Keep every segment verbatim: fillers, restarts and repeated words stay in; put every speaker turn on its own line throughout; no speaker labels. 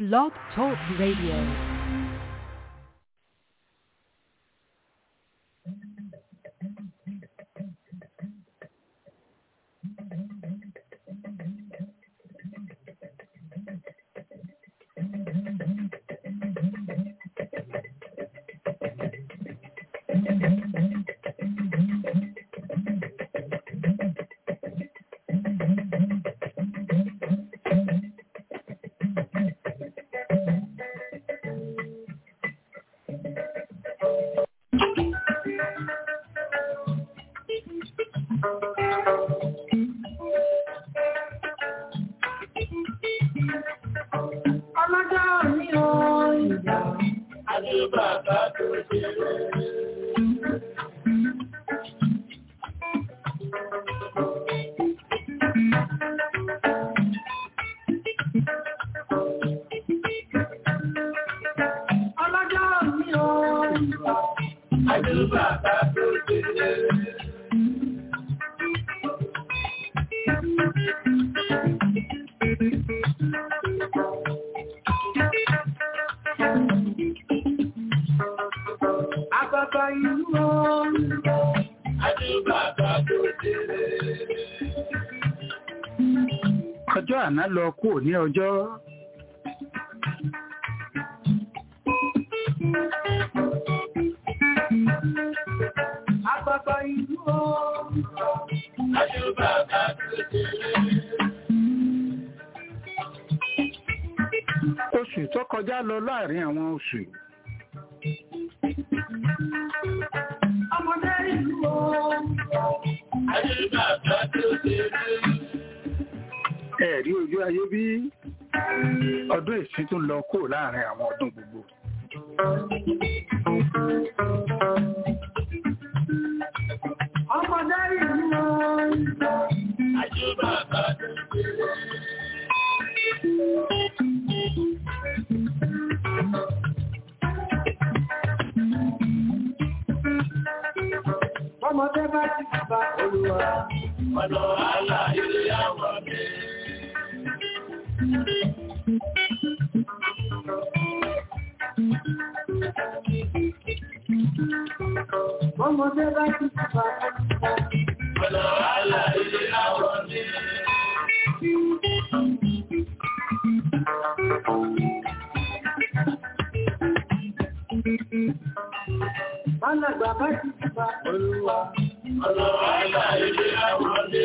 Blog Talk Radio. Ọjọ́ àná lọ kú ní ọjọ́. Àbàbà ìlú àjùbà bá tó délé. Oṣù tó kọjá lọ láàrin àwọn oṣù. Ọmọdé ìlú àjùbà bá tó délé. Ẹ̀rí ojú ayé bí ọdún ìsìn tún lọ kó láàrin àwọn ọdún gbogbo. Ọmọdé ìlú àjùbà bá tó délé. Ọmọdé bá ti bá Olúwa, ọ̀nà àlà ilé àwọn mi. Ọmọdé bá ti bá ọ̀nà àlà ilé àwọn mi. Alàgbà bá ti bá Olúwa, ọ̀nà àlà ilé àwọn mi.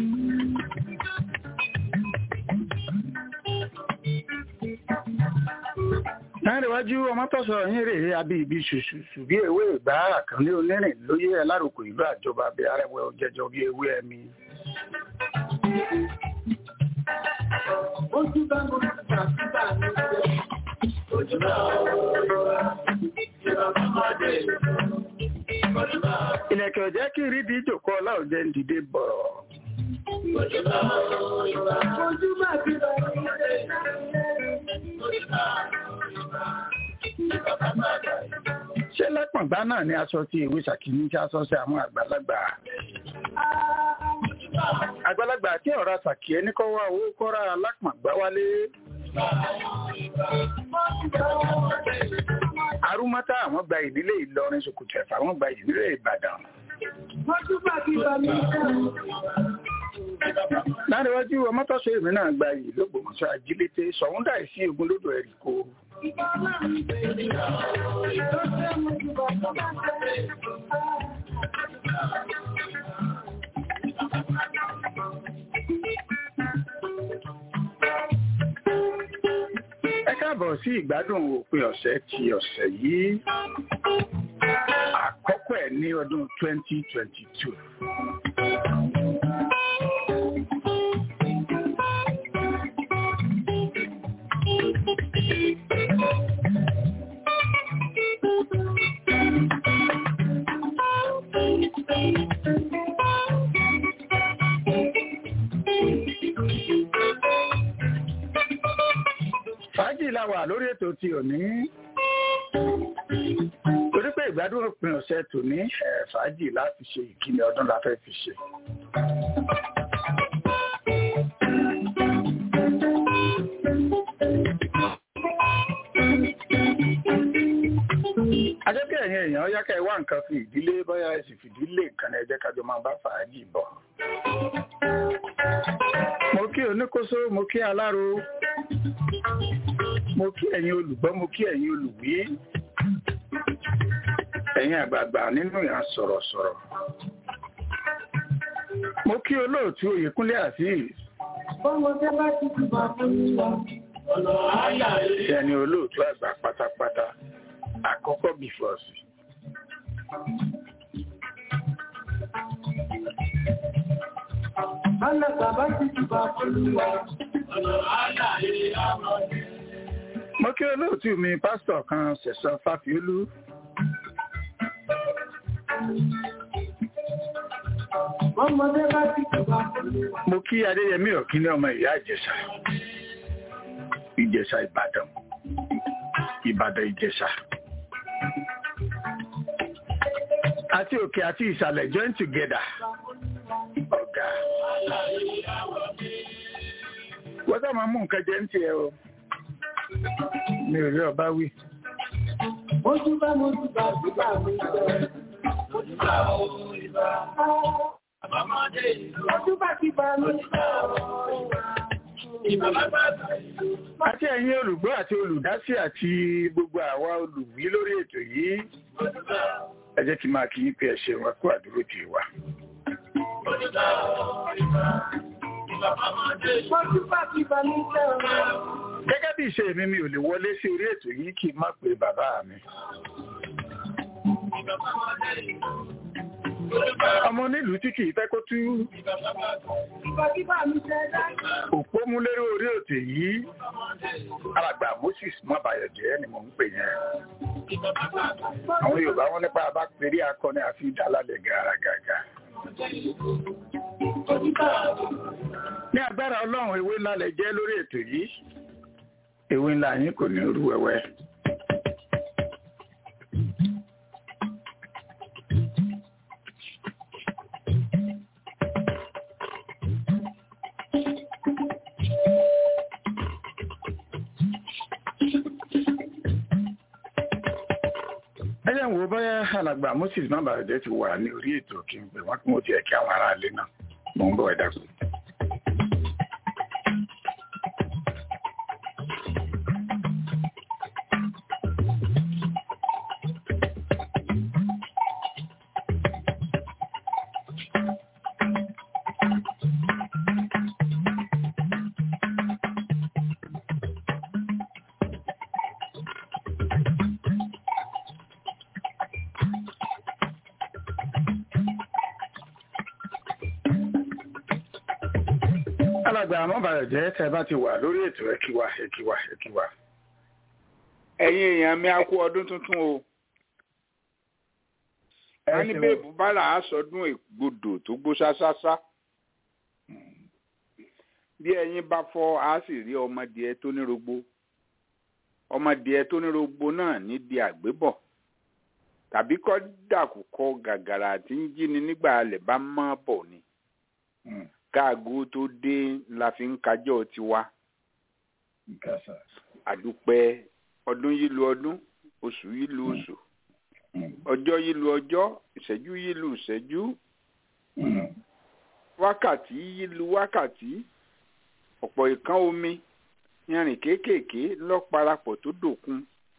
Láàrẹ̀wájú ọmọ tọ́sọ̀ yín rèé abí ibi ṣùṣùṣù bí ewé ìgbà àkànlé onírìn lóyè alárùkù ìlú àjọba bí arẹwẹ ọjẹjọ bí ewé ẹmi. Ojú bá mo ti gbà síbà ní ìjẹ́. Ojú bá Olúwa, ìrọ̀lẹ́ ọmọdé ìlú. Ìlẹ̀kẹ̀ ọ̀jẹ́ kí rí di ìjòkó ọlá òjẹ́ ń dìde bọ̀rọ̀. Ojú bá Olúwa, ojú bá bí bá ilé. Ojú bá ṣé lẹ́pọ̀ngbá náà ni aṣọ tí ìwé ṣàkíní tí aṣọ sí àwọn àgbàlagbà àgbàlagbà tí ọ̀rá ṣàkí ẹni kọ́ wá owó kọ́ra alápọ̀ngbá wálé arúmọ́tà àwọn gba ìdílé Ìlọrin Ṣòkòtò Ẹ̀fà àwọn gba ìdílé Ìbàdàn. Láàrẹ̀wájú ọmọtọ́sọ èmi náà gba yìí l'Ógbómọ̀ṣọ́ Ajílété Ṣọ̀úndà ìsí ogun lódò Ẹ̀ríkò. Ẹ káàbọ̀ sí ìgbádùn òpin ọ̀sẹ̀ ti ọ̀sẹ̀ yìí. Àkọ́kọ́ ẹ̀ ní ọdún twenty twenty-two. Fàájì la wà lórí ètò tí ò ní. Torí pé ìgbádùn òpin ọ̀sẹ̀ tò ní fàájì láti ṣe ìkíni ọdún la fẹ́ fi ṣe. ẹ̀yin èèyàn ọyá ká ẹ wá nǹkan fi ìdílé bóyá ẹ sì fìdílé nǹkan ẹ jẹ́ kájọ máa bá fàájì bọ̀. mo kí oníkóso mo kí aláró mo kí ẹ̀yin olùgbọ́ mo kí ẹ̀yin olùwí ẹ̀yin àgbààgbà nínú ìran sọ̀rọ̀sọ̀rọ̀. mo kí olóòtú Oyèkúnlé Azeez.
Ọmọdé bá ti ti bá fún mi lọ. Ọ̀nà àyà rẹ̀.
ẹni olóòtú àgbà pátápátá àkọ́kọ́ bífọ̀ọ̀sì.
Alàgbà bá ti ti bá fún mi lọ. Ọ̀nà àyà rẹ̀ ọmọdé.
mo kí olóòtú mi pásítọ̀ kan Ṣẹ̀san Fáfiolú.
Ọmọdé bá ti ti bá fún mi lọ.
mo kí Adéyẹmí Ọ̀kíní ọmọ ìyá Ìjẹ̀ṣà Ìjẹ̀ṣà Ìbàdàn Ìbàdàn Ìjẹ̀ṣà àti òkè àti ìsàlẹ̀ join together. ọ̀gá wọ́n sá máa mú nǹkan jẹ́ ń tiẹ̀ o mi ò rí ọba wí.
Ojú bá mo ti bá ti bá mi jẹ. Ojú bá mo ti bá. Àbámọ́dé ìlú. Ojú bá ti bá mi jẹ.
Àti ẹ̀yin olùgbọ́ àti olùdásí àti gbogbo àwa olùwí lórí ètò yìí, ẹ jẹ́ kí n máa kí yín pé ẹ ṣeun ẹ kú àdúró tì wá. Gẹ́gẹ́ bí ìṣe mi mi ò lè wọlé sí orí ètò yìí kí n má pe bàbá mi. Ọmọ onílùú tí kìí fẹ́ kó tú òpó mú lérò orí òtè yìí, alàgbà Moses Mábàyọ̀jẹ́ ni mò ń pè yẹn. Àwọn Yorùbá wọn nípa bá péré akọni àfi ìdálálẹ̀ gàràgàgà. Ní agbára Ọlọ́run ewé ńlá lẹ jẹ́ lórí ètò yìí, ewé ńlá yín kò ní rú wẹ́wẹ́. Ẹyẹ wo báyà alàgbà Moses Mábàyọ̀jẹ́ ti wà ní orí ètò kí n pè wọ́n kí wọ́n ti ẹ̀kí àwọn ará ilé náà. Mò ń bọ̀ ẹ̀dá kù. Alàgbà Mábàyọ̀jẹ́ tẹ́ bá ti wà lórí ètò ẹ̀kíwà ẹ̀kíwà ẹ̀kíwà.
Ẹ̀yin èèyàn mi á kú ọdún tuntun o. Wọ́n ní bẹ́ẹ̀bù bára aṣọdún ègbodò tó gbó ṣáṣáṣá. Bí ẹyin bá fọ́ á sì rí ọmọdé tó nírogbo. Ọmọdé tó nírogbo náà ní di àgbébọ̀. Tàbí kọ́ dàkúkọ gàgàrà tí ń jí ni nígbà alẹ̀ bá mọ́ bọ̀ ni. Káàgó tó dé la fi ń kájọ́ tiwa. Àdúpẹ́ ọdún yìí lu ọdún, oṣù yìí lu oṣù, ọjọ́ yìí lu ọjọ́, ìṣẹ́jú yìí lu ìṣẹ́jú, wákàtí yìí lu wákàtí, ọ̀pọ̀ ìkan omi yanrìn kéékèèké lọ́parapọ̀ tó dòkun.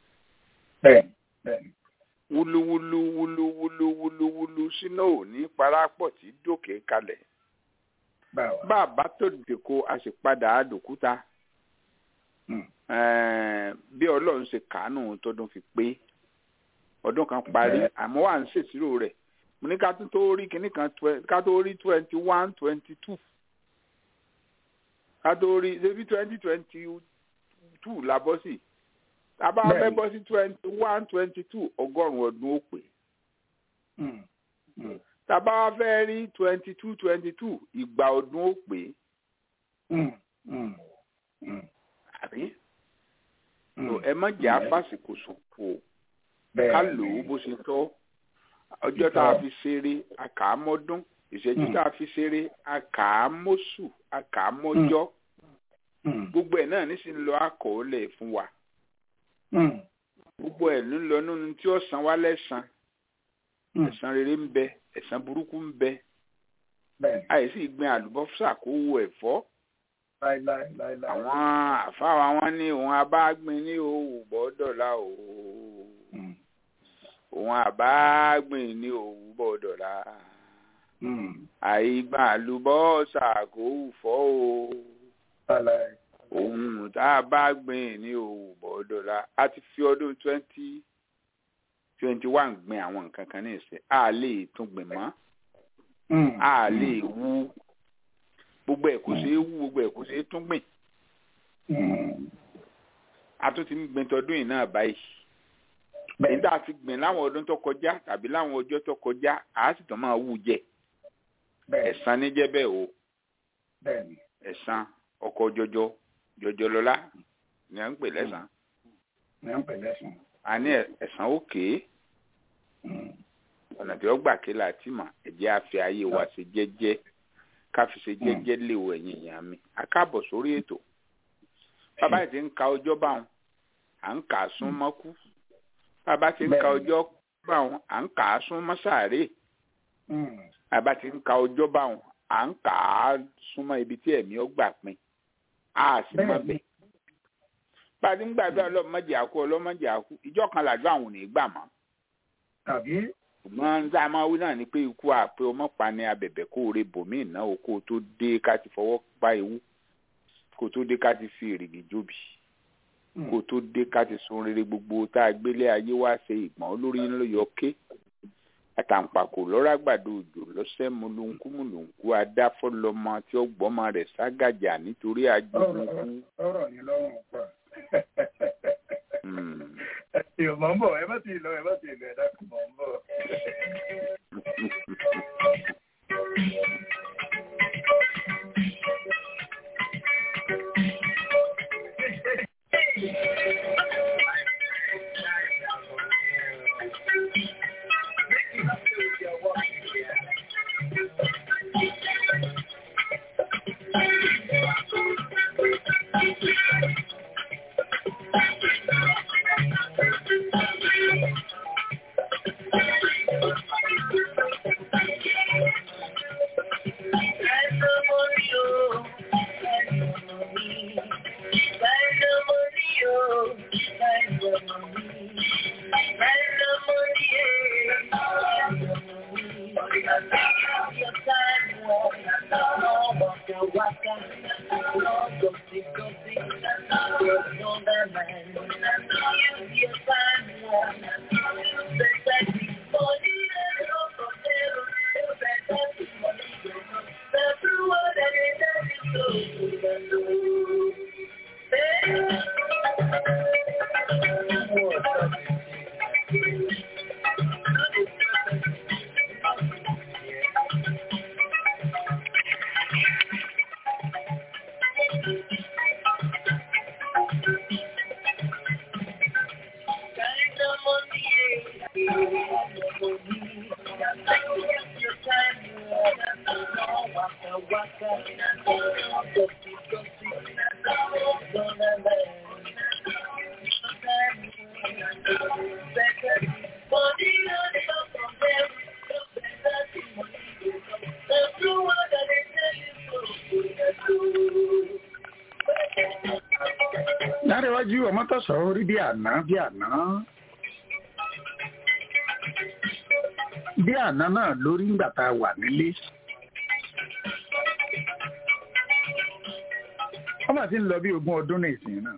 Wúlúwúlú wúlúwúlú wúlúwúlú sínú òní parapọ̀ tí dòkè kalẹ̀. Bàbá tó dèkò àṣìpadà àdòkúta bí Ọlọ́run ṣe kàánù tọdún fi pé ọdún kan parí àmọ́ wà ń ṣèṣirò rẹ̀ mo ní ká tó rí kinní kan ká tó rí twenty one twenty two ká tó rí ṣebí twenty twenty two la bọ́ sí tábà fẹ́ bọ́ sí twenty one twenty two ọgọ́rùn-ún ọdún ó pé. Tàbá fẹ́ rí twenty two twenty two ìgbà ọdún ó pé. Àbí? Ẹ má jẹ́ àfàsìkò ṣòfò. Ká lò ó bó ṣe tọ́. Ọjọ́ tá a fi ṣeré àkàámọ́dún. Ìṣẹ́jú tá a fi ṣeré àkàámọ́sù àkàámọ́jọ́. Gbogbo ẹ̀ náà nísìnyí lọ àkọọ́lẹ̀ fún wa. gbogbo ẹ̀ ló ń lọ nínú tí ó san wá lẹ́san ẹ̀san rere ń bẹ ẹ̀san burúkú ń bẹ àìsí gbin àlùbọ́sà kó wo ẹ̀fọ́ àwọn àfáà wọn ní òun abágbin ní òwò gbọ́dọ̀lá o òun àbágbin ní òwò gbọ́dọ̀lá àìgbà àlùbọ́sà kó fọ́ o òun tá a bá gbìn ní òwò gbọ́dọ̀lá a ti fi ọdún twenty twenty one gbìn àwọn nǹkan kan ní ìsìn a lè tún gbìn mọ́ a lè wú gbogbo ẹ̀ kò ṣeé wú gbogbo ẹ̀ kò ṣeé tún gbìn a tún ti ń gbìn tọdún yìí náà báyìí èyí tá a fi gbìn láwọn ọdún tó kọjá tàbí láwọn ọjọ́ tó kọjá a sì tún máa wú jẹ ẹ̀san níjẹ́ bẹ́ẹ̀ o ẹ̀san ọkọ̀ jọjọ jọjọ lọ́lá ni à ń pè lẹ́san a ní ẹ̀san òkè ọ̀nà tí ó gbà ké láti mà ẹ̀jẹ̀ àfi ayé wa ṣe jẹ́jẹ́ ká fi ṣe jẹ́jẹ́ léwu ẹ̀yìn ìyá mi a káàbọ̀ sórí ètò bàbá yìí ti ń ka ọjọ́ báwọn à ń kà á sún mọ́kú bàbá ti ń ka ọjọ́ báwọn à ń kà á sún mọ́ sàárè bàbá ti ń ka ọjọ́ báwọn à ń kà á súnmọ́ ibi tí ẹ̀mí ó gbà pin a sì mọ́ bẹ́ẹ̀ pàdé ń gbàdúrà ọlọ́mọdé àkú ọlọ́mọdé àkú ìjọ kan làdúrà àwọn ò ní gbà mọ́ ṣùgbọ́n tá a máa wí náà ni pé ikú àpé ọmọ pa ní abẹ̀bẹ̀ kó o re bòmíì náà o kó o tó dé ká ti fọwọ́ pa ewu kó o tó dé ká ti fi èrìgì jóbi kó o tó dé ká ti sun rere gbogbo tá a gbélé ayé wá ṣe ìgbọ̀n olórí ńlọyọké àtàǹpàkò lọ́rọ̀ àgbàdo òjò lọ́sẹ̀ mọ̀lúnkú mọ̀lúnkú adáfọ́lọ́mọ tí ó gbọ́mọ rẹ̀ ságàjà nítorí àjòkú.
ọ̀rọ̀ ni lọ́rùn pa. ìmọ̀ ń bọ̀ ẹ má ti lọ ẹ má ti lọ ẹ dákun mọ̀ ń bọ̀. Láríwájú ọmọ tó sọ orí bí àná bí àná bí àná náà lórí ńgbà tá a wà nílé. Wọ́n máa ti ń lọ bí ogún ọdún ní ìsìn náà.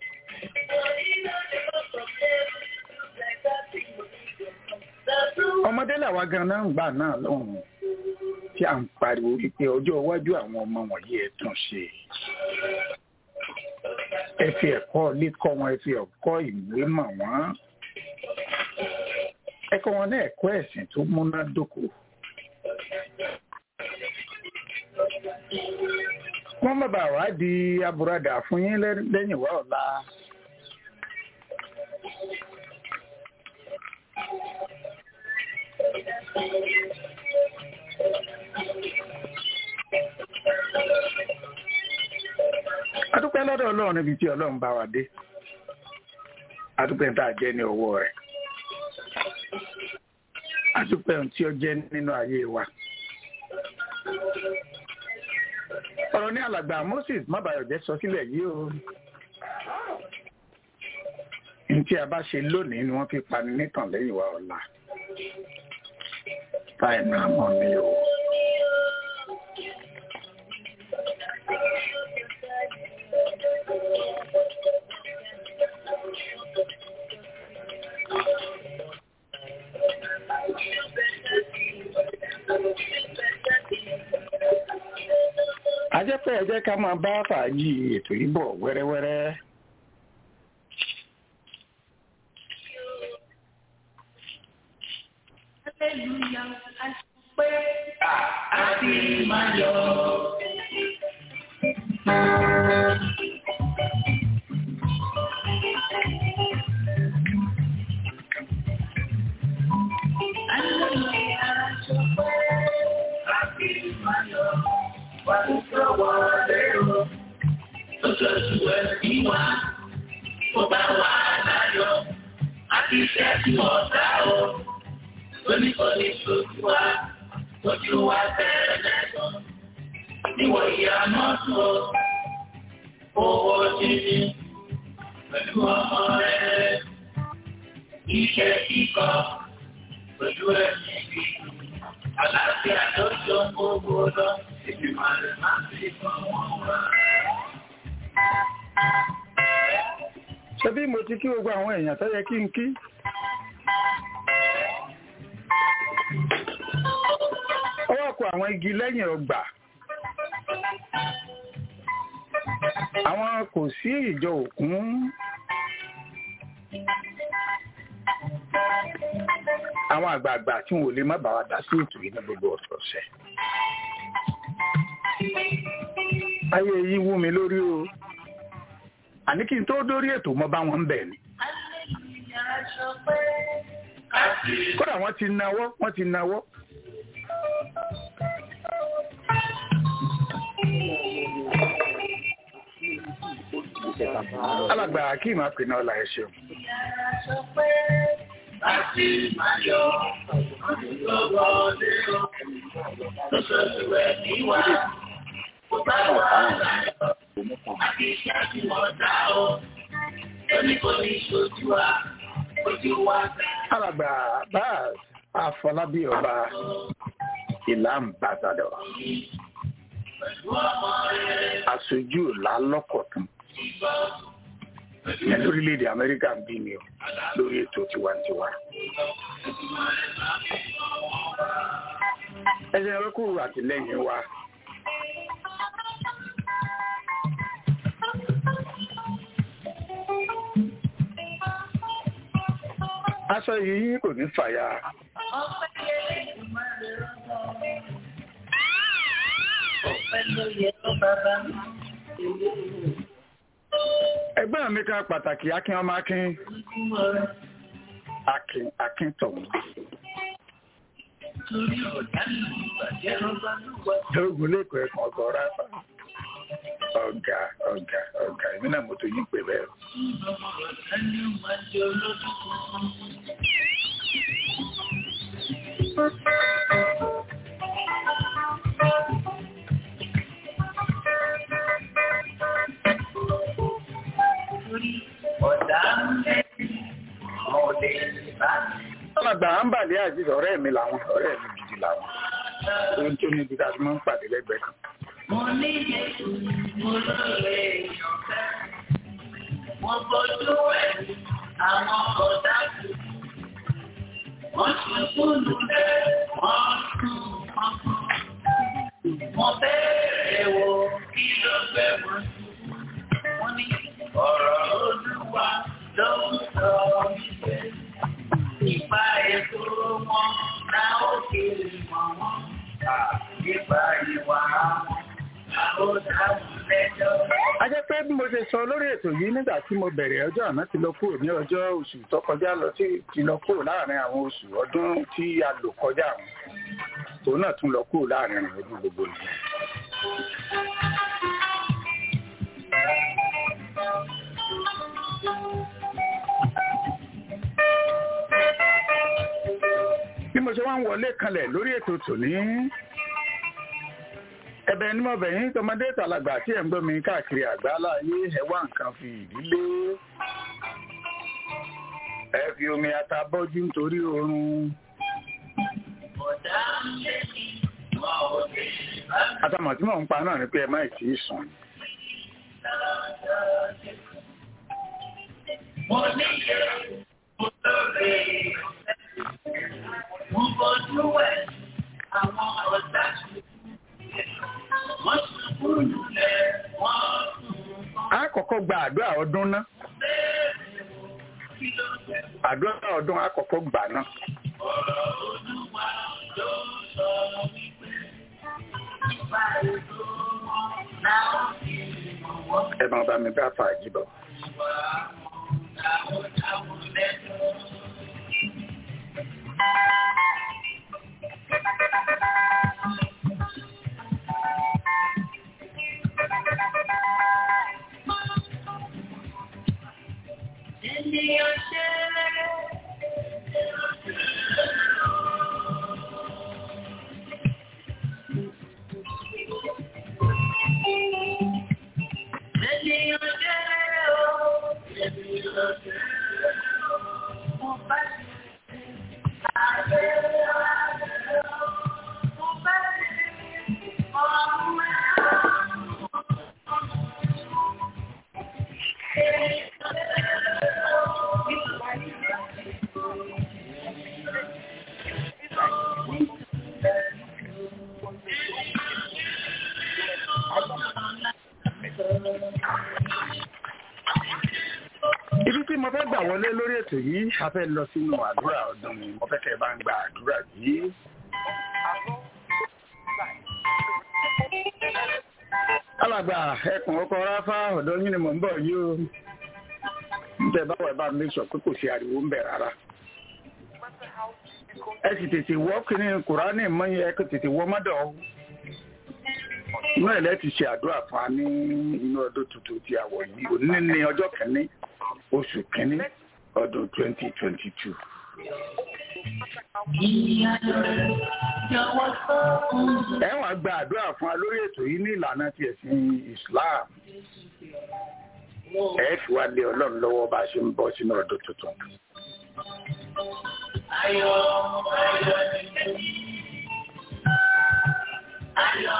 Ọmọdé làwa gan-an ń gbà náà lọ́hùn-ún tí à ń pariwo wípé ọjọ́ iwájú àwọn ọmọ wọ̀nyí ẹ̀ tún ṣe. Ẹ fi ẹ̀kọ́ ilé kọ́ wọn, ẹ fi ẹ̀kọ́ ìwé mọ̀ wọ́n. Ẹ kọ́ wọn ní ẹ̀kọ́ ẹ̀sìn tó múnádóko. Wọ́n má bàa wá di aburada fún yín lẹ́yìn wá ọ̀la. A dúpẹ́ lọ́dọ̀ Ọlọ́run níbi tí Ọlọ́run bá wa dé. adúpẹ́ tá a jẹ́ ní ọwọ́ rẹ̀ adúpẹ́ ohun tí ó jẹ́ nínú ayé wa. ọ̀rọ̀ ní alàgbà Moses Mábàyọ̀jẹ́ sọ sílẹ̀ yìí o ní tí a bá ṣe lónìí ni wọ́n fi pani nítàn lẹ́yìn wa ọ̀la táì náà mọ̀ ní o. ajẹ́pẹ́ ẹ jẹ́ ká máa bá fàájì ètò yìí bọ̀ wẹ́rẹ́wẹ́rẹ́. ṣebí mo ti kí gbogbo àwọn èèyàn tó yẹ kí n kí. ọwọ́ kọ àwọn igi lẹ́yìn ọgbà. àwọn kò sí ìjọ òkun. àwọn àgbààgbà tí wọn ò lè má bá wa dá sí ètò yìí ní gbogbo ọ̀sọ̀ọ̀sẹ̀. ayé yìí wú mi lórí o. àní kí n tó dórí ètò mọ́ bá wọn ń bẹ̀ ni. kódà wọ́n ti nawọ́ wọ́n ti nawọ́. alàgbà Akeem apẹ̀nà ọ̀la ẹ̀ ṣeun. Àti Máyọ̀ lọ́wọ́ lé o, lọ́sọ̀ọ̀sẹ̀ rẹ̀ níwá, kó bá wà láyọ̀, àti iṣẹ́ àti mọ̀ọ́dá o, lóní kò ní ṣojú wa, ojú wa bẹ́ẹ̀. Alàgbà Báàs Afọlábí ọba Ìlàm Bàdàdọ̀, aṣojú lálọ́kọ̀tún ní lórílẹ̀-èdè Amẹ́ríkà ń bí mi o lórí ètò tiwantiwa. ẹsẹ̀ ẹ̀rọ kúrò àtìlẹ́yìn wa. aṣọ yìí kò ní fàya. ẹgbẹ́ mi kan pàtàkì Akin ọmọ Akin Akin Akin tọ̀wọ́. lóògùn lẹ́kọ̀ọ́ ẹ̀kan ọkọ̀ ráfà ọ̀gá ọ̀gá ọ̀gá èmi náà mo tó yín pé bẹ́ẹ̀. Alàgbà Ambali Aziz ọ̀rẹ́ mi làwọn ọ̀rẹ́ mi gidi làwọn ohun tó ní ibi tí máa ń pàdé lẹ́gbẹ̀ẹ́ kan. Mo ní Jésù mo lóore èèyàn fẹ́ mo bójú ẹ̀ àwọn ọ̀dà kù wọ́n tún kúlù lẹ̀ wọ́n tún wọ́n tún mo bẹ̀rẹ̀ wo kí ló gbẹ wọ́n tún wọ́n ní ọ̀rọ̀ Olúwa ló ń sọ wípé nípa ètò wọn náà ó kiri mọ́ wọn nípa ìwà wọn. A jẹ́ pé bí mo ṣe sọ lórí ètò yìí nígbà tí mo bẹ̀rẹ̀ ọjọ́ àná ti lọ kúrò ní ọjọ́ oṣù tó kọjá lọ sí ti lọ kúrò láàrin àwọn oṣù ọdún tí a lò kọjá àwọn òun náà tún lọ kúrò láàrin àwọn ọdún gbogbo yìí. mo ṣe wá ń wọlé kanlẹ̀ lórí ètò tòní ẹ̀bẹ̀ ní mo bẹ̀ yín tọmọdé tàlàgbà tí ẹ̀ ń gbọ́ mi káàkiri àgbáláyé ẹ wá nǹkan fi ìdílé ẹ fi omi ata bọ́jú nítorí oorun àtàmọ̀ tí mò ń pa náà ni pé ẹ má ì tí ì sùn. Mo ní ṣe mo lóore mo bọ́jú wẹ̀ àwọn ọ̀dà wọ́n ṣubú lulẹ̀ wọ́n sùn. A kọ́kọ́ gba àdúrà ọdún náà. Àdúrà ọdún a kọ́kọ́ gbà náà. Ọ̀rọ̀ Olúwa ló sọ wípé nípa ètò wọn láwọn fi mọ̀ wọ́n. Ẹ máa bá mi bá fàájì bọ̀. A fẹ́ lọ sínú àdúrà ọdún ni mo fẹ́ kẹ́ ẹ bá ń gba àdúrà yìí. Alàgbà ẹkùn ọkọ̀ ráfá ọ̀dọ̀ yín ni mò ń bọ̀ yìí o. Níta báwo ẹ bá mi sọ pé kò sí ariwo ń bẹ̀ rárá. Ẹ sì tètè wọ́ kíní Kùránì mọ́yìn ẹ kò tètè wọ́ mọ́dọ̀ o. Inú ẹ̀ lẹ́ ti ṣe àdúrà fún wa ní inú ọdún tuntun tí a wọ̀ yìí. Òní ní ọjọ́ kìíní oṣù kìíní ọdún twenty twenty-two. Ẹ wá gba àdúrà fún wa lórí ètò yìí ní ìlànà ti ẹ̀sìn Islam. Ẹ fi wá lé Ọlọ́run lọ́wọ́ bá a ṣe ń bọ́ sínú ọdún tuntun. Ayọ̀ ayọ̀ ayọ̀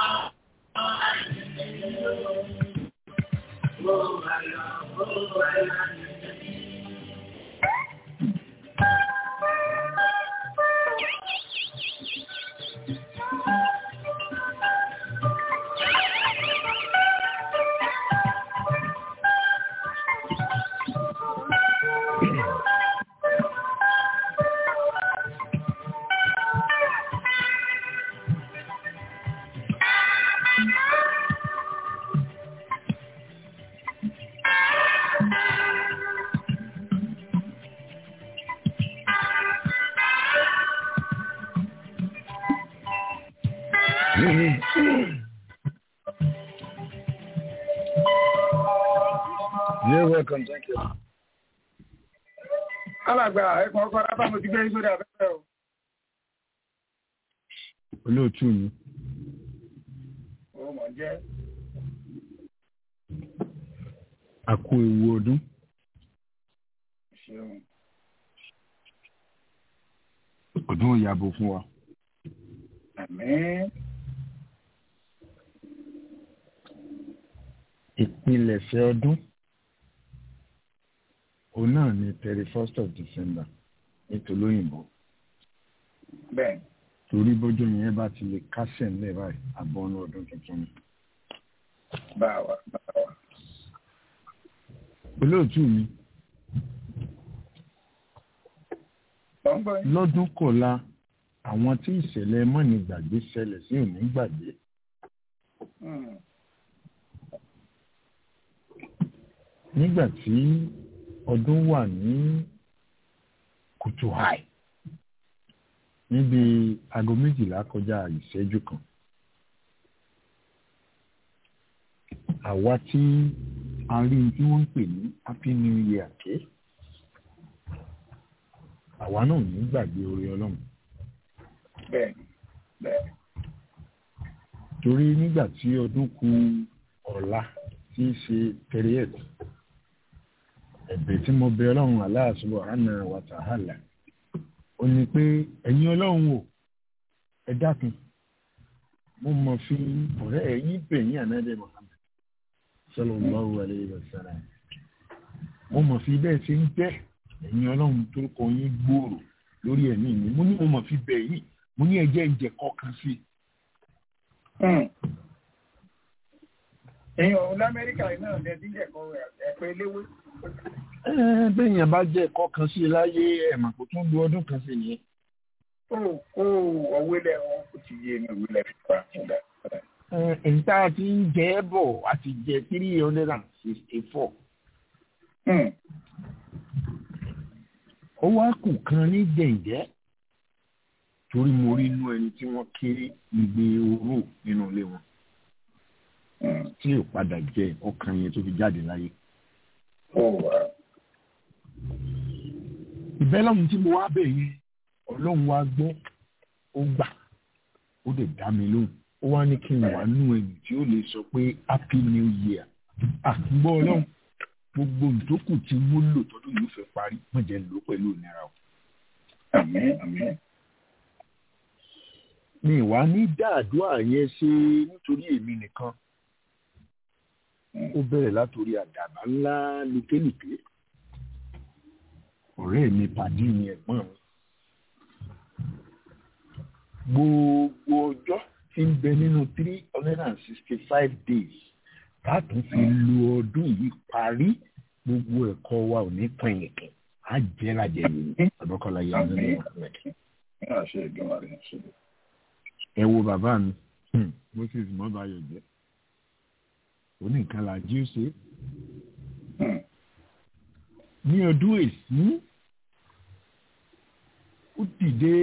You're welcome, thank you.
Alàgbà ẹ̀kọ́ ọkọ̀ rábà mo ti gbé ìgbé àbẹ́fẹ́ o.
Olóòtú mi.
Ó mọ̀ jẹ́.
A kú ewu ọdún.
Ṣeun.
Ọdún ìyàbò fún wa.
Àmín.
Ìpilẹ̀ṣẹ̀ ọdún. Òun náà ni thirty-first of December nítorí òyìnbó.
Bẹ́ẹ̀.
Torí bọ́jọ́ yẹn bá ti lè kásẹ̀ ńlẹ̀ báyìí àbọ̀nú ọdún tuntun ni.
Báwa báwa.
Olóòtú mi. Lọ́dún kọ̀la àwọn tí ìṣẹ̀lẹ̀ mọ́ni gbàgbé ṣẹlẹ̀ sí òní gbàgbé. Nígbà tí ọdún wà ní kùtù hàì níbi aago méjìlá kọjá ìṣẹ́jú kan. Àwa tí a rí tí wọ́n ń pè ní Happy New Year ké. Àwa náà ní gbàgbé oore Ọlọ́run.
bẹ́ẹ̀ bẹ́ẹ̀.
torí nígbà tí ọdún kù ọ̀la tí í ṣe thirty-eight ẹ̀bẹ̀ tí mo bẹ̀ ọlọ́run Allah subhanahu wa ta'ala ó ní pé ẹ̀yin ọlọ́run o ẹ dákun mo mọ̀ fi ọ̀rẹ́ ẹ̀yìn bẹ̀yìn ànábì Muhammad sallallahu alayhi wa sallam mo mọ̀ fi bẹ́ẹ̀ ṣe ń jẹ́ ẹ̀yin ọlọ́run tó kọ yín gbòòrò lórí ẹ̀mí mi mo ní mo mọ̀ fi bẹ̀ yìí mo ní ẹjẹ́ ń jẹ kọ̀ọ̀kan sí.
ẹ̀yin ọ̀hún lamẹ́ríkà náà lẹ́bí ẹ̀kọ́ ẹ̀pẹ́ eléwé.
bẹ́ẹ̀yàn bá jẹ́ ẹ̀kọ́ kan sí láyé ẹ̀mà kò tún lu ọdún kan sí nìyẹn.
ó ó ọwé lẹ́wọ̀n kò ti yé mi òwe lẹ́fi pa fúnra.
ìta ti ń jẹ́ bọ̀ àti jẹ́ three hundred and sixty four. ó wá kù kan ní jẹ̀ǹjẹ́ torí mo rí inú ẹni tí wọ́n kéré igbe oró nínú ilé wọn tí ò padà jẹ ọkàn yẹn tó fi jáde láyé. ìbẹ́lọ́hún tí mo wá bẹ̀ yẹn ọlọ́run wá gbọ́ ó gbà ó dẹ̀ dá mi lóhùn ó wá ní kí n wà nú ẹni tí ó lè sọ pé happy new year. àgbọ̀ ọlọ́run gbogbo ìtókù tí wọ́n lò tọ́dún yìí fẹ́ parí wọ́n jẹ́ lò pẹ̀lú ìnira o.
àmín àmín.
mi wá ní dáàdúrà yẹn ṣe nítorí èmi nìkan ó bẹ̀rẹ̀ látòrí àdàbà ńlá lékelèké ọ̀rẹ́ mi pàdé mi ẹ̀gbọ́n mi gbogbo ọjọ́ tí ń bẹ nínú three hundred and sixty five days láti fi lu ọdún yìí parí gbogbo ẹ̀kọ́ wa ò ní pẹ̀yìnkì á jẹ́ lájẹ̀ yìí ọ̀dọ́kọ̀lá yẹn ní ọ̀hún. ẹ wo bàbá mi Moses mọ́báyọ̀ jẹ́ oní nǹkan la jí ó ṣe ní ọdún èsì ó dìde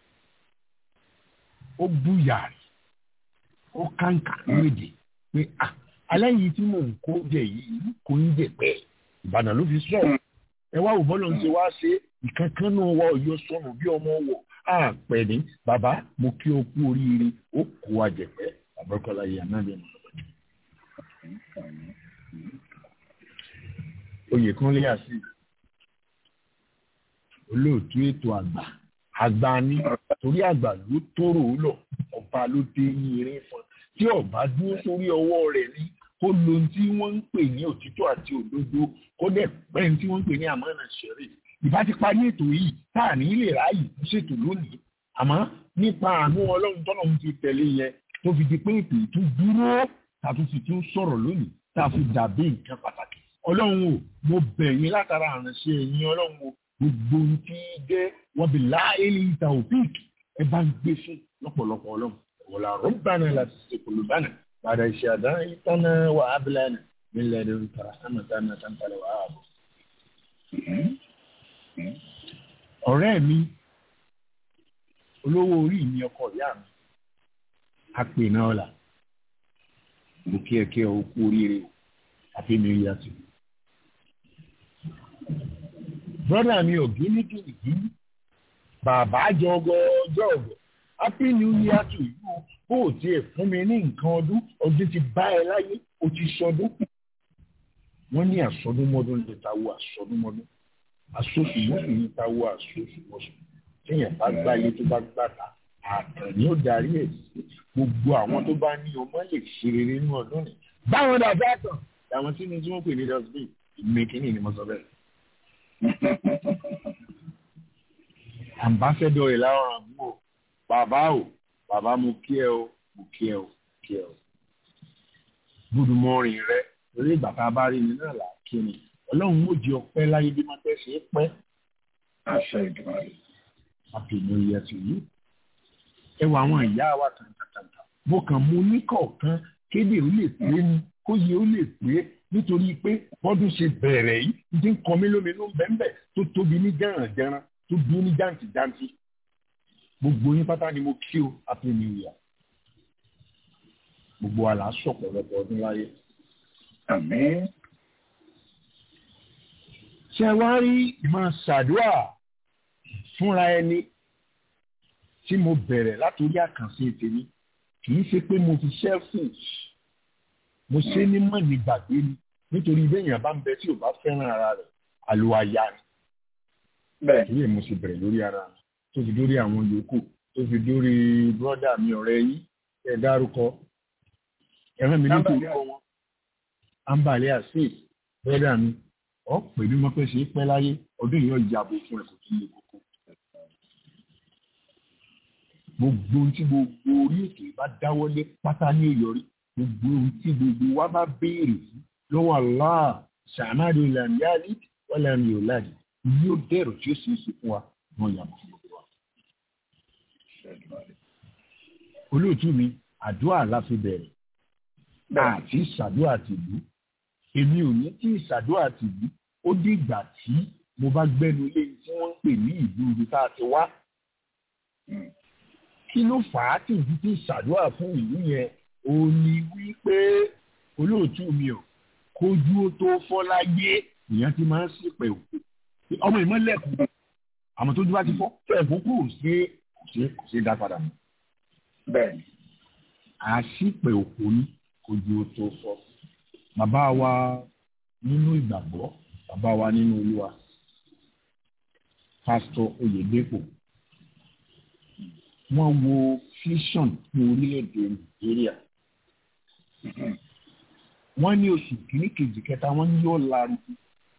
ó búyàrí ó kàǹkà léde pé ah aláyìí tí mò ń kó jẹ yìí kò ń jẹ pẹ́ Ìbàdàn ló fi sọ ẹ wá òbọ́ lọ́n ṣe wá ṣe ìkankan náà wá ọyọ sọnù bí ọmọ wọ àpẹ ní bàbá mo kí o kú oríire ó kó wa jẹpẹ àbọkọlá yìí ànábẹ mọ. oyè kan lé àṣì olóòtú ètò àgbà àgbà ní torí àgbà ló tóró lọ ọba ló dé ní eré fún tí ọba dúró sórí ọwọ́ rẹ̀ ní kó lo ohun tí wọ́n ń pè ní òtítọ́ àti òdodo kó dẹ̀ pẹ́ ohun tí wọ́n ń pè ní àmọ́nà ṣẹ̀rí ìbá ti parí ètò yìí tá à ní lè ráàyè tó ṣètò lónìí àmọ́ nípa àánú ọlọ́run tọ́lọ́run ti tẹ̀lé yẹn tó fi di pé ètò ìtú dúró tá a tún fi tún sọ̀rọ̀ lónìí tá a fi dàbí nǹkan pàtàkì ọlọ́run o mo bẹ̀ yín látara àránṣẹ́ ẹ̀yin ọlọ́run o gbogbo ohun tí jẹ́ wọ́n bí láìlì ìta òpíìk ẹ bá ń gbé fún lọ́pọ̀lọpọ̀ ọlọ́run wọ̀là rọ́bànà láti ṣe kòlùbánà padà ìṣàdá ìtànà wà ábìlánà nílẹ̀ ẹ̀rọ ìtara àmọ̀tánà tàǹtàlẹ̀ wà áàbò. ọ̀rẹ́ mi olówó orí mi ọkọ ìyá mi àpè náà là mo kí ẹ kí ẹ o kú oríire àfi mi rí àti. brọ́dà mi ọ̀gbìn ní kìnìkì bàbá jọgọ jọgọ happy new year to you bó o tiẹ̀ fún mi ní nǹkan ọdún ọdún ti bá ẹ láyé o ti sọdún. wọ́n ní àsọdúnmọ́dún lè ta wo àsọdúnmọ́dún asosùmọ́sù ní ta wo asosùmọ́sù téèyàn bá gbáyé tó bá gbàtà àtàn ni ó darí ẹ̀ sí gbogbo àwọn tó bá ní ọmọ lè ṣe rere nínú ọdún ni báwọn dàgbà àtàn làwọn tí ní tí wọ́n pè ní dustbin ìmẹ̀kínì ni mo sọ bẹ́ẹ̀. ambassador ẹ̀ láwọn àbúrò bàbá o bàbá mo kí ẹ o mo kí ẹ o kí ẹ o good morning rẹ lórí ìgbà tá a bá rí ni náà là á kí ni ọlọ́run ó di ọpẹ́ láyé bí máa tẹ̀sí pẹ́.
àṣẹ ìdùnnú rẹ.
happy new year to you. ẹ wọ àwọn ìyá wa kàǹkàǹkà mo kàn mú oníkọ̀ọ̀kan kéde ó lè pé ni kó yẹ ó lè pé nítorí pé bọ́dún ṣe bẹ̀rẹ̀ yìí ti ń kọ mí lóminú bẹ́ẹ̀ tó tóbi ní jẹ̀rànjẹ̀ràn tó dúró ní jàǹtìjàǹtì gbogbo yín pátá ni mo kí o happy new year. gbogbo wa là á sọ̀pọ̀lọpọ̀ ọdún láyé.
àmín.
ṣe wá rí ìmọ̀ ṣàdúrà fúnra ẹni tí mo bẹ̀rẹ̀ látòrí àkànṣe tèmi kì í ṣe pé mo fi selfish mo ṣe ní mọ̀ ní gbàgbé ni nítorí béèyàn bá ń bẹ tí ò bá fẹ́ràn ara rẹ̀ àlùwàyà ni. bẹ́ẹ̀ ni mo ṣe bẹ̀rẹ̀ lórí ara mi tó fi dórí àwọn yòókù tó fi dórí bọ́dà mi ọ̀rẹ́ yín ẹ̀ dárúkọ ẹ̀rọ mi ní kí n kọ́ wọn Ambale Azeez bọ́dà mi ọ̀ pẹ̀lú mọ́pẹ́ ṣe pẹ́ láyé ọdún yìí ọ̀yàbò fún ẹ̀kọ́ tó lè kókó. gbogbo ohun tí gbogbo orí ètò bá dáwọ́lé pátá ní òyọrí gbogbo ohun tí gbogbo wa bá béèrè fún lọ́wọ́ Allah sàmádé làmìálì wọ́n làmì òláàdì yóò dẹ̀rọ̀ tí ó sì ń sè fún wa wọ́n yàgò fún gbogbo wa. olóòtú mi àdúrà la fi bẹ̀rẹ̀ àti ìsàdúrà tìlú èmi ò ní kí ìsàdúrà tìlú ó dìgbà tí mo bá gbẹ́nu lé tí wọ́n ń pè ní ìlú ibi tá a ti wá. kí ló fà á tí ìdí tí ìsàdúrà fún ìlú yẹn ò ní wípé olóòtú mi ò kójú ó tó fọ́ láyé ìyẹn ti máa ń ṣìpẹ̀ òkú ọmọ ìmọ̀lẹ́kùn àmọ́ tójú bá ti fọ́ ẹ̀gbọ́n kò ṣe kò ṣe kò ṣe dá padà mọ́. bẹ́ẹ̀ ni àṣìpẹ̀ òkú ní kójú ó tó fọ́. bàbá wa nínú ìgbàgbọ́ bàbá wa nínú Olúwa pásítọ̀ Oyèdépò wọ́n wo fíṣọ̀n ní orílẹ̀-èdè Nàìjíríà wọ́n ní oṣù kìíní kejì kẹta wọ́n ní yóò lárúkú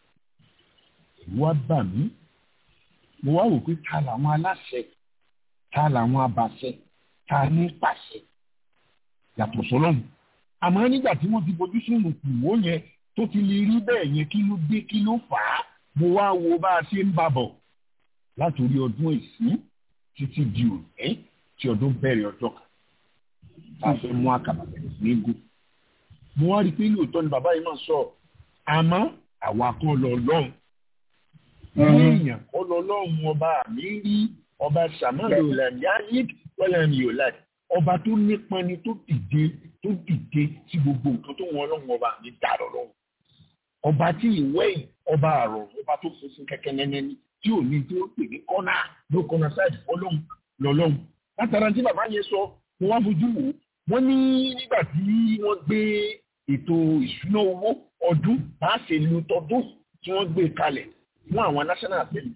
wá bà mí mo wá wò pé ta làwọn aláṣẹ ta làwọn abàṣẹ ta ní pàṣẹ yàtọ̀ sọ́lọ́mù àmọ́ nígbà tí wọ́n ti fojú sínú kùwó yẹn tó ti lè rí bẹ́ẹ̀ yẹn kí ló dé kí ló fà á mo wá wo bá a ṣe ń bàbọ̀ látòrí ọdún ìsín títí di òní tí ọdún bẹ̀rẹ̀ ọjọ́ kan tá a fẹ́ mú àkàbà bẹ̀rẹ̀ sí ní gùn. mo wá rí i pé lóòótọ́ ni bàbá yìí máa sọ àmọ́ àwa kan lọ lọ́hùn. ní èèyàn kọ́ lọ lọ́hùn ọba mi rí ọba sàmúlò lẹ́yìn wọ́lẹ́mi yóò láì ọba tó nípọn ni tó dìde tó dìde tí gbogbo nǹkan tó wọn lọ́hùn ọba mi dà lọ́hùn. ọba tí ìwé yìí ọba àrọ̀ ọba tó funfun kẹ́kẹ́ nẹ́nẹ́ni tí ò ní tí ó pè ní kọ́nà ló kọ́nà sáìdì fọlọ́hùn lọ́lọ́hùn. látara tí bàbá yẹn sọ mo wá fojú wò wọ́n ní nígbà tí wọ́n gbé ètò ìṣúná owó ọdún bá ṣe lu tọdún tí wọ́n gbé kalẹ̀ fún àwọn national assembly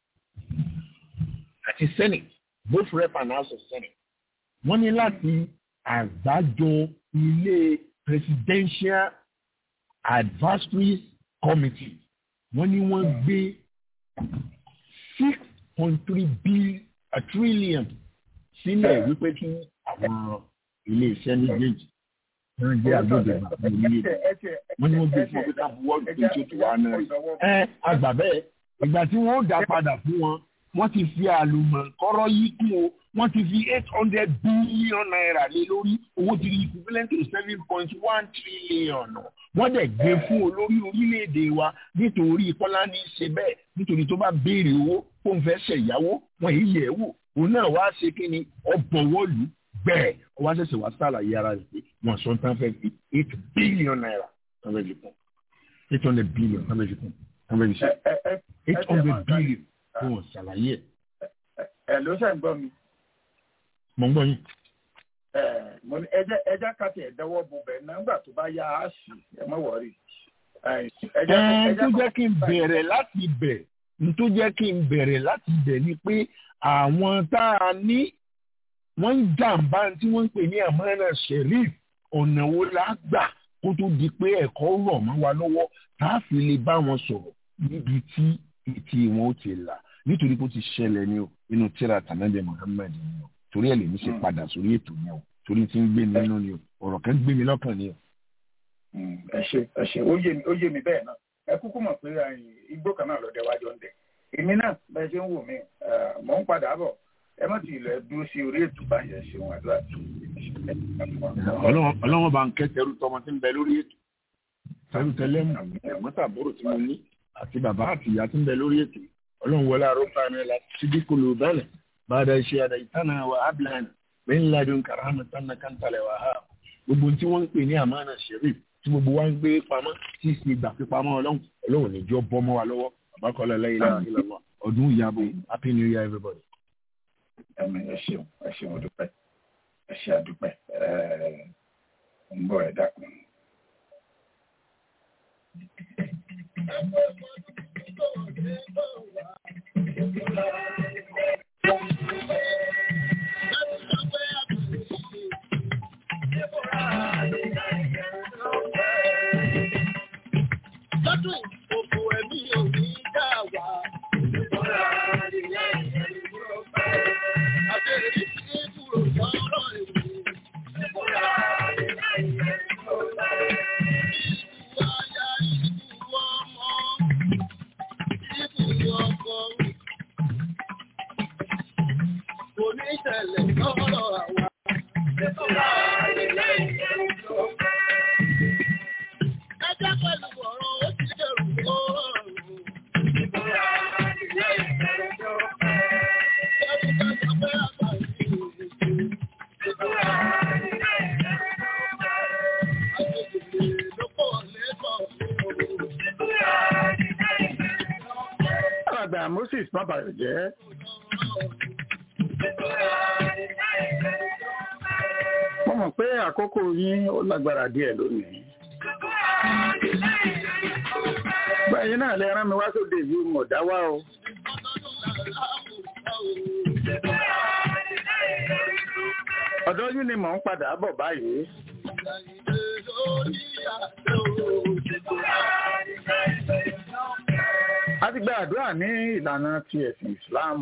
àti senate both rep and house of senate wọ́n ní láti àgbájọ ilé presidential advisory committee wọ́n ní wọ́n gbé six point three billion a trillion sílẹ̀ wípé kí àwọn ilé iṣẹ́ méjèèjì wọ́n jẹ́ agbódegbà fún orílẹ̀-èdè wọ́n ní wọ́n gbé fún ọ̀pẹ́ta buwọ́lù pé tí ó ti wà náà ẹ àgbà bẹ́ẹ̀ ìgbà tí wọ́n dá padà fún wọn wọ́n ti fi àlùmọ̀ kọ́rọ́ yìí kún o wọ́n ti fi eight hundred billion naira lé lórí owó ti di equivalent to seven point one trillion wọ́n dẹ̀ gbé fún olórí orílẹ̀-èdè wa nítorí kọ́lá ní í ṣe bẹ́ẹ̀ nítorí tó bá béèrè owó kó ń fẹ́ ṣẹ̀yáwó wọn èyí yẹ̀ wò òun náà wá ṣe kí ni ọ̀bọ̀wọ́lù bẹ́ẹ̀ ọ wá ṣẹ̀ṣẹ̀ wá sàlàyé ara rẹ̀ pé wọ́n sọ tán fẹ́ fi eight billion naira tán fẹ́ fi kún eight hundred billion tán fẹ́ fi kún tán fẹ́ fi ṣe eight hundred billion fún wọn ṣàlàyé ẹ̀.
ẹ ló ṣe ń gbọ́ mi.
mo ń gbọ́ yín.
mo ní ẹjẹ ẹjẹ kàtì ẹ̀dẹ́wọ́ bo bẹ̀ nígbà tó bá yá a sì ẹ mọ̀ wọ̀rí.
ẹ tó jẹ́ kí n bẹ̀rẹ̀ láti bẹ̀ n tó jẹ́ kí n bẹ̀rẹ̀ láti bẹ̀ ni pé àwọn tá a ní wọ́n ń jàǹbá tí wọ́n ń pè ní àmọ́nà sheriff ọ̀nà wo la gbà kó tó di pé ẹ̀kọ́ rọ̀ mọ́ wa lọ́wọ́ tá a fi lè bá wọn sọ̀rọ̀ níbi tí etí wọn ó ti là nítorí pé ó ti ṣẹlẹ̀ ní o nínú tíra tànàbẹ̀ Muhammad ni o torí ẹ̀ lè ní ṣe padà sórí ètò ni o torí tí ń gbé mi nínú ni o ọ̀rọ̀ kan gbé mi lọ́kàn ni o.
ẹ ṣe ẹ ṣe ó yé mi ó yé mi bẹ́ẹ̀ náà ẹ kúkú mọ̀ pé igbó kan náà lọ́dẹ wájọ ń dẹ̀ èmi náà bẹ́ẹ̀ ṣe ń wò mí mò ń padà bọ̀ ẹ má ti lọ ẹ dúró sí orí ètò báyẹn ṣe wọn àdúrà tó.
ọlọ́wọ́n bá ń kẹ́tẹ̀rù tọmọ tí ń bẹ lórí ètò tẹ́lú tẹ́lẹ̀ mọ́tàbúrò tí mo ní àti bàbá àti ìyá tí ń bẹ lórí ètò ọlọ́run wọlé àròkọ àmì ẹ̀la síbí kolo bẹ́lẹ̀ bàdà iṣẹ́ àdá ìtànà wà ábìlán bẹ́ẹ̀ ladùn karahama tánà kàńtàlẹ̀ wà ha gbogbo tí wọ́n ń pè ní àmánà sheriff tí gbogbo wa ń gbé pamọ́ tí ì sì gbà pé pamọ́ ọlọ́run ọlọ́run níjọ́ bọ́ mọ́ wa lọ́wọ́ àbákọ́lá láyé láyé lọ́wọ́ ọdún ìyàbọ̀ happy new year everybody.
ẹ̀mí ẹ ṣeun ẹ ṣeun ó dúpẹ́ ẹ ṣe àdúpẹ́ ẹ̀ ń bọ̀ ẹ̀ dákun.
Lọ́dún ìfòfò ẹ̀mí ò ní dá wà. Àbẹ̀rẹ̀ sí kúrò lọ́rọ̀ èmi. Ìlú aya, ìlú ọmọ, ìlú ọkọ. Kò ní ṣẹlẹ̀ lọ́rọ̀ àwa. Ẹjẹ́ pẹ̀lú ọ̀rọ̀ ó ti dẹ̀rù oòrùn. Ẹbí ká sọ pé àgbà ìlú ìlú. Àjèjì ló pọ̀ lẹ́kọ̀ọ́.
Alàgbà Moses Mábàyọ̀jẹ́. Mo mọ̀ pé àkókò yín ó lágbára díẹ̀ lónìí. Báyìí náà lè rán mi wá sóde ìlú mọ̀dá wá o. Ọ̀dọ̀ yín ni mò ń padà bọ̀ báyìí. A ti gba àdúrà ní ìlànà ti ẹ̀sìn Ìsìláàmù.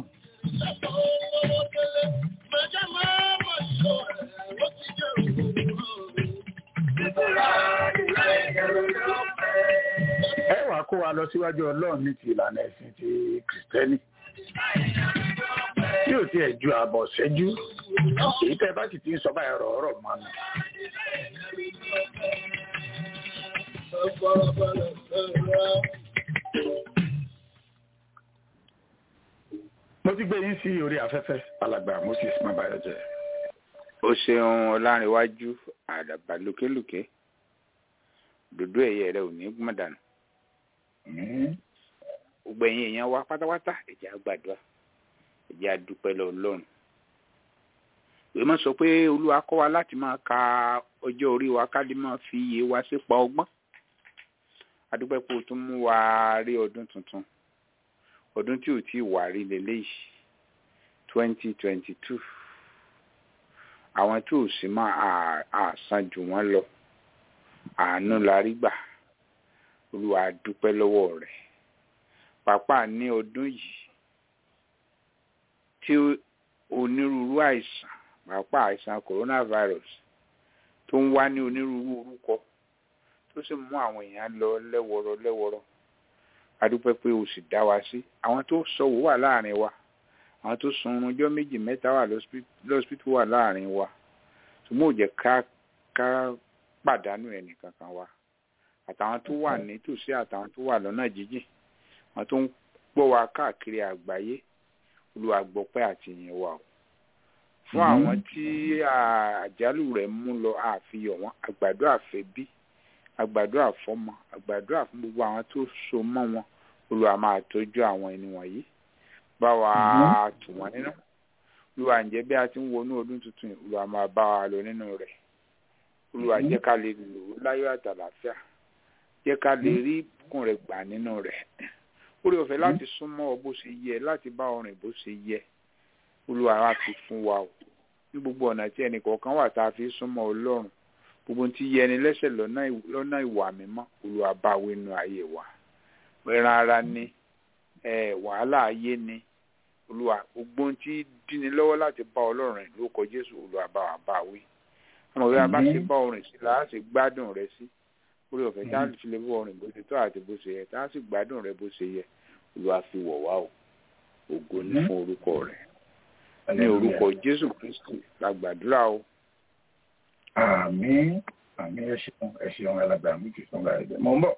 Ẹ wá kó wa lọ síwájú Ọlọ́run ní ti ìlànà ẹ̀sìn ti Kìrìsìtẹ́nì. Tí ò tiẹ̀ ju àbọ̀ ṣẹ́jú, èyí tẹ́ bá sì ti ń sọ báyìí ọ̀rọ̀ ọ̀rọ̀ mọ́ mi. Mo ti gbé yín sí orí afẹ́fẹ́ alàgbà Moses Mábàyọ̀jẹ́.
Ó ṣeun Ọlárìnwájú àdàbà lókèlókè dòdó ẹ̀yẹ rẹ̀ ò ní gbọ̀ndànù. Gbogbo ẹ̀yin èèyàn wa pátápátá ẹ jẹ́ á gbàdúrà ẹ jẹ́ á dúpẹ́ lọ́wọ́ Ọlọ́run. Ìwé máa sọ pé Olúwa kọ́ wa láti máa ka ọjọ́ orí wa ká lè máa fi iye wa sípa ọgbọ́n. A dúpẹ́ pé o tún mú wa rí ọdún tuntun. Ọdún tí ò tí ì wà rí lélẹ́yìí twenty twenty two. Àwọn tí ò sí máa àsán jù wọ́n lọ. Àánú la rí gbà. Olúwa dúpẹ́ lọ́wọ́ rẹ̀. Pàápàá ní ọdún yìí tí onírúurú àìsàn pàápàá àìsàn coronavirus tó ń wá ní onírúurú orúkọ tó sì mú àwọn èèyàn lọ lẹ́wọ̀rọ̀ lẹ́wọ̀rọ̀. A dúpẹ́ pé o sì dá wa sí. Àwọn tó sọ̀wọ́ wà láàrin wa. Àwọn tó sun ọjọ́ méjì mẹ́ta wà lọ́sípítù wà láàrin wa. Ṣùgbọ́n ò jẹ́ ká ká pàdánù ẹnì kankan wa. Àtàwọn tó wà nítòsí àtàwọn tó wà lọ́nà jíjìn. Àwọn tó ń gbọ́ wa káàkiri àgbáyé. Olúwa gbọpẹ́ àti ìyìn wa o. Fún àwọn tí àjálù rẹ̀ mú lọ àfihàn wọn àgbàdo àfẹ́bí àgbàdo àfọ́mọ àgbàdo àfún gbogbo àwọn tó so mọ́ wọn. Olúwa máa tọ́jú àwọn ẹni wọ̀nyí. Bá wa tù wọ́n nínú. Olúwa ǹjẹ́ bí a ti ń wọnú ọdún tuntun yìí Olúwa máa bá wa lọ nínú rẹ̀. Olúwa jẹ́ ká lè lò ó láyọ̀ àtàlàáfíà. Jẹ́ ká lè rí ìbùkún rẹ̀ gbà nínú rẹ̀. Oore ọ̀fẹ́ láti súnmọ́ ọ bó ṣe yẹ láti bá ọ rìn bó ṣe yẹ. Olúwa wá fi fún wa o. Ní gbogbo ọ̀nà tí ẹnì kọ̀ọ̀kan wà tá a fi súnmọ́ Ọlọ́run. Gbogbo tí yẹni lẹ́sẹ̀ lọ́nà ìwà mímọ́ Olúwa bá wa nínú ayé wa. Ẹran ara ni wàhálà ayé ni. Olúwa gbogbo tí dínni lọ́wọ́ láti bá Ọlọ́run rìn lórúkọ Jésù Olúwa bá wa bá wí. Àmọ́ bí a bá ṣe bá ọ rìn sí la á sì gbádùn rẹ sí. Oore ọ̀fẹ́ tá a fi lè bọ́ ọ rìn bó ṣe tọ́ àti bó ṣe yẹ tá a sì gbádùn rẹ bó ṣe yẹ. Olúwa fi wọ̀ wá o. Ògo ni fún orúkọ rẹ̀. Ní orúkọ Jésù Kristi la gbàdúrà o.
Àmín. Àmín ẹ ṣeun ẹ ṣeun alàgbà mi kì í sọ́nà ẹ̀jẹ̀. Mo ń bọ̀.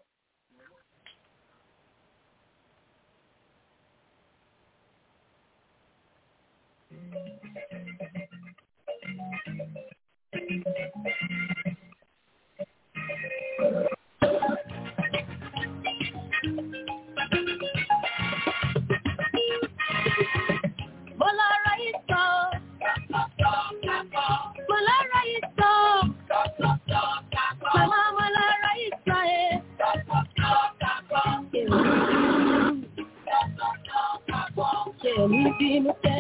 Bọ́lá ra ìtàn ṣe ní bínú tẹ́.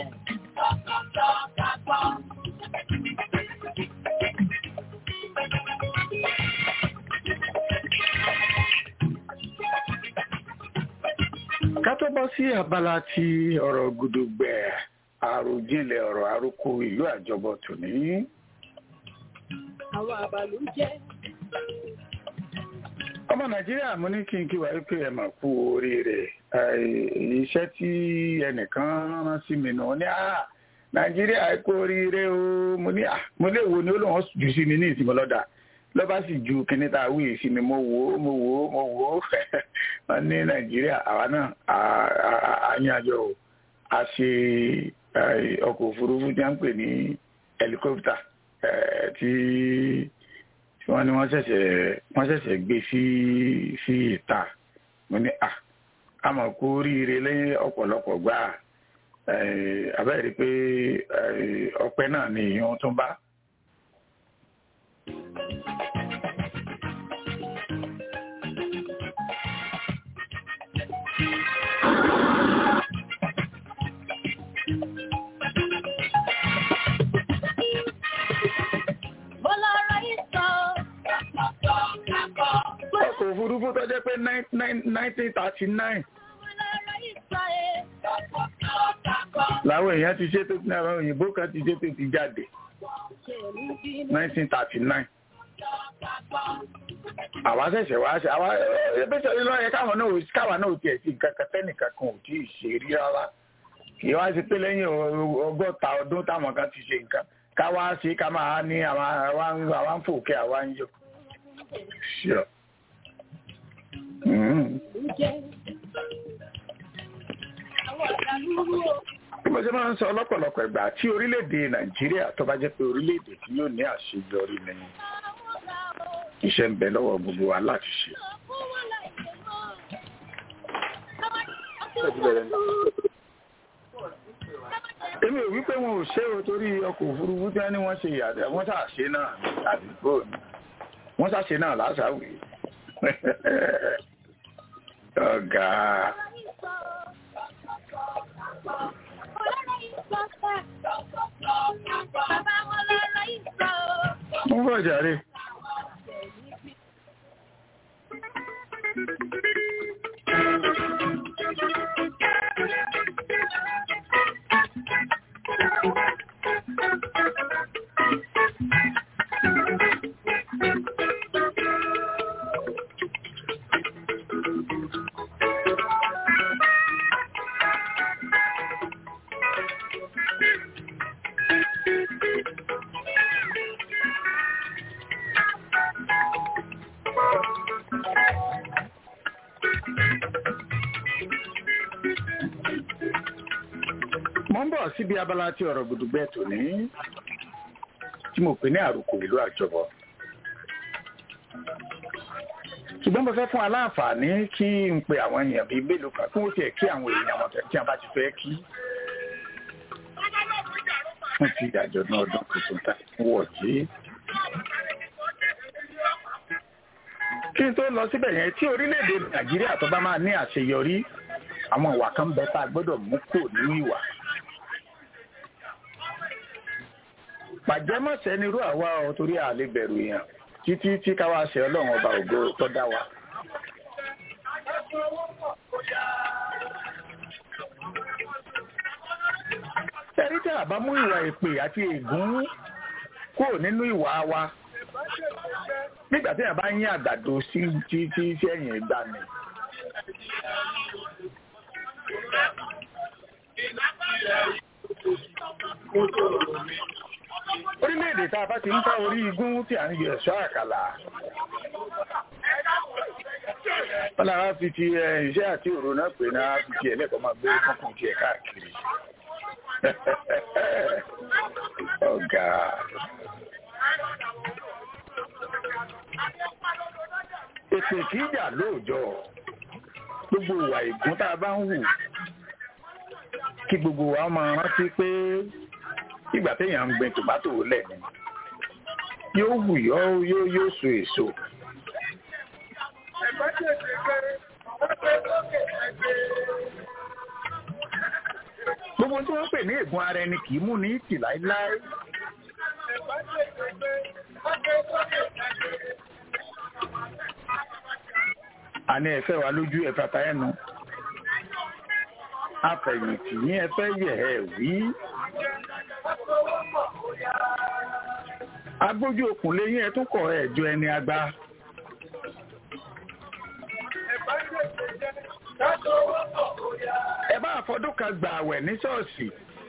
Ká tó bọ́ sí abala ti ọ̀rọ̀ gudugbẹ̀ àròjinlẹ̀ ọ̀rọ̀ àròkọ ìlú àjọbọ tòní.
Àwọn àbàlú jẹ́.
Ọmọ Nàìjíríà mú ní kí n kí wà pé ẹ mà kú oríire. Iṣẹ́ tí ẹnìkan rán sí mi náà ní à Nàìjíríà kú oríire o. Mo ní à mo lè wo ni ó lóun jù sí mi ní ìsinmi lọ́dà. Lọ́ba sì ju kíní tá a wí sí mi mo wò ó mo wò ó mo wò ó wọ́n ní Nàìjíríà àwa náà àyànjọ o a ṣe ọkọ̀ òfurufú tí a ń pè ní helicopter tí wọ́n ní wọ́n ṣẹ̀ṣẹ̀ wọ́n ṣẹ̀ṣẹ̀ gbé sí sí ìta mo ní à a mọ̀ kó oríire lẹ́yìn ọ̀pọ̀lọpọ̀ gbà abẹ́rẹ́ pé ọpẹ́ náà ni ìyẹn tún bá. Ọkọ̀ òfurufú tó jẹ́ pé nineteen thirty nine láwọn èèyàn ti ṣe tó ní àwọn òyìnbó kan ti ṣe tó ti jáde nineteen thirty nine àwa ṣẹ̀ṣẹ̀ wá ṣe àwa ẹgbẹ́sẹ̀ lọ́yẹ káwọn náà káwọn náà tiẹ̀ sí nǹkan kan tẹ́nìkan kan ò tí ì ṣe rí rárá kì í wá sí pé lẹ́yìn ọgọ́ta ọdún táwọn kan ti ṣe nǹkan káwá sí ká máa ní àwọn ń fòkè àwa ń yọ. Sure. Mm. Bí mo ṣe máa ń sọ lọ́pọ̀lọpọ̀ ìgbà tí orílẹ̀-èdè Nàìjíríà tó bá jẹ́ pé orílẹ̀-èdè tí yóò ní àṣeyọrí ni iṣẹ́ ń bẹ lọ́wọ́ gbogbo wa láti ṣe. Èmi ò wí pé wọn ò ṣe o torí ọkọ̀ òfurufú tí wọ́n ní wọ́n ṣe ìyàtọ̀ wọ́n ṣàṣe náà àdúgbò ni wọ́n ṣàṣe náà láṣàwì. Ọ̀gá. Mo bọ̀ jàre. Síbi abala tí ọ̀rọ̀ gbùdùgbẹ́ tòní tí mo pè ní àròkọ ìlú àjọbọ. Ṣùgbọ́n mo fẹ́ fún aláǹfààní kí n pe àwọn èèyàn bíi mélòó kan kí wọ́n tiẹ̀ kí àwọn èèyàn wọn tí wọ́n bá ti fẹ́ kí. Wọ́n ti ìdájọ́ náà ọdún tuntun tá wọ̀ jí. Kí n tó lọ síbẹ̀ yẹn tí orílẹ̀-èdè Nàìjíríà tó bá máa ní àṣeyọrí àwọn ìwà kan bẹ tá a gbọ́dọ̀ mú kò nínú ìwà. Pàjẹ́mọ̀sẹ̀ nírú àwa ọ̀ torí àlè bẹ̀rù èèyàn títí tí káwá ṣe ọlọ́run ọba ògo tó dá wa. Ẹ̀rí tí a bá mú ìwà èpè àti ègún kúrò nínú ìwà wa nígbà tí a bá yín àgbàdo sí tí tí sẹ́yìn ìgbà mi. Orílẹ̀-èdè tá a bá ti ń ká orí igún tí a ń yọ ẹ̀ṣọ́ àkàlà. Wọ́n lára fi ti iṣẹ́ àti òrò náà pè náà fi ti ẹlẹ́kọ̀ọ́ máa gbé kọ́kùn ti ẹ̀ káàkiri. Ọ̀gá. Èpè kì í jà lóòjọ́. Gbogbo ìwà ìgún tá a bá ń hù. Kí gbogbo wa máa rántí pé ìgbà téèyàn ń gbin tòmátò lẹ̀ ni yóò wù yóò yóò so èso. gbogbo tí wọ́n pè ní ègún ara ẹni kì í mú ní ìtì láíláí. àní ẹ̀fẹ́ wa lójú ẹ̀fẹ́ àtàyẹ̀nu afẹ̀yìntì ní ẹ̀fẹ́ yẹ̀ ẹ̀ wí. agbójú okùn lẹ́yìn ẹ̀ tún kọ̀ ẹ̀ jọ ẹni àgbà. ẹ bá àfọdún kan gbà àwẹ̀ ní ṣọ́ọ̀ṣì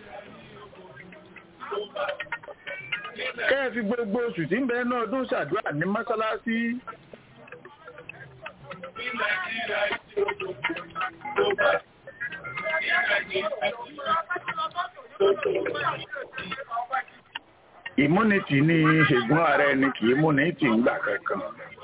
kẹ́ ẹ fi gbogbo oṣù tí ń bẹ náà ọdún ṣàdúrà ní mọ́ṣáláṣí. Immunity ní ṣègùn ara ẹni kì í mú ní tì ń gbà kankan.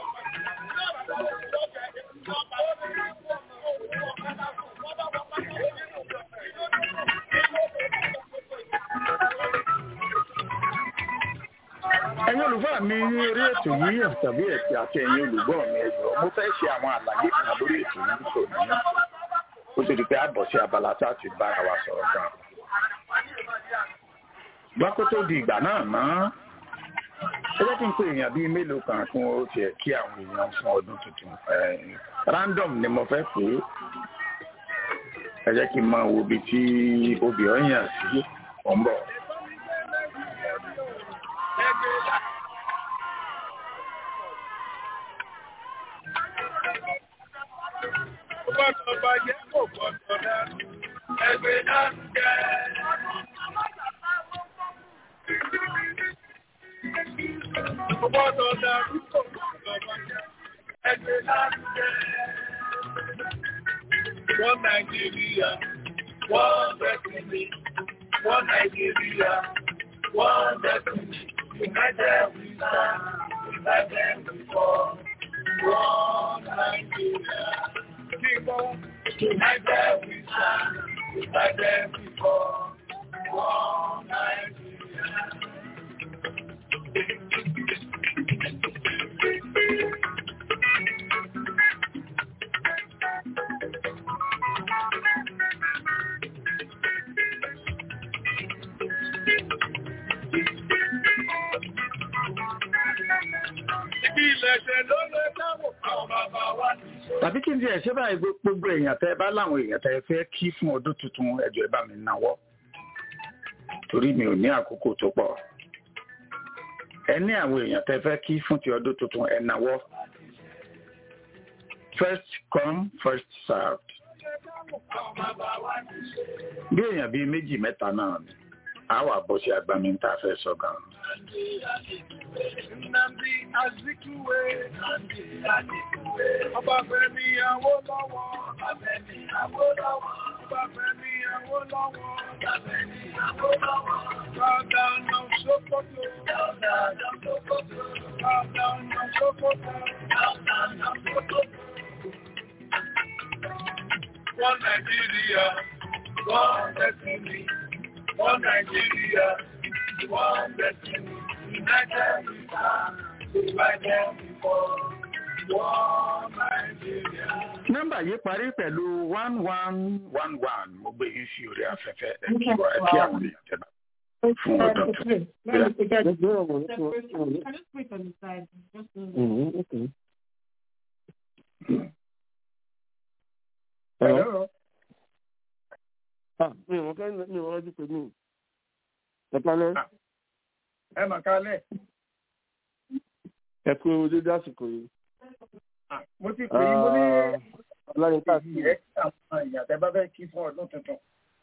Ẹ̀yin olùgbọ́ mi ní orí ètò yìí tàbí ẹ̀sìn àti ẹ̀yin olùgbọ́ mi ẹ̀jọ̀ mo fẹ́ ṣe àwọn àlàyé kan lórí ètò yìí tòní ó ti di pé a bọ̀ sí abala tá a ti bára wa sọ̀rọ̀ gan. Gbọ́kó tó di ìgbà náà mọ́ ẹ jẹ́ kí n pè èèyàn bíi mélòó kan kún ó tiẹ̀ kí àwọn èèyàn fún ọdún tuntun random ni mo fẹ́ pè é ẹ jẹ́ kí n máa wo ibi tí obì ọ̀yàn sí ọ̀ ń bọ̀.
Ọba jẹ́ kò gbọ́dọ̀ dánú, ẹgbẹ́ dánú jẹ́. Kò gbọ́dọ̀ dánú, kò gbọ́dọ̀ bàjẹ́, ẹgbẹ́ dánú jẹ́. One Nigeria, one destiny, one Nigeria, one destiny. United we stand, united we fall. One Nigeria. People, united we stand, united we fall. One Nigeria.
Tàbí kí n di ẹ̀ṣẹ́ báyìí gbogbo èèyàn tẹ́ bá láwọn èèyàn tẹ́ fẹ́ kí fún ọdún tuntun ẹjọ́ ẹ bá mi náwó torí mi ò ní àkókò tó pọ̀. Ẹ ní àwọn èèyàn tẹ́ fẹ́ kí fún ti ọdún tuntun ẹ náwó. First come, first served. Bí èèyàn bíi méjì mẹ́ta náà ni a wà bọ́ sí agbami tá a fẹ́ sọ gan-an.
Nnamdi Azikiwe, Nnamdi Azikiwe, Ọba Fẹ́mi Awólọ́wọ̀, Ọba Fẹ́mi Awólọ́wọ̀, Ọba Fẹ́mi Awólọ́wọ̀, Ọba Fẹ́mi Awólọ́wọ̀, Countdown of Sokoto, Countdown of Sokoto, Countdown of Sokoto, Countdown of Sokoto. One Nigeria, one destiny, one Nigeria, one destiny. United we stand, united we fall. One Nigeria.
Nọ́mbà yìí parí pẹ̀lú one one one one mo gbé yín sí orí afẹ́fẹ́ ẹ̀ kí wọ́n ẹ̀ kí àwọn èèyàn tẹ̀ bá fún ọdún tó.
Hello. Ah, mi ò kẹ́ mi ò rọ́jú pé mi. Ẹ kálẹ́.
Ẹ mà kálẹ̀.
Ẹ kú ewu dédé àsìkò yìí.
Mo ti pè é mo ní
Ọláyínká sí
ẹ̀ kí àwọn èèyàn tẹ́ bá fẹ́ kí fún ọdún tuntun.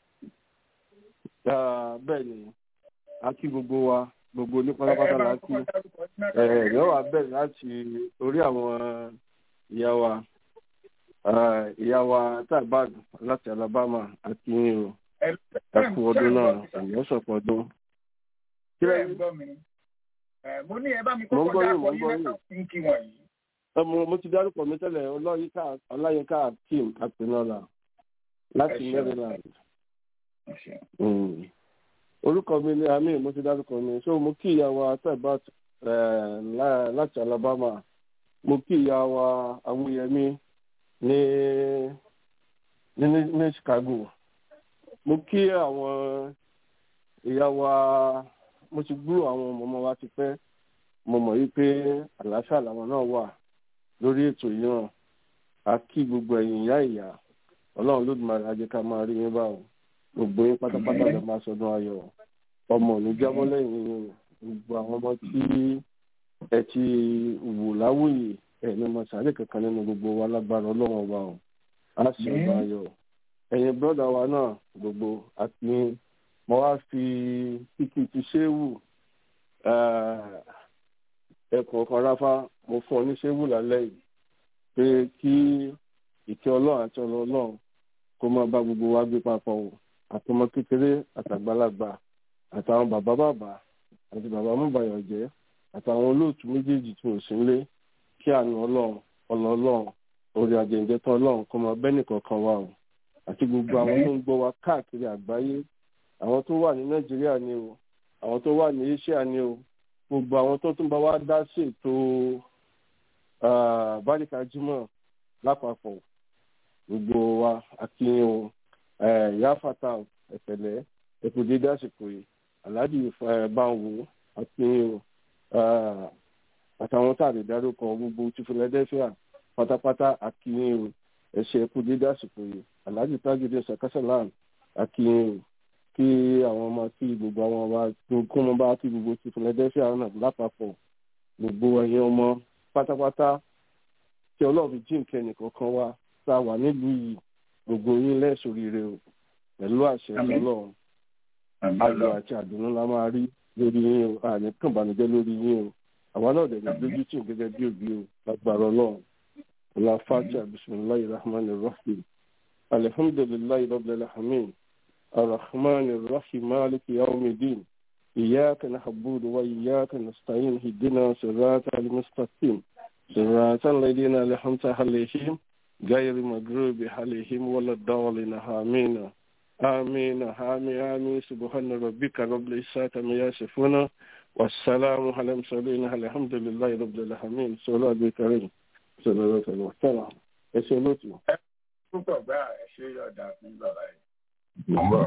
Bẹ́ẹ̀ ni, a kí gbogbo wa, gbogbo ní pátápátá la kí. Ẹ̀rọ wa bẹ̀rẹ̀ láti orí àwọn ìyá wa. Ìyá wa Tabag láti Alabama àti yín o. Ẹ kú ọdún náà, ẹ̀yọ́ sọ̀pọ̀ ọdún.
Mo ní ẹ bá mi kọ́kọ́ dápọ̀ yín lẹ́tọ̀ sí kí wọ̀n yìí.
Mo ti dárúkọ mi tẹ́lẹ̀ Ọláyínká Akeem Apinola láti Maryland. Orúkọ mi ni Ami, mo ti dárúkọ mi. So mo kí ìyá wa Tabag láti Alabama. Mo kí ìyá wa Awúyẹmí ní ní Chicago. mo kí àwọn ìyá wa mo ti gbúrò àwọn ọmọ wa ti pẹ́ mo mọ̀ wípé àlàáfíà làwọn náà wà lórí ètò yìí náà a kí gbogbo ẹ̀yin ìyá ìyá ọlọ́run lódùmarè á jẹ́ ká máa rí yín báwo gbogbo yín pátápátá lè máa sọdún ayọ̀ ọmọ ò ní jábọ́ lẹ́yìn yín gbogbo àwọn ọmọ tí ẹ ti wò láwòye ẹ̀ ní ọmọ sàárè kankan nínú gbogbo wa lágbára ọlọ́run ọba ọ̀ á sì ọba ayọ̀ ẹ̀yin bọ́dà wa náà gbogbo àti mo wá fi kíkì ti ṣéwù ẹ̀kọ́ kan ráfá mo fún ọ ní ṣéwù lálẹ́ yìí pé kí ìkẹ́ ọlọ́run àti ọlọ́run kó máa bá gbogbo wa gbé papọ̀ o àtọmọ kékeré àtàgbàlagbà àtàwọn bàbá bàbá àti bàbá mọ́bàyọ̀jẹ́ àtàwọn olóòtú méjèèjì tí ò sí nílé kí àánú ọlọ́run ọlọ́run orí àjẹ̀ǹjẹ́ tán ọlọ́run kó máa bẹ́ẹ̀ nìkankan wa o àti gbogbo àwọn tó ń gbọ́ wa káàkiri àgbáyé àwọn tó wà ní nàìjíríà ni o àwọn tó wà ní asia ni o gbogbo àwọn tó tún bá wa dá sí ètò báríkà jímọ̀ lápapọ̀ gbogbo wa akínyìn o ìyá fata ẹ̀fẹ̀lẹ́ ẹ̀kú dédé àsìkò yìí aláàjì báwo akínyìn o àtàwọn tá a lè dárúkọ gbogbo ti Philadelphia pátápátá akínyìn o ẹ̀ṣẹ̀ ẹ̀kú dédé àsìkò yìí aláàjì tágídé sàkásàlám akínyìn o kí àwọn ọmọ kí gbogbo àwọn ọba kó mọ bá kí gbogbo ti Philadelphia náà lápapọ̀ gbogbo ẹ̀yin ọmọ pátápátá tí ọlọ́run fi jíǹkẹ́ nìkankan wá tá a wà nílùú yìí gbogbo yín lẹ́sọ̀rìrè o pẹ̀lú àṣẹ ọlọ́run ayọ̀ àti àdùnnú la máa rí lórí yín o àní kàn bànújẹ́ lórí yín o àwa náà dẹ̀ ní lójú tì gẹ́gẹ́ bí òbí o lágbára ọlọ́run ọlá fàtíà bisimilayi rahman rahim alihamdulilayi rabbil alamin arrahman rahim maliki yawmiddin iyyaka na'budu wa iyyaka nasta'in ihdina siratal mustaqim siratal ladina an'amta alaihim غير المغضوب عليهم ولا الضالين آمين آمين آمين آمين سبحان ربك رب العزة عما يصفون والسلام على المرسلين الحمد لله رب العالمين صلى الله عليه صلى الله عليه وسلم ẹ ṣé lótú.
ẹ púpọ̀ gbá ẹ ṣe yọ̀dà fún bàbá yìí.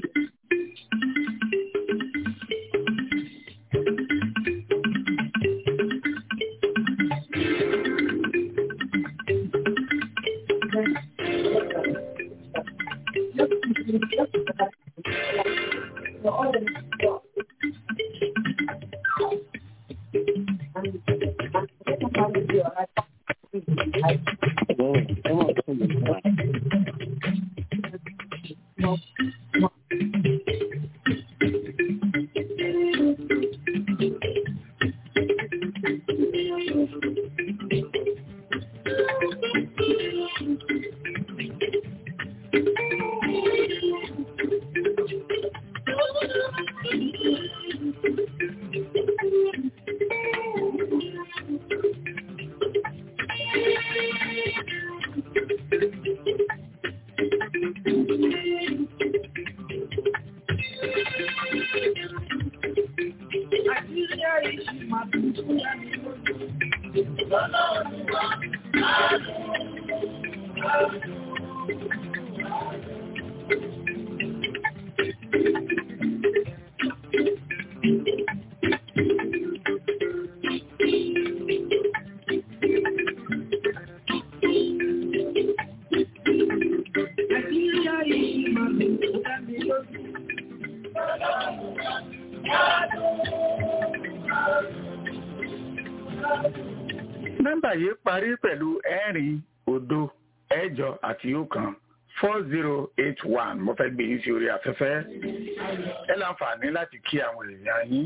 nọ́mbà yìí parí pẹ̀lú ẹ̀rin òdo ẹ̀jọ àti ọ̀kan four zero eight one mo fẹ́ gbé yín sí orí afẹ́fẹ́ ẹ láǹfààní láti kí àwọn èèyàn yín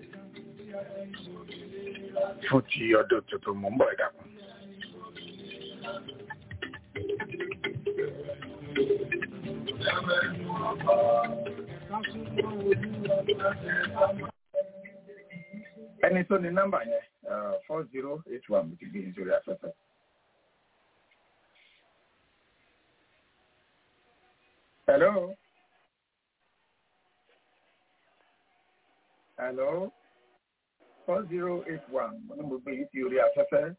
fún ti ọdún tuntun mò ń bọ̀ ẹ dákun. ẹni tó ní nọ́mbà yẹn four zero eight one mo ti gbé yín sórí afẹ́fẹ́. Hello. Hello. Four zero eight one. Mo ní mo gbé yín sí orí afẹ́fẹ́.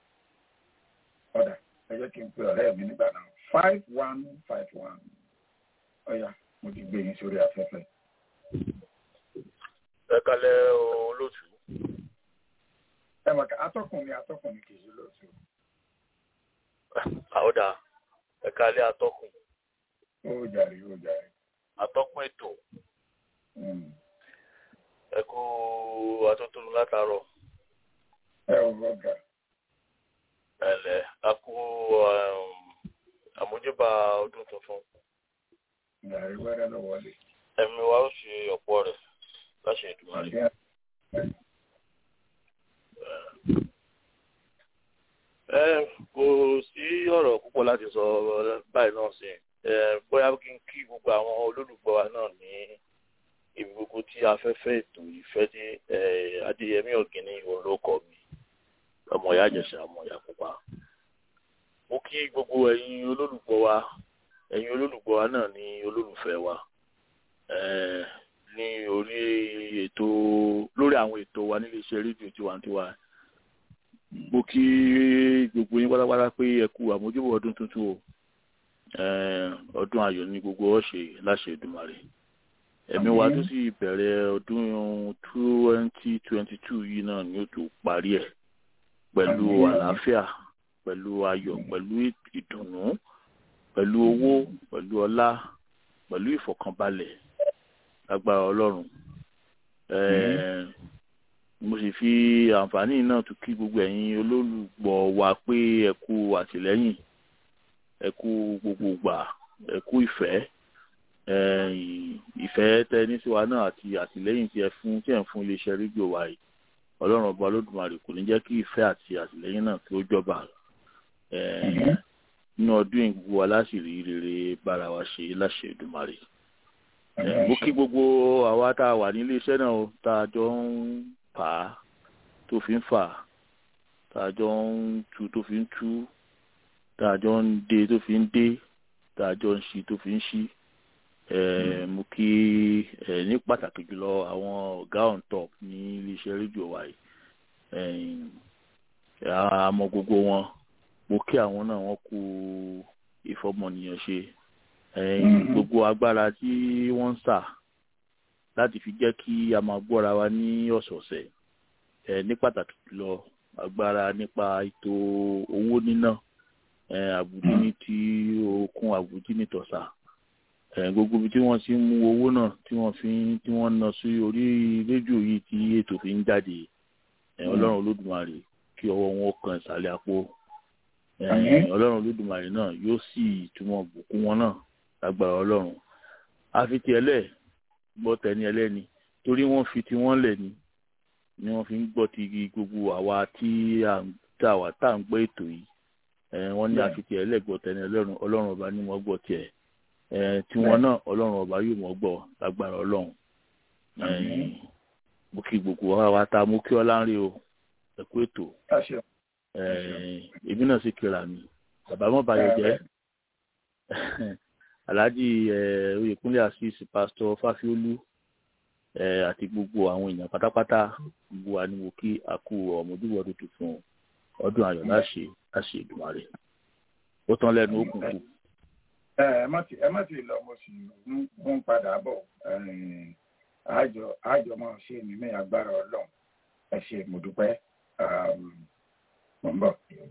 Ọ̀dà ẹ jẹ́ kí n pe ọ̀rẹ́ mi nígbà náà. Five one five one. ọ̀yà mo ti gbé yín sórí afẹ́fẹ́.
Ẹ kalẹ̀ olóòtú.
Ẹ mọ̀ ká atọ́kùn ni atọ́kùn ni kì í ṣe olóòtú.
Àwọ̀dà ẹ kalẹ̀ atọ́kùn.
Ó jàre ó jàre.
Atọ́kùn ètò. Ẹ kú atótónu látàárọ̀.
Ẹ ò rọgà.
Ẹ̀lẹ́ a kú àmójúbà ọdún tuntun.
Ìyàrí wẹ́rẹ́ lọ wọlé.
Ẹ̀mí wa ó ṣe ọ̀pọ̀ rẹ̀ láṣẹ Èdùmàrè. Ẹ kò sí ọ̀rọ̀ púpọ̀ láti sọ báyìí náà sí. Bóyá kí n kí gbogbo àwọn olólùgbọ́ wa náà ní ibi gbogbo tí afẹ́fẹ́ ètò ìfẹ́ dé Adéyẹmí Ọ̀gìnní olóko mi ọmọ ìyá Ìjẹ̀ṣà ọmọ ìyá Pupa. Mo kí gbogbo ẹ̀yin olólùgbọ́ wa ẹ̀yin olólùgbọ́ wa náà ní olólùfẹ́ wa ní orí ètò lórí àwọn ètò wa nílé iṣẹ́ rédíò tiwantiwa. Mo kí gbogbo yín pátápátá pé ẹ kú àmójúbọ̀ ọdún tuntun o. Ọdún ayọ̀ ní gbogbo ọ̀ṣẹ̀ láṣẹ Èdùmàrè. Ẹ̀mí wa tó sì bẹ̀rẹ̀ ọdún twenty twenty-two yìí náà ni ó tó parí ẹ̀ pẹ̀lú àlàáfíà, pẹ̀lú ayọ̀, pẹ̀lú ìdùnnú, pẹ̀lú owó, pẹ̀lú ọlá, pẹ̀lú ìfọ̀kànbalẹ̀ lágbára Ọlọ́run. Mo sì fi àǹfààní náà tún kí gbogbo ẹ̀yin olólùgbọ́ wa pé ẹ kú àtìlẹ́yìn, ẹ kú gbogbo ìgbà, ẹ kú ìfẹ́. Ìfẹ́ tẹ ní sí wa náà àti àtìlẹ́yìn tí ẹ fún tí ẹ ń fún iléeṣẹ́ rédíò wa yìí. Ọlọ́run ọba Olódùmarè kò ní jẹ́ kí ìfẹ́ àti àtìlẹ́yìn náà kí ó jọba. Nínú ọdún ìgbò wa láṣìírí rere bára wa ṣe láṣẹ Èdùmàrè. Mo kí gbogbo àwa tá a wà ní iléeṣẹ́ náà tá a jọ ń fà á tó fi ń fà, tá a jọ ń tú tó fi ń tú, tá a jọ ń dé tó fi ń dé, tá a jọ ń ṣí tó fi ń ṣí. Mo kí ní pàtàkì jùlọ àwọn ọ̀gá on top ní iléeṣẹ́ rédíò wa yìí. Àmọ́ gbogbo wọn mo kí àwọn náà wọ́n kú ìfọmọnìyàn ṣe. Gbogbo agbára tí wọ́n ń sà láti fi jẹ́ kí a máa gbọ́ra wa ní ọ̀sọ̀ọ̀sẹ̀. Ní pàtàkì jùlọ agbára nípa ètò owó níná, àbùdí ní ti okun, àbùdí ní tọ̀sà. Gbogbo ibi tí wọ́n ti ń mú owó náà tí wọ́n fi tí wọ́n ná sí orí rédíò yìí tí ètò fi ń jáde. Ọlọ́run Olódùmarè kí ọwọ́ wọn kan ìsàlẹ̀ àpò. Ọlọ́run Olódùmarè náà yóò sì túmọ̀ bùkún wọn náà lágbára Ọlọ́run. A fi ti ẹlẹ́ gbọ́ tẹni ẹlẹ́ni torí wọ́n fi ti wọ́n lẹ̀ ni ni wọ́n fi ń gbọ́ ti gbogbo àwa tí à ń tà wá tá à ń gbọ́ ètò yìí. Wọ́n ní a fi ti ẹlẹ́ gbọ́ tẹni Ọlọ́run Ọlọ́run ọba ní wọ́n gbọ́ tiẹ̀. Tí wọn náà Ọlọ́run ọba yóò mọ̀ gbọ́ lágbára Ọlọ́run. Mo kí gbogbo wa ta mo kí ọlá ń rí o ẹ kú ètò. Èmi náà sì kíra mi bàbá mọ́ bayọ̀ jẹ́ Alhaji Oyèkúnlé Azeez pásítọ̀ Fáfiolú àti gbogbo àwọn èèyàn pátápátá gbogbo wa ni mo kí a kú ọmọdúnwọ̀ ọdún tuntun ọdún ayọ̀ láṣẹ láṣẹ Èdùmàrè. Ó tán lẹ́nu ó kùn kù.
Ẹ má ti ẹ má ti lọ mo sì ń padà bọ̀ àjọ àjọ máa ṣe ní ní agbára Ọlọ́run. Ẹ ṣé mo dúpẹ́. Mo ń bọ̀.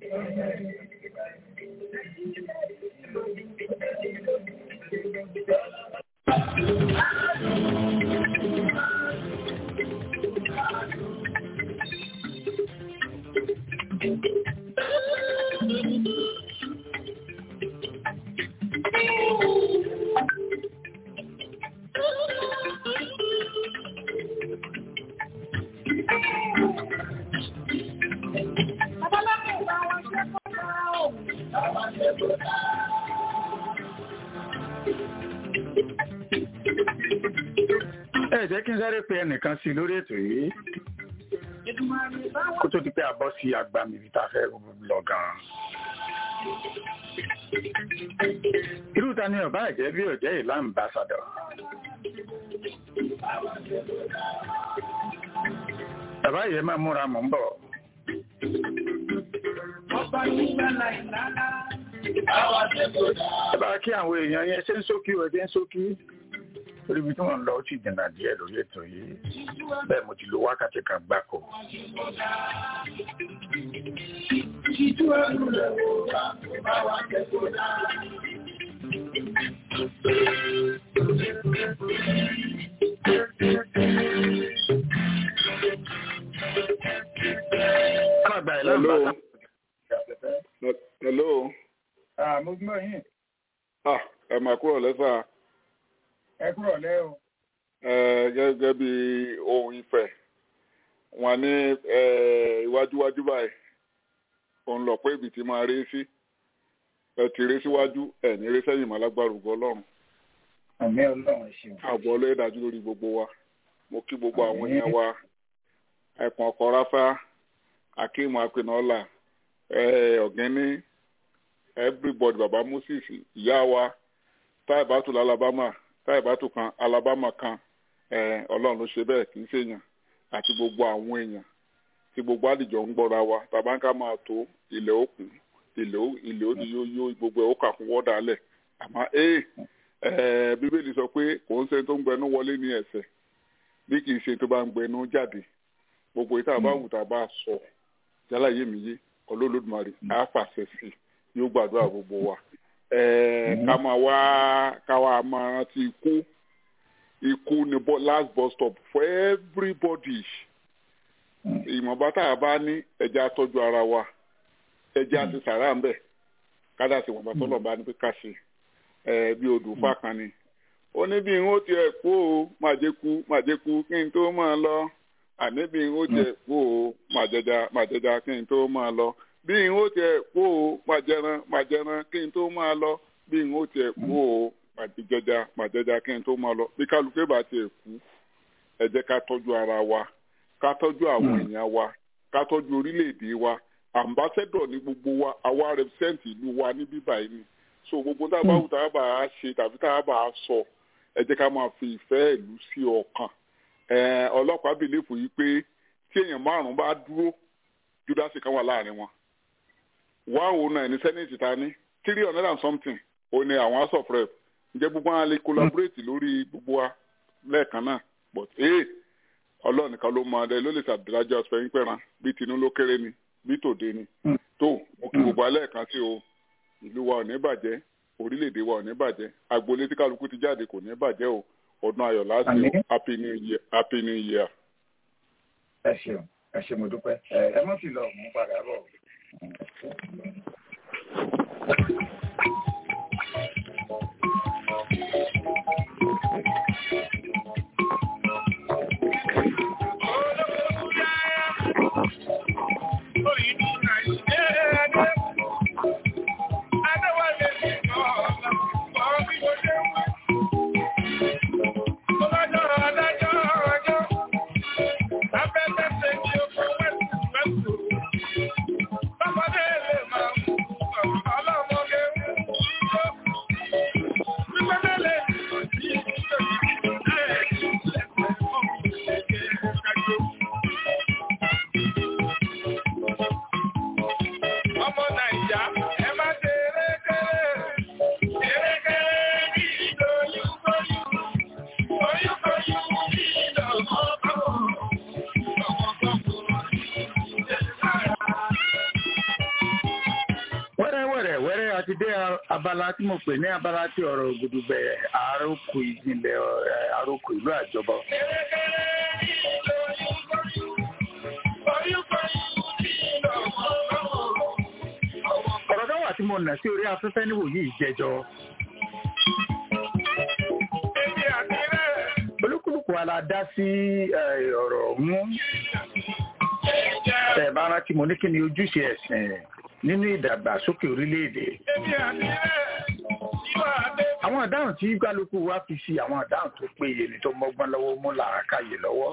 Ẹ jẹ́ kí n sáré pe ẹnìkan sí lórí ètò yìí kó tó di pé a bọ́ sí agbami ibi tá a fẹ́ lọ gan-an. Irú ta ni ọba ẹ̀jẹ̀ bí ọ̀jẹ́ ìlà ambassador. Bàbá yìí máa múra mọ̀ ń bọ̀. Ọba nígbà láìlára ẹ bá kí àwọn èèyàn yẹn ṣe ń ṣókí o ṣe ń ṣókí torí ibi tí wọ́n ń lọ ó sì jìnnà díẹ̀ lórí ètò yìí bẹ́ẹ̀ mo ti lo wákàtí kan gbáko.
Hello. Hello.
Ah, mo gbọ́ yín.
Ah, ẹ máa kúrò lẹ́sà.
Ẹ kúrò lẹ́ o.
Ẹ gẹ́gẹ́ bí ohun ìfẹ́. Wọ́n ní iwájúwájú báyìí. Òun lọ pé ibi tí máa rí sí. Ẹ ti rí síwájú, ẹ ní rí sẹ́yìn máa lágbára ògo Ọlọ́run.
Àmì Ọlọ́run ṣeun.
Àbọ̀ ọlọ́yẹ dájú lórí gbogbo wa. Mo kí gbogbo àwọn èèyàn wa. Ẹ̀pọ̀n ọkọ̀ ráfá, Akeem Akinola, Ọ̀gẹ́ni, everybody, Baba Moses, ìyá wa, Táìbátù Alabama, Táìbátù kan, Alabama kan, Ọlọ́run ló ṣe bẹ́ẹ̀ kì í ṣèyàn, àti gbogbo àwọn èèyàn, tí gbogbo àdìjọ ń gbọ́ra wa, tàbá ń ká máa tó ilẹ̀ òkun, ilẹ̀ òdì yóò yó gbogbo ẹ̀ ó kà fún wọ́dà alẹ̀. Àmọ́ ee Bíbélì sọ pé kò ń ṣe tó ń gbẹnu wọlé ní ẹ̀ṣẹ̀, bí kì í ṣe tó bá ń gbẹnu jáde. Gbogbo ìta bá wù tá a bá sọ yálà yé mi yé Olódùmarè á fàṣẹ sí yóò gbàdúrà gbogbo wa. Ká máa wá ká wá máa rántí ikú ikú ni last bus stop for everybody. Ìmọ̀ba tá a bá ní ẹja tọ́jú ara wa ẹja ti sàrà ń bẹ̀ kádà sí ìwọ̀nba tó lọ́ọ́ bá ní pé ká ṣe bí odò fákan ni. Ó ní bí n ó tiẹ̀ kú o màjẹ́kú màjẹ́kú kí n tó máa lọ. Àníbi ń ó jẹ kú o màjẹjà màjẹjà kí n tó máa lọ bí ń ó jẹ kú o màjẹran màjẹran kí n tó máa lọ bí ń ó jẹ kú o màjẹjà màjẹjà kí n tó máa lọ bí kálukú bá tiẹ̀ kú ẹ jẹ́ ká tọ́jú ara wa ká tọ́jú àwọn èèyàn wa ká tọ́jú orílẹ̀-èdè wa ambassador ní gbogbo wa àwa represent ìlú wa ní bíbá yìí ni so gbogbo tá a bá wù tá a bá a ṣe tàbí tá a bá a sọ ẹ jẹ́ ká máa fi ìfẹ́ ìlú sí ọkàn. Ọlọ́pàá bìlífù yìí pé tí èèyàn márùn-ún bá dúró Júdásì kan wà láàrin wọn one oh nine ní senate ta ní three hundred and something ó ní àwọn house of rep ǹjẹ́ gbogbo wọn lè collaborate lórí gbogbo wa lẹ́ẹ̀kan náà but ee Ọlọ́run nìkan ló mọ adé ló lè ṣàdájọ́ ọ̀sẹ̀ pẹ̀ràn bí tinú ló kéré ni bí tòde ni tó mo kí gbogbo alẹ́ kan sí o ìlú wa ò ní bàjẹ́ orílẹ̀-èdè wa ò ní bàjẹ́ agboolé tí kálukú ti jáde kò ní bàjẹ́ o ọdún ayọ̀ láti o happy new year happy new year.
ẹ ṣeun ẹ ṣe mo dúpẹ́ ẹ mọ́ sí lọ mú padà bọ̀. Abala tí mo pè ní abala tí ọ̀rọ̀ ògùdùgbẹ̀ àrókò ìjìnlẹ̀ àrókò ìlú àjọbọ. Ọ̀rọ̀ kan wà tí mo nà sí orí afẹ́fẹ́ níwòyí ìjẹjọ. Olúkúlùkù wa la dá sí ọ̀rọ̀ ọ̀hún. Ẹ̀ bá rántí mo ní kí ni ojúṣe ẹ̀sìn nínú ìdàgbàsókè orílẹ̀-èdè. Àwọn àdáhùn tí kálukú wa fi sí àwọn àdáhùn tó péye ní tó mọ́gbọ́n lọ́wọ́ mú làákàyè lọ́wọ́.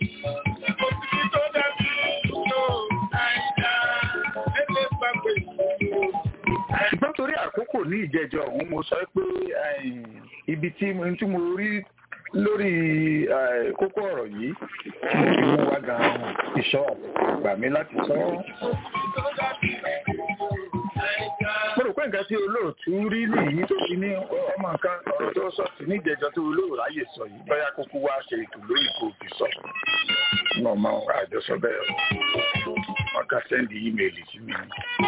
Ṣùgbọ́n torí àkókò ní ìjẹjọ ọ̀hún mo sọ pé ibi tí mo rí lórí kókó ọ̀rọ̀ yìí tí mo fi mú wá gan-an ìṣọ́ gbà mí láti sọ ọ́. Mo rò pé nǹkan tí olóòtú rí nìyí tó fi ní ọmọ nǹkan ọ̀rọ̀ tó sọ sí níjẹ̀jọ́ tó olóòrò ráyè sọ yìí bóyá kúkú wá ṣe ètò lórí kò fi sọ wọn mọ àjọsọ bẹ́ẹ̀ wọn kà sẹ́ndì ímeèlì sí mi.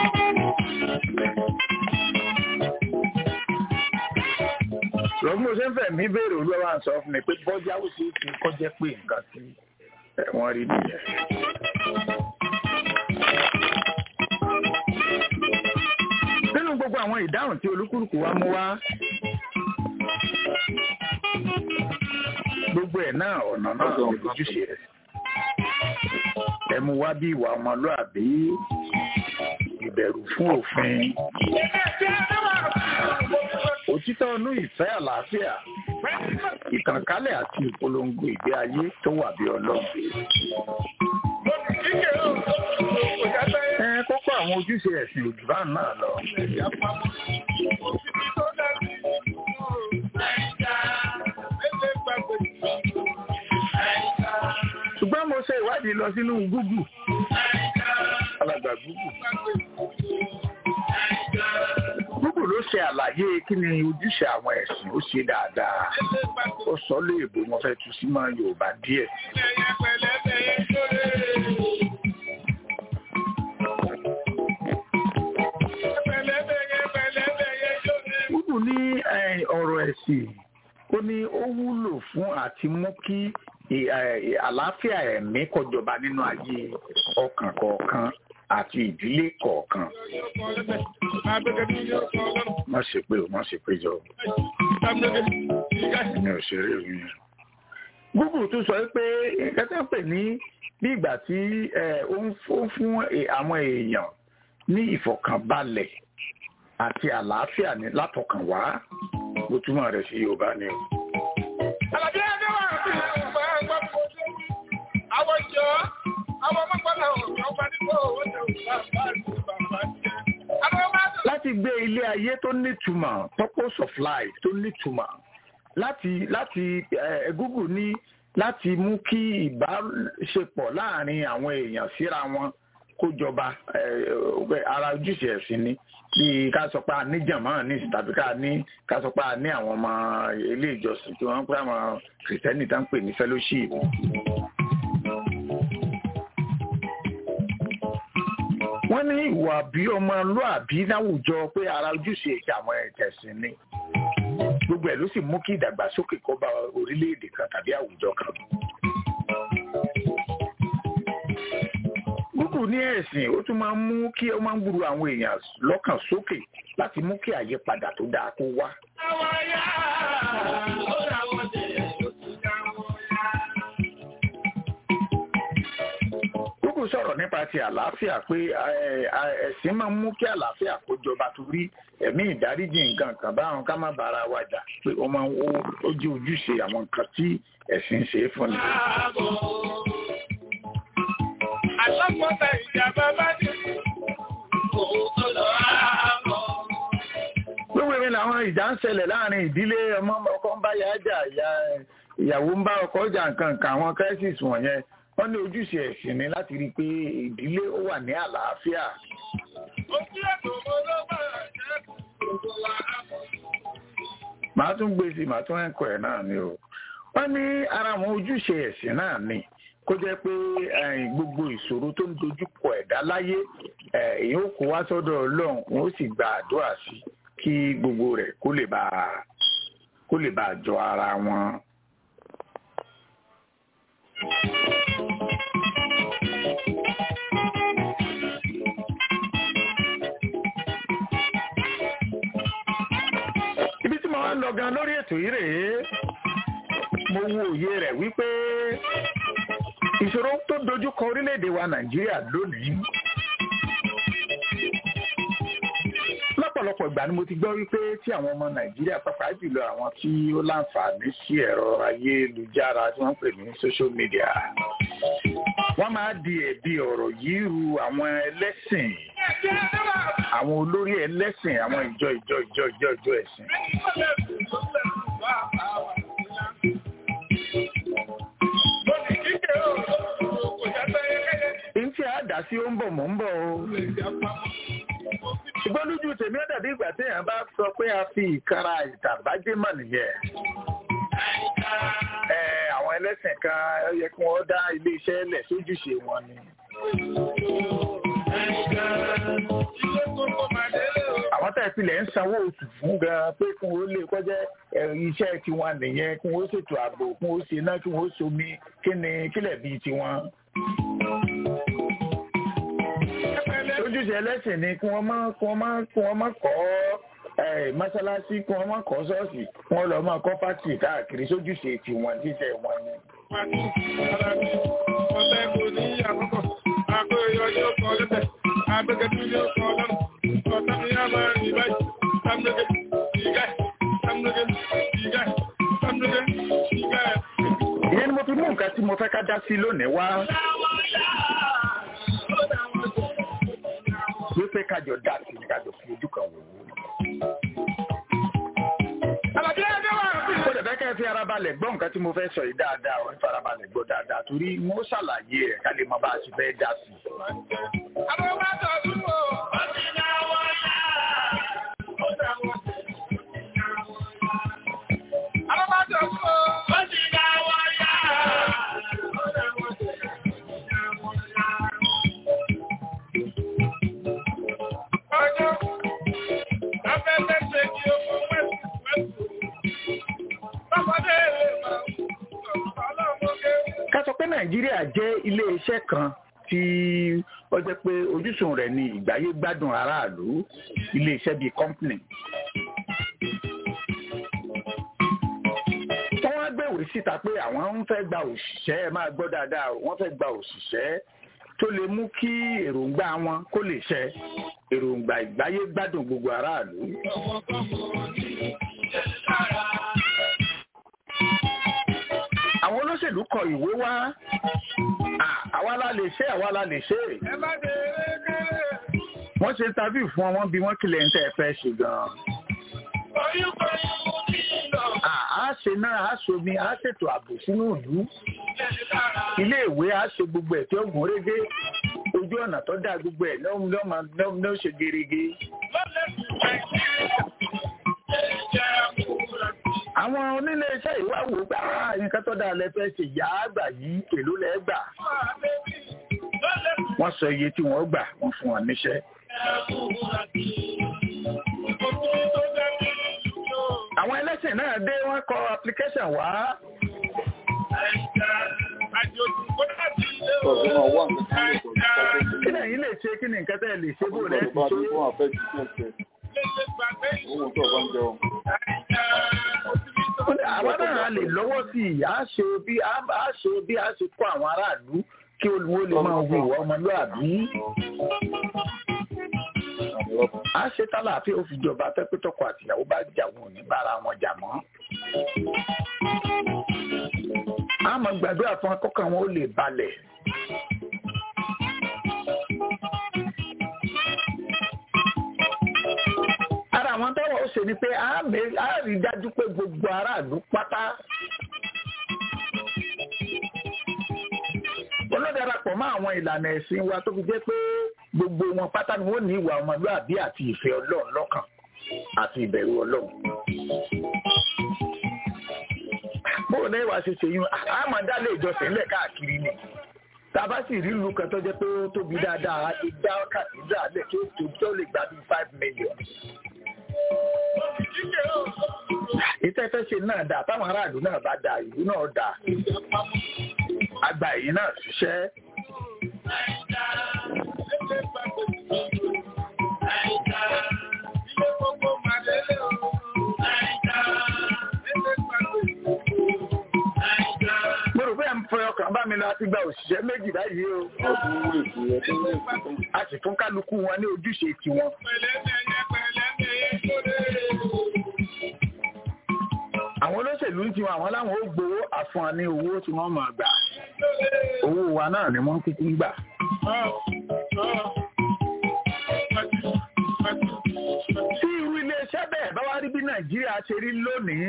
lọ́gbọ́n mo ṣe ń fẹ̀ mí béèrè olúwa wa ń sọ fún mi pé bọ́jà ó ṣe é ti kọjá pé nǹkan tí wọ́n rí nìyẹn. nínú gbogbo àwọn ìdáhùn tí olúkúlùkù wa mú wá gbogbo ẹ̀ náà ọ̀nà náà ní ojúṣe rẹ̀ ẹ mú wá bí ìwà ọmọlúàbí ìbẹ̀rù fún òfin òtítọ́ inú ìfẹ́ àlàáfíà ìtànkálẹ̀ àti ìpolongo ìgbé ayé tó wà bí ọlọ́run. ẹ kókó àwọn ojúṣe ẹ̀sìn òjúbá náà lọ. ṣùgbọ́n mo ṣe ìwádìí lọ sínú Google alàgbà Google Google ló ṣe àlàyé kí ni ojúṣe àwọn ẹ̀sìn ó ṣe dáadáa ó sọ léèbó wọn fẹ́ tú sí máa Yorùbá díẹ̀. Google ní ọ̀rọ̀ ẹ̀sìn ó ní ó wúlò fún àti mú kí àlàáfíà ẹ̀mí kó jọba nínú ayé ọkàn kọ̀ọ̀kan àti ìdílé kọ̀ọ̀kan. má ṣe pé o má ṣe pé jọ mi ò ṣeré rí yẹn. Google tún sọ pé nǹkan tí wọ́n pè ní bí ìgbà tí ó ń fún àwọn èèyàn ní ìfọ̀kànbalẹ̀ àti àlàáfíà ní látọkàn wá bó túmọ̀ rẹ̀ sí Yorùbá ni o.
Àlàbí ẹni wà sí ìgbà ẹgbẹ́ fojú àwọn ìjọ àwọn ọmọkànlá ọ̀rọ̀ ọba nígbà owó tẹ̀ òṣùpá àti bàbá jẹ́.
Láti gbé ilé ayé tó nítumọ̀ purpose of life tó nítumọ̀ láti láti Google ní láti mú kí ìbáṣepọ̀ láàrin àwọn èèyàn síra wọn kó jọba ara ojúṣe ẹ̀sìn ni bí ká sọ pé a ní jàmáà ní tàbí ká ní ká sọ pé a ní àwọn ọmọ ilé ìjọsìn tí wọ́n ń pè àwọn kìrìsìtẹ́nì tá ń pè ní fellowship. wọ́n ní ìwà bí ọmọlúàbí láwùjọ pé ara ojúṣe ìṣe àwọn ẹ̀sìn ni gbogbo ẹ̀ ló sì mú kí ìdàgbàsókè kó bá orílẹ̀-èdè kan tàbí àwùjọ kan. Google ní ẹ̀sìn ó tún máa ń mú kí ó máa ń gbúrú àwọn èèyàn lọ́kàn sókè láti mú kí àyípadà tó dáa kó wá. Google sọ̀rọ̀ nípa ti àlàáfíà pé ẹ̀sìn máa ń mú kí àlàáfíà kó jọba torí ẹ̀mí ìdáríjì nǹkan kan báwọn ká má bára wa jà pé ó máa ń ó jẹ́ ojúṣe àwọn nǹkan tí ẹ̀sìn ṣe é fún ni.
Àlọ́pọ̀ta ìjàmbá bá dé kò tó lọ àmọ́.
Gbogbo ìrìn làwọn ìjà ń ṣẹlẹ̀ láàrin ìdílé ọmọ ọkọ ń bá yá jà ìyàwó ń bá ọkọ jà nǹkan kan àwọn crisis wọ̀nyẹn wọ́n ní ojúṣe ẹ̀sìn ni láti rí i pé ìdílé ó wà ní àlàáfíà.
Ojú ẹ̀dùn mo ló bẹ̀rẹ̀ jẹ́ gbogbo wa àmọ́.
Màá tún gbé sí màá tún ẹ̀kọ́ ẹ̀ náà ni o. Wọ́n ní ara àwọn ojúṣe ẹ̀sìn náà ni kó jẹ́ pé gbogbo ìṣòro tó ń dojúkọ ẹ̀dá láyé èyí ó kó wá sọ́dọ̀ Ọlọ́run wọn ó sì gba àdúrà sí kí gbogbo rẹ̀ kó lè bá kó lè bá jọ ara wọn. Ibi tí mo wá lọ gan lórí ètò yìí rèé mo wo òye rẹ̀ wípé ìṣòro tó dojúkọ orílẹ̀-èdè wa Nàìjíríà lónìí lọ́pọ̀lọpọ̀ ìgbà ni mo ti gbọ́ wípé tí àwọn ọmọ Nàìjíríà pàápàá jùlọ àwọn tí ó láǹfààní sí ẹ̀rọ ayélujára tí wọ́n pè ní social media wọ́n máa di ẹ̀bi ọ̀rọ̀ yìí ru àwọn ẹlẹ́sìn àwọn olórí ẹlẹ́sìn àwọn ìjọ ìjọ ìjọ ìjọ ìjọ ẹ̀sìn. Ntí a dà sí ó ń bọ̀ mọ́ ń bọ̀ o. ṣùgbọ́n lójú tèmi ó dàbí ìgbà tí èèyàn bá sọ pé a fi ìkara ìtàbájé mọ̀ nìyẹn. ẹ àwọn ẹlẹ́sìn kan ó yẹ kí wọ́n dá ilé iṣẹ́ lẹ̀ sójúṣe wọn ni. àwọn tá ìpìlẹ̀ ń sanwó oṣù fún gan pé kí wọ́n lè kọjá iṣẹ́ tiwọn nìyẹn kí wọ́n ṣètò ààbò kí wọ́n ṣe iná kí wọ́n ṣomi kí ni kílẹ̀ bíi tiwọn. ojúṣe ẹlẹ́sìn ni kí wọ́n má kí wọ́n má kí wọ́n má kọ́ mọ́ṣáláṣí kí wọ́n má kọ́ ṣọ́ọ̀ṣì kí wọ́n lọ máa kọ́ fásitì káàkiri sójúṣe tiwọn jíjẹ wọn ni.
ọ̀sẹ̀ kò ní àkọ́kọ́ àkóyọ yóò kọ́ lẹ́sẹ̀ abẹ́gẹ́dú yóò kọ́ lọ́nà ọ̀sẹ̀ mi á máa rìn báyìí sámúlẹ́gẹ́ ìgá sámúlẹ́gẹ́ ìgá sámúlẹ́gẹ́ ìgá.
ìyẹn ni mo fi mú nǹkan tí mo fẹ́ ká dá sí lónìí wá. ló fẹ́ kájọ dá sí ní kájọ fi ojú kan wò ó. Àlàbí ẹgbẹ́ wa. Ó lè fẹ́ kẹ́ fi ara balẹ̀ gbọ́ nǹkan tí mo fẹ́ sọ yìí dáadáa, ó fi ara balẹ̀ gbọ́ dáadáa torí mo ṣàlàyé rẹ̀ ká lè mọ bá a ṣe fẹ́ dá sí.
Àwọn bá tọ̀ ọdún wò. Ó ti dá wọ́n yá. Ó dá wọ́n sí. Àwọn bá tọ̀ ọdún wò. Ó ti dá wọ́n yá. Ó dá wọ́n sí. Ọjọ́ afẹ́fẹ́ ṣe kí o mú wẹ́sì wẹ́sì. Bápadé lè máa ń ọlọ́mọge.
Ká sọ pé Nàìjíríà jẹ́ ilé-iṣẹ́ kan tí ó jẹ́ pé ojúsùn rẹ̀ ni ìgbáyé gbádùn aráàlú, ilé-iṣẹ́ bíi company. Wọ́n wá gbèwé síta pé àwọn ń fẹ́ gba òṣìṣẹ́, ẹ máa gbọ́ dáadáa, wọ́n fẹ́ gba òṣìṣẹ́ tó lè mú kí èròǹgbà wọn kó lè ṣẹ èròǹgbà ìgbáyé gbádùn gbogbo aráàlú. Àwọn olóṣèlú kọ ìwé wá àwa la lè ṣe àwa la lè ṣe. Wọ́n ṣe interview fún wọn bí wọ́n kílẹ̀ ń tẹ́ fẹ́ ṣe gan-an. A ṣe náà a ṣomi a ṣètò ààbò sínú ìlú. Ilé ìwé a ṣe gbogbo ẹ̀ tí ó gún régé. Ojú ọ̀nà tó dá gbogbo ẹ̀ ló ṣe gerege. Àwọn onílé iṣẹ́ ìwà wò gbà nǹkan tó dáa lẹ́fẹ́ ṣe yá àgbà yìí èló lẹ́ gbà. Wọ́n sọ iye tí wọ́n gbà wọ́n fún wọn níṣẹ́. Àwọn ẹlẹ́sìn náà dé wọ́n kọ application wá. Kí ni ẹ̀yin lè ṣe kí ni nǹkan tẹ́ lè ṣe bó rẹ̀ ti ṣe? Àwọn náà lè lọ́wọ́ sí i, a ṣe bí a ṣe bí a ṣe kọ́ àwọn aráàlú kí olùwó lè máa wo ìwà ọmọlúàbí. A ṣe tálàáfíà ó fi jọba tẹ́pẹ́tọ́kọ àtìyàwó bá jà wọn ò ní bára wọn jà mọ́. A máa gbàdúrà fún akọ́kọ́ wọn ó lè balẹ̀. Ara àwọn tọ́wọ́ ó ṣe ni pé a rí dájú pé gbogbo aráàlú pátá olódarapọ̀ mọ́ àwọn ìlànà ẹ̀sìn wa tó fi jẹ́ pé gbogbo wọn pátá ni wọ́n ní ìwà ọmọlúàbí àti ìfẹ́ Ọlọ́run lọ́kàn àti ìbẹ̀rù Ọlọ́run. Bóò ní ìwà ṣe ṣe yún àmọ́ dálé ìjọsìn lẹ̀ káàkiri ni. Tàbá sì rí ìlú kan tó jẹ́ pé ó tóbi dáadáa á lè dá kàtídà lẹ̀ tó tó lè gbà bíi five million. Ìtẹ́fẹ́ ṣe náà dà táwọn aráàlú náà bá dà ìlú náà dà. Àgbà yìí náà ṣiṣẹ́. Mo rò pé ẹ̀ ń fọ ọkàn bá mi lọ àti gba òṣìṣẹ́ méjì báyìí o. A sì fún kálukú wọn ní ojúṣe tiwọn. Àwọn olóṣèlú ń tiwọn àwọn láwọn ó gbowó àfún ní owó tí wọ́n máa gbà. Owó wa náà ni wọ́n kúkú ń gbà. Tí irú iléeṣẹ́ bẹ́ẹ̀ bá wá rí bí Nàìjíríà ṣe rí lónìí.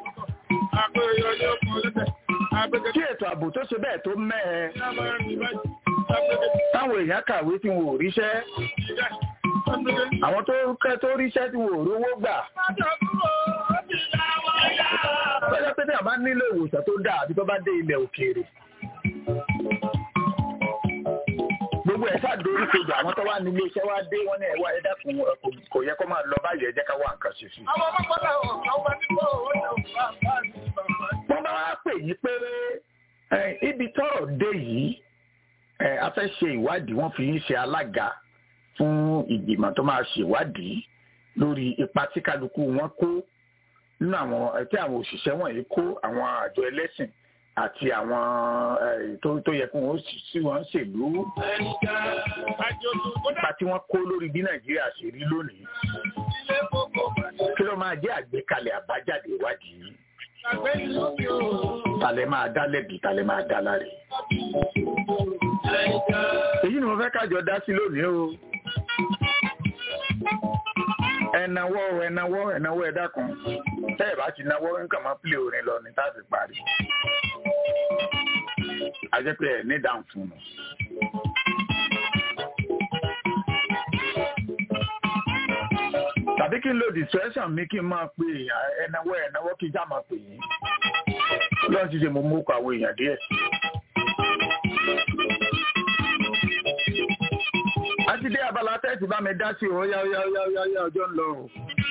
Tí ètò ààbò tó ṣe bẹ́ẹ̀ tó mẹ́ẹ̀. Táwọn èèyàn kàwé tí wọn ò ríṣẹ́. àwọn tó kẹ́ tó ríṣẹ́ tí wò rówó gbà. lọ́jọ́ pé tí a bá nílò ìwòsàn tó dáa àbí tó bá dé ilẹ̀ òkèèrè. gbogbo ẹ̀ ṣàdórí kejì àwọn tó wà nílé iṣẹ́ wá dé wọ́n ní ẹ̀wá ẹ̀dá fún kò yẹ kó máa lọ báyìí ẹ jẹ́ ká wá nǹkan ṣe sí. wọ́n bá wá pè yí pé ibi tọ́rọ̀ dé yìí a fẹ́ ṣe ìwádìí wọ́n fi yín ṣe alága fún ìgbìmọ̀ tó máa ṣèwádìí lórí ipa tí kálukú wọn kó nínú àwọn tí àwọn òṣìṣẹ́ wọ̀nyí kó àwọn àjọ ẹlẹ́sìn àti àwọn tó yẹ kí wọ́n sì wọ́n ṣèlú ipa tí wọ́n kó lórí bí Nàìjíríà ṣe rí lónìí kí ló máa jẹ́ àgbékalẹ̀ àbájáde ìwádìí yìí talẹ̀ máa dá lẹ́bi talẹ̀ máa dá láre. èyí ni mo fẹ́ kájọ dá sí lónìí o. ẹnáwó ẹnáwó ẹnáwó ẹ dákun tẹ́ ẹ̀ bá ti náwó nǹkan máa pílè orin lọ ní táàbì parí. a jẹ́ pé ẹ̀ ní dáhùn fún un. tàbí kí n lo distraction mi kí n máa pè ẹnáwó ẹnáwó kí n já máa pè yín. lọ́n ti ṣe mo mú kọ àwọn èèyàn díẹ̀. a ti dé abala tẹ́ẹ̀tì bá mi dá sí o yá yá yá yá yá ọjọ́ ń lọ o.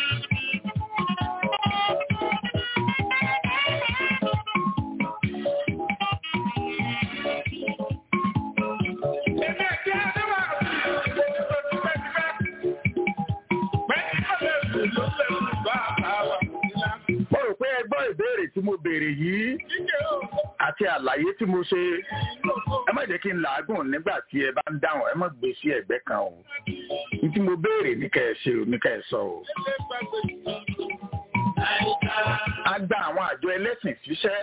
mo rò pé ẹ gbọ́ ìbéèrè tí mo béèrè yìí àti àlàyé tí mo ṣe ẹ má jẹ́ kí n làágùn nígbà tí ẹ bá ń dáhùn ẹ má gbé sí ẹ̀gbẹ́ kan o ní tí mo béèrè ní kẹ́ ẹ ṣe o ní kẹ́ ẹ sọ o. a gba àwọn àjọ ẹlẹ́sìn síṣẹ́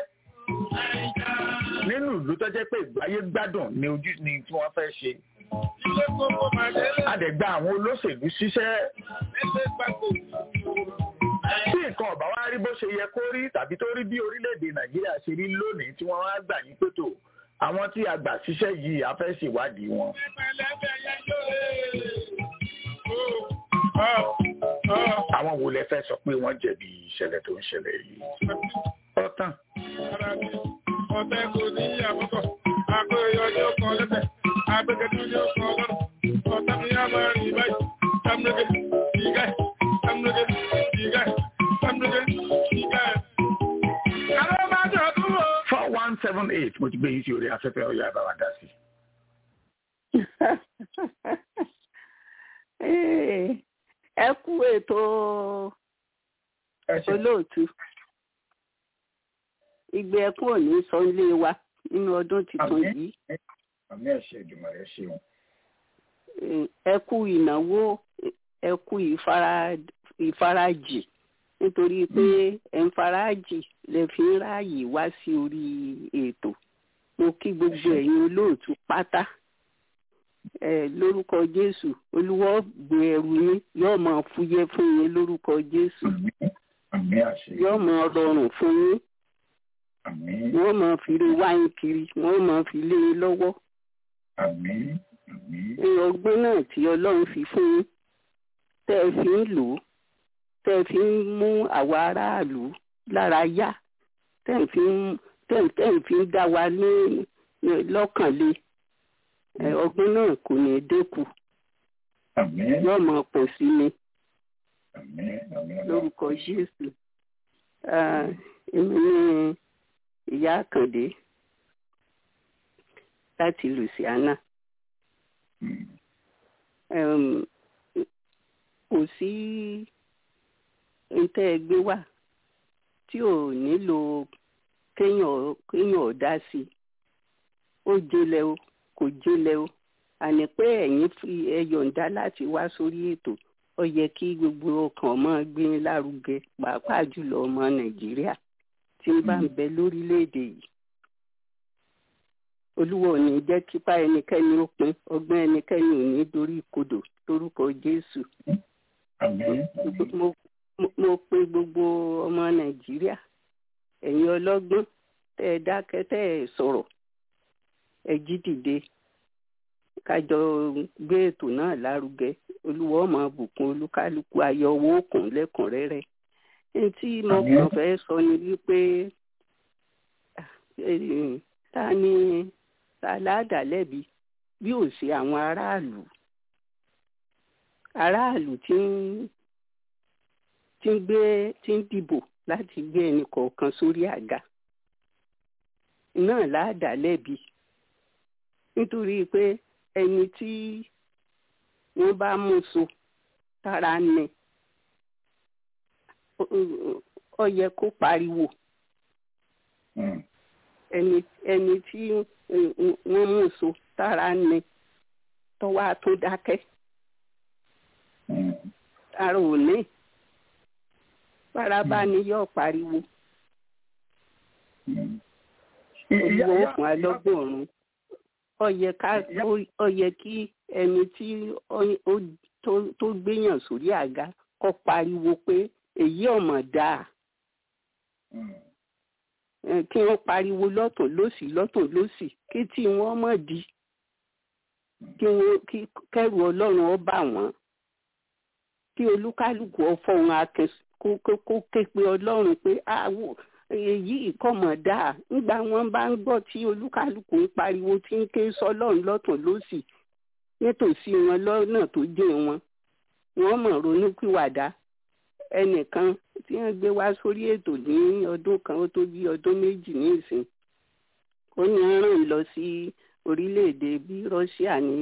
nínú ìlú tó jẹ́ pé ìgbáyé gbádùn ní ojú ni tí wọ́n fẹ́ ṣe. a dẹ̀ gba àwọn olóṣèlú síṣẹ́ tí nǹkan ọ̀bá wá rí bó ṣe yẹ kó rí tàbí tó rí bí orílẹ̀-èdè Nàìjíríà ṣe rí lónìí tí wọ́n wá gbà yín pẹ̀tò àwọn tí a gbà síṣẹ́ yìí a fẹ́ ṣèwádìí wọn. àwọn wo lẹ fẹ́ sọ pé wọ́n jẹ̀bi ìṣẹ̀lẹ̀ tó ń ṣẹlẹ̀ yìí? ọ̀tàn.
ọ̀tẹ̀ kò ní àbọ̀kọ̀ àkóyọ yóò kàn lẹ́sẹ̀ àgbẹ̀gẹ̀dú yóò kàn lọ́rùn ọ̀tẹ̀ mi á máa rìn báyìí sámúlẹ́gẹ̀ ìgá sámúlẹ́gẹ̀ ìgá sámúlẹ́gẹ̀ ìgá. kálọ́ máa jọ dúró.
four one seven eight mo ti gbé yín sí orí afẹ́fẹ́ ọ̀yà àbáwá dá sí.
ẹ kú ètò olóòtú ìgbé ẹkún òní sọ ilé wa nínú ọdún tuntun yìí.
àmì ẹ̀ṣẹ̀ ìdùnnú rẹ̀ ṣeun.
ẹ kú ìnáwó ẹ kú ìfarajì nítorí pé ẹ ń farajì lè fi ń ráàyè wá sí orí ètò. mo kí gbogbo ẹ̀yin olóòtú pátá. ẹ lórúkọ Jésù Olúwa gbé ẹrù yín yóò máa fúyẹ́ fún yín lórúkọ Jésù. yóò máa rọrùn fún yín. wọ́n máa fi lé wáyé kiri wọ́n máa fi lé e lọ́wọ́. ọgbọ́n náà tí Ọlọ́run fi fún yín tẹ́ ẹ fi ń lò ó tẹ́ ẹ fi ń mú àwa aráàlú lára yá tẹ́ ẹ fi ń tẹ́ ẹ fi ń dá wa ní lọ́kàn lé ọgbọ́n náà kò ní dínkù yóò máa pọ̀ sí ni lórúkọ Jésù. èmi ní ìyá Àkàndé láti Louisiana. kò sí ntẹ́ ẹgbẹ́ wà tí ò nílò kéèyàn dá sí i ó jẹlẹ̀ o kò jẹlẹ̀ o àní pé ẹ̀yin fi ẹ yọ̀ǹda láti wá sórí ètò ó yẹ kí gbogbo ọkàn máa gbé lárugẹ pàápàá jùlọ ọmọ Nàìjíríà tí ń bá ń bẹ lórílẹ̀‐èdè yìí. Olúwa ò ní jẹ́ kípa ẹnikẹ́ni ó pin ọgbọ́n ẹnikẹ́ni ò ní dorí kodò lórúkọ Jésù. mo mo pe gbogbo ọmọ Nàìjíríà ẹ̀yin ọlọ́gbọ́n tẹ́ ẹ dákẹ́ tẹ́ ẹ sọ̀rọ̀ ẹ jí dìde kájọ gbé ètò náà lárugẹ olúwa ọmọ bùkún olúkálùkù ayọwọ òkun lẹ́kùnrẹ́rẹ́ ẹni tí mo kàn fẹ́ sọ ni wípé ta ni ta ládà lẹ́bi bí ò sí àwọn aráàlú aráàlú tí ń tí ń gbé tí ń dìbò láti gbé ẹnì kọ̀ọ̀kan sórí àga náà ládà lẹ́bi nítorí pé ẹni tí wọ́n bá mú so tára ní ó yẹ kó pariwo ẹni ẹni tí wọ́n mú so tára ní tó wá tó dákẹ́ ara ò ní bárabá ni yóò pariwo olùwọ́ fún alọ́gbọ̀n ó yẹ ká ó yẹ kí ẹni tí tó gbéyàn sórí àga kó pariwo pé èyí ọmọ dáa kí wọ́n pariwo lọ́tọ̀ lósì lọ́tọ̀ lósì kí tí wọ́n mọ̀ di kí wọ́n kí kẹ́rù ọlọ́run ó bà wọ́n kí olúkálùkù ọ̀fọ̀ wọn akẹ́ kó ké pe ọlọ́run pé àwọ̀ èyí ìkọ̀mọ̀ dáa nígbà wọn bá ń gbọ́ tí olúkálùkù ń pariwo tí ń ké sọ́lọ́run lọ́tọ̀ lósì nítòsí wọn lọ́nà tó jẹ́ wọn wọ́n mọ̀ ronú pìwàdà ẹnìkan tí wọ́n gbé wá sórí ètò ní ọdún kan ó tó bí ọdún méjì ní ìsìn ó ní ràn lọ sí orílẹ̀-èdè bí Russia ní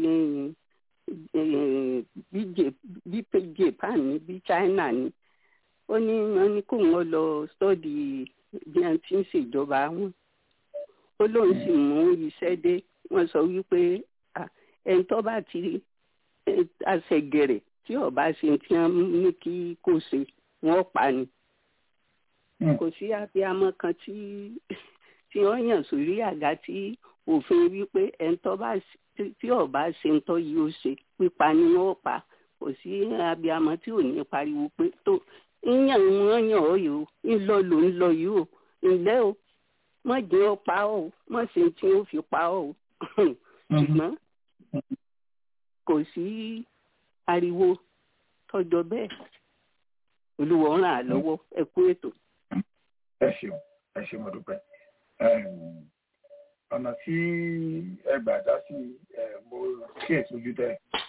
bí bí Japan ní bí China ní ó ní wọ́n ní kó wọ́n lọ stọ́dì bí wọ́n ti ń ṣèjọba wọn ó lóun sì mú iṣẹ́ dé wọ́n sọ wípé ẹni tó bá ti àṣẹgẹrẹ tí ọba ṣe tí wọ́n ní kí kò ṣe wọ́n pa ni kò sí abiyamọ kan tí tí wọ́n yàn sórí àga tí òfin wípé ẹni tó bá tí ọba ṣe ń tọ́ yìí ó ṣe pípa ni wọ́n pa kò sí abiyamọ tí ò ní pariwo pé tó ìyàn wọn yàn ọ́ yìí ó ńlọ ló ń lọ yìí ó ńlẹ́ o mọ̀ jẹ́ ọ pa ọ́ mọ̀ ṣe tí ó fi pa ọ́ ṣùgbọ́n kò sí ariwo tọjọ bẹ́ẹ̀ olúwa ràn án lọ́wọ́ ẹ kú ètò.
ẹ ṣeun ẹ ṣe mo dúpẹ́ ọ̀nà tí ẹ gbà dá sí mo kí ẹ tójú dẹ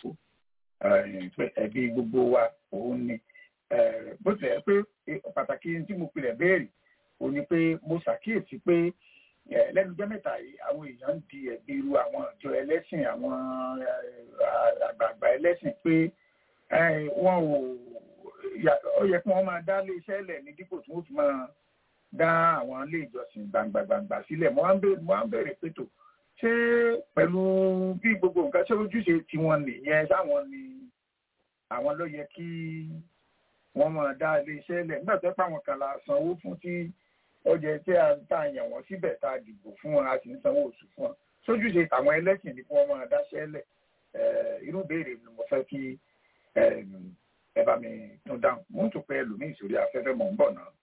ẹbí gbogbo wa òun ni bó ti ẹ pé pàtàkì tí mo pilẹ̀ béèrè òun ni pé mo ṣàkíyèsí pé lẹ́nu jẹ́ mẹ́ta yìí àwọn èèyàn ń di ẹ̀bi irú àwọn ìjọ ẹlẹ́sìn àwọn àgbààgbà ẹlẹ́sìn pé wọ́n ò ó yẹ kí wọ́n máa dá ilé iṣẹ́ lẹ̀ ní dípò tí wọ́n fi máa dá àwọn ilé ìjọsìn gbàǹgbàǹgbà sílẹ̀ mo wá ń bẹ̀rẹ̀ pé tó ṣé pẹ̀lú bí gbogbo nǹkan ṣé ojúṣe tiwọn nìyẹn sáwọn ni àwọn ló yẹ kí wọ́n máa dá ilé iṣẹ́ lẹ̀ nígbà tó pàwọn kan la sanwó fún tí ọjọ́ tí a ta yàn wọ́n síbẹ̀ tá a dìbò fún wọn a sì ń sanwó oṣù fún wọn sójúṣe tàwọn ẹlẹ́sìn ni kí wọ́n máa dáṣẹ́ lẹ̀ irú béèrè ni mo fẹ́ kí ẹ bá mi tún dáhùn mo ń tún pẹ́ ẹlòmíì sórí afẹ́fẹ́ mọ̀ ń bọ̀ náà.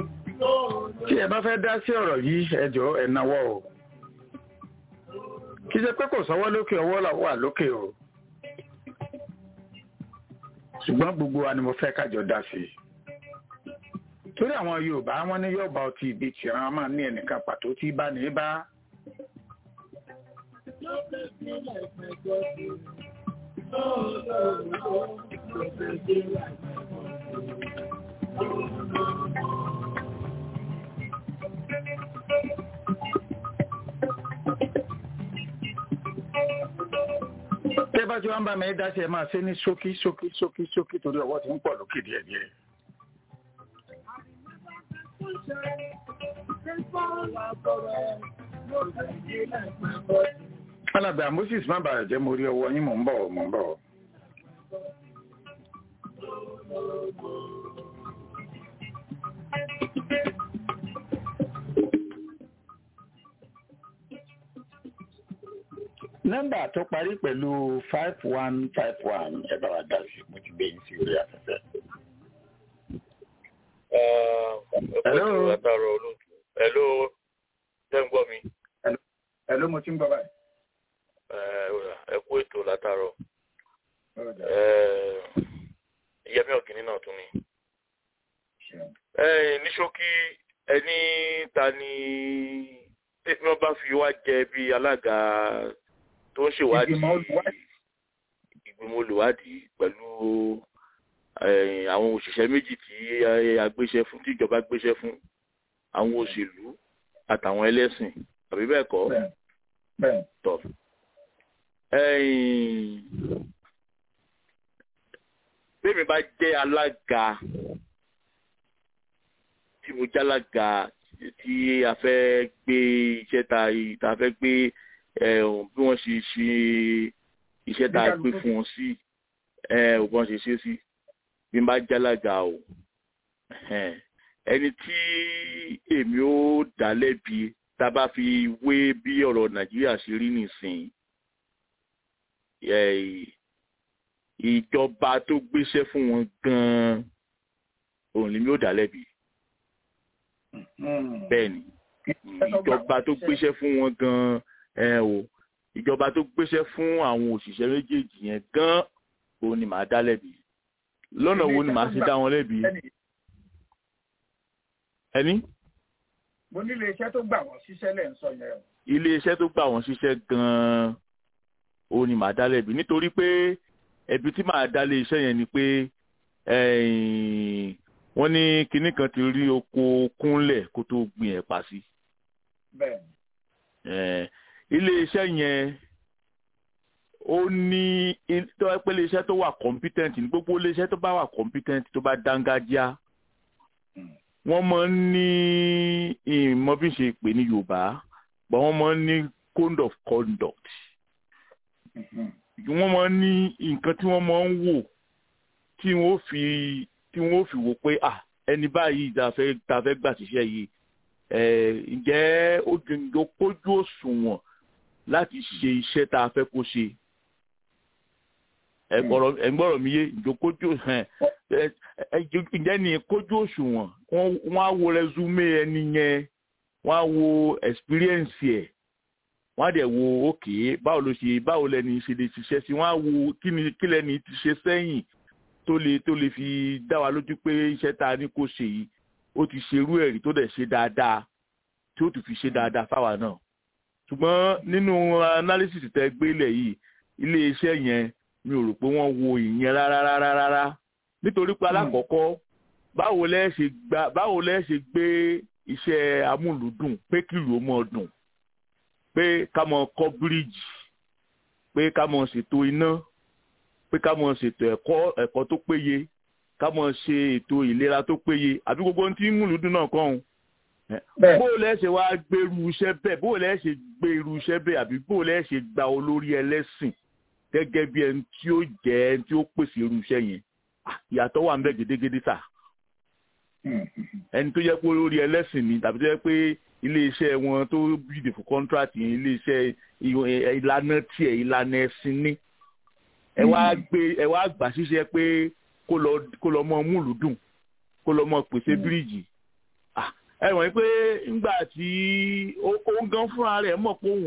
tí ẹ bá fẹ́ dá sí ọ̀rọ̀ yìí ẹ jọ̀ọ́ ẹ nawọ́ o kì í ṣe pé kò sọ́wọ́ lókè ọwọ́ làwọ́ wà lókè o ṣùgbọ́n gbogbo wa ni mo fẹ́ kájọ dá sí i torí àwọn Yorùbá wọn ní yọ̀ọ̀bá ọtí ibi tìran máa ní ẹnìkan pàtó tí bá ní bá. tẹ́ bá tí wọ́n bá mi dá sí ẹ máa ṣe ní ṣókí ṣókí ṣókí ṣókí torí ọwọ́ ti ń pọ̀ lókè díẹ̀díẹ̀. alàgbà Moses má bàa jẹ́ mo rí ọwọ́ yín mò ń bọ̀ mò ń bọ̀. nọ́mbà tó parí pẹ̀lú five one five one ẹ bá wa dá sí mo ti gbé yín sí orí afẹ́fẹ́.
Hello. Hello. Ṣé ń gbọ́ mi?
Hello, mo ti ń gbọ́ báyìí.
Ẹ kú ètò látàárọ̀. Yẹmí Ọ̀gìnní náà tún ni. Ní ṣókí ẹni ta ni tí wọ́n bá fi wá jẹ bí alága tó ń ṣèwádìí ìgbìmọ̀ olùwádìí pẹ̀lú àwọn òṣìṣẹ́ méjì tí a gbéṣẹ́ fún tí ìjọba gbéṣẹ́ fún àwọn òṣèlú àtàwọn ẹlẹ́sìn àbí bẹ́ẹ̀ kọ́ tọ̀. Bẹ́ẹ̀ni bá jẹ́ alága tí mo jẹ́ alága tí a fẹ́ gbé iṣẹ́ ta ta fẹ́ gbé bí wọ́n ṣe ṣe iṣẹ́ tá a gbé fún wọn sí bí wọ́n ṣe ṣe sí bí n bá jálága o ẹni tí èmi ó dá lẹ́bi tá a bá fi wé bí ọ̀rọ̀ Nàìjíríà ṣe rí nìsín ìjọba tó gbéṣẹ́ fún wọn gan-an òun ni mi ó dá lẹ́bi bẹ́ẹ̀ ni ìjọba tó gbéṣẹ́ fún wọn gan-an o ìjọba tó gbéṣẹ́ fún àwọn òṣìṣẹ́ méjèèjì yẹn gan-an òun ni màá dá lẹ́bi lọ́nà wo ni màá ṣe dá wọn lẹ́bi ẹni.
mo ní ilé iṣẹ́ tó gbà wọ́n ṣiṣẹ́ lẹ́ ń sọ yẹn.
ilé iṣẹ́ tó gbà wọ́n ṣiṣẹ́ gan-an òun ni màá dá lẹ́bi nítorí pé ẹ̀bi tí màá dá lé iṣẹ́ yẹn ni pé wọ́n ní kinní kan ti rí oko kúnlẹ̀ kó tó gbin ẹ̀pà sí.
bẹ́ẹ̀.
ilé iṣẹ́ yẹn ó ní tó ẹ pé ilé iṣẹ́ tó wà competent ní gbogbo ilé iṣẹ́ tó bá wà competent tó bá dángájá wọ́n máa ń ní ìmọ̀ bí ṣe pè ní Yorùbá but wọ́n máa ń ní code of conduct wọ́n máa ń ní nǹkan tí wọ́n máa ń wò tí wọ́n fi tí wọ́n fi wò pé ah ẹni báyìí tá fẹ́ tá fẹ́ gbà síṣẹ́ yìí ẹ̀ ǹjẹ́ ó dùn kójú òṣùwọ̀n láti ṣe iṣẹ́ tá a fẹ́ kó ṣe ẹ̀gbọ́rọ̀ mi yé ìjókòjú ǹjẹ́ ní kójú òṣùwọ̀n wọ́n á wo rẹ́súmé ẹni yẹn wọ́n á wo experience ẹ̀ wọ́n á dẹ̀ wo òkè báwo ló ṣe báwo lẹ́ni ṣe lè ṣiṣẹ́ sí wọ́n á wo kí ni kí lẹ́ni ti ṣe sẹ́yìn tó lè tó lè fi dá wa lójú pé iṣẹ́ tá a ní kó ṣe yìí ó ti ṣerú ẹ̀rí tó dẹ̀ ṣe dáadáa tí ó tún fi ṣe dáadáa fáwa náà ṣùgbọ́n nínú analysis tẹ́ gbélé yìí ilé iṣẹ́ yẹn mi ò rò pé wọ́n wo ìyẹn rárá rárá rárá nítorí pé alákọ̀ọ́kọ́ báwo lẹ́ ṣe gbá báwo lẹ́ ṣe gbé iṣẹ́ amúlùdùn pé kìlú ó mọ̀ dùn pé ká mọ̀ kọ́ bíríìjì pé ká mọ̀ ṣètò iná pé ká mọ̀ ṣètò ẹ̀kọ́ ẹ̀kọ́ tó péye ká mọ̀ ṣe ètò ìlera tó péye àbí gbogbo ohun tí múlùdùn náà kọ́ ọ̀hún bó lẹ́ ṣe wá gbé irú iṣẹ́ bẹ́ẹ̀ bó lẹ́ ṣe gbé irú iṣẹ́ bẹ́ẹ̀ àbí bó lẹ́ ṣe gba olórí ẹlẹ́sìn gẹ́gẹ́ bí ẹni tí ó jẹ́ ẹni tí ó pèsè irú iṣẹ́ yẹn ìyàtọ̀ wà ń bẹ gédégédé sà ẹni tó yẹ pé olórí ẹlẹ́sìn ni tàbí tó yẹ pé iléeṣẹ́ wọn tó bìdè fún kọ́ńtrátì yẹn iléeṣẹ́ ìlànà tiẹ̀ ìlànà ẹ̀sìn ni ẹ wá gbé ẹ wá gbà ṣiṣẹ́ pé kó lọ kó lọ mọ múlùdùn kó lọ mọ pèsè bíríìjì ẹ wọ̀nyí pé ńgbà tí ó ń gan fúnra rẹ̀ mọ̀ pé òun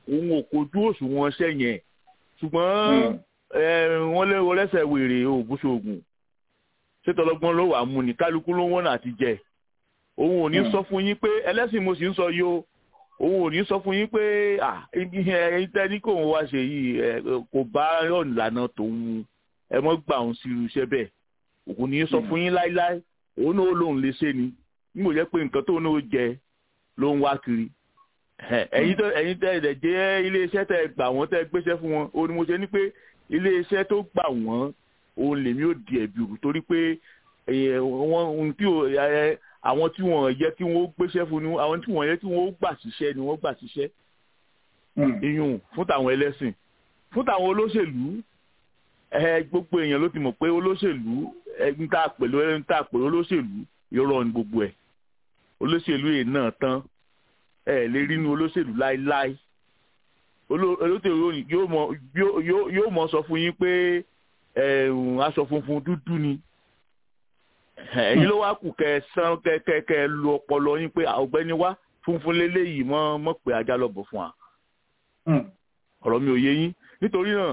òun ò kojú òṣùwọ̀n iṣẹ́ yẹn ṣùgbọ́n wọ́n lé wọlẹ́sẹ̀ wèrè ògùnṣògùn ṣètọ́lọ́gbọ́n ló wà mú ni kálukú ló wọ́n àti jẹ òun ò ní sọ fún yín pé ẹlẹ́sìn mo sì ń sọ yìí o òun ò ní sọ fún yín pé ẹ̀yin tẹ́ ní kò ń wá ṣe yìí kò bá ọ̀nìlànà tòun mu ẹ mọ́ gbà òun sí irú iṣẹ́ bẹ́ẹ̀ òun ní sọ fún yín láíláí òun náà lòun lè ṣe ni nígbò jẹ́ pé nǹkan tóun náà jẹ ló ń wá kiri ẹ̀yin tẹ́ ẹ̀yin tẹ́ ẹ̀dẹ̀ jẹ́ iléeṣẹ́ tẹ́ gbà wọ́n tẹ́ gbéṣẹ́ fún wọn òun ni mo ṣe ní pé iléeṣẹ́ tó gbà wọ́n òun lèmi ò di ẹ̀bi òkú torí pé wọ́n tí àwọn tí wọ́n yẹ kí wọ́n gbéṣẹ́ fún ni àwọn tí wọ́n yẹ kí wọ́n gbà síṣẹ́ ni wọ́n gbà síṣẹ́ iyùn fún tàwọn ẹlẹ́sìn fún tàwọn olóṣèlú gbogbo èèyàn ló ti mọ̀ pé olóṣèlú ń tà pẹ̀lú ń tà pẹ̀lú olóṣèlú irọ́ ni gbogbo ẹ̀ olóṣèlú yìí náà tán ẹ lè rí inú olóṣèlú láéláé olóṣèlú yóò mọ sọ fún yín pé aṣọ funfun dúdú ni ẹ̀yin ló wá kù kẹ́ sán kẹ́ kẹ́ lu ọpọlọ yín pé ọ̀gbẹ́ni wá funfun lélẹ́yìí mọ́ mọ́ pé ajá lọ bọ̀ fún wa ọ̀rọ̀ mi ò yé yín nítorí náà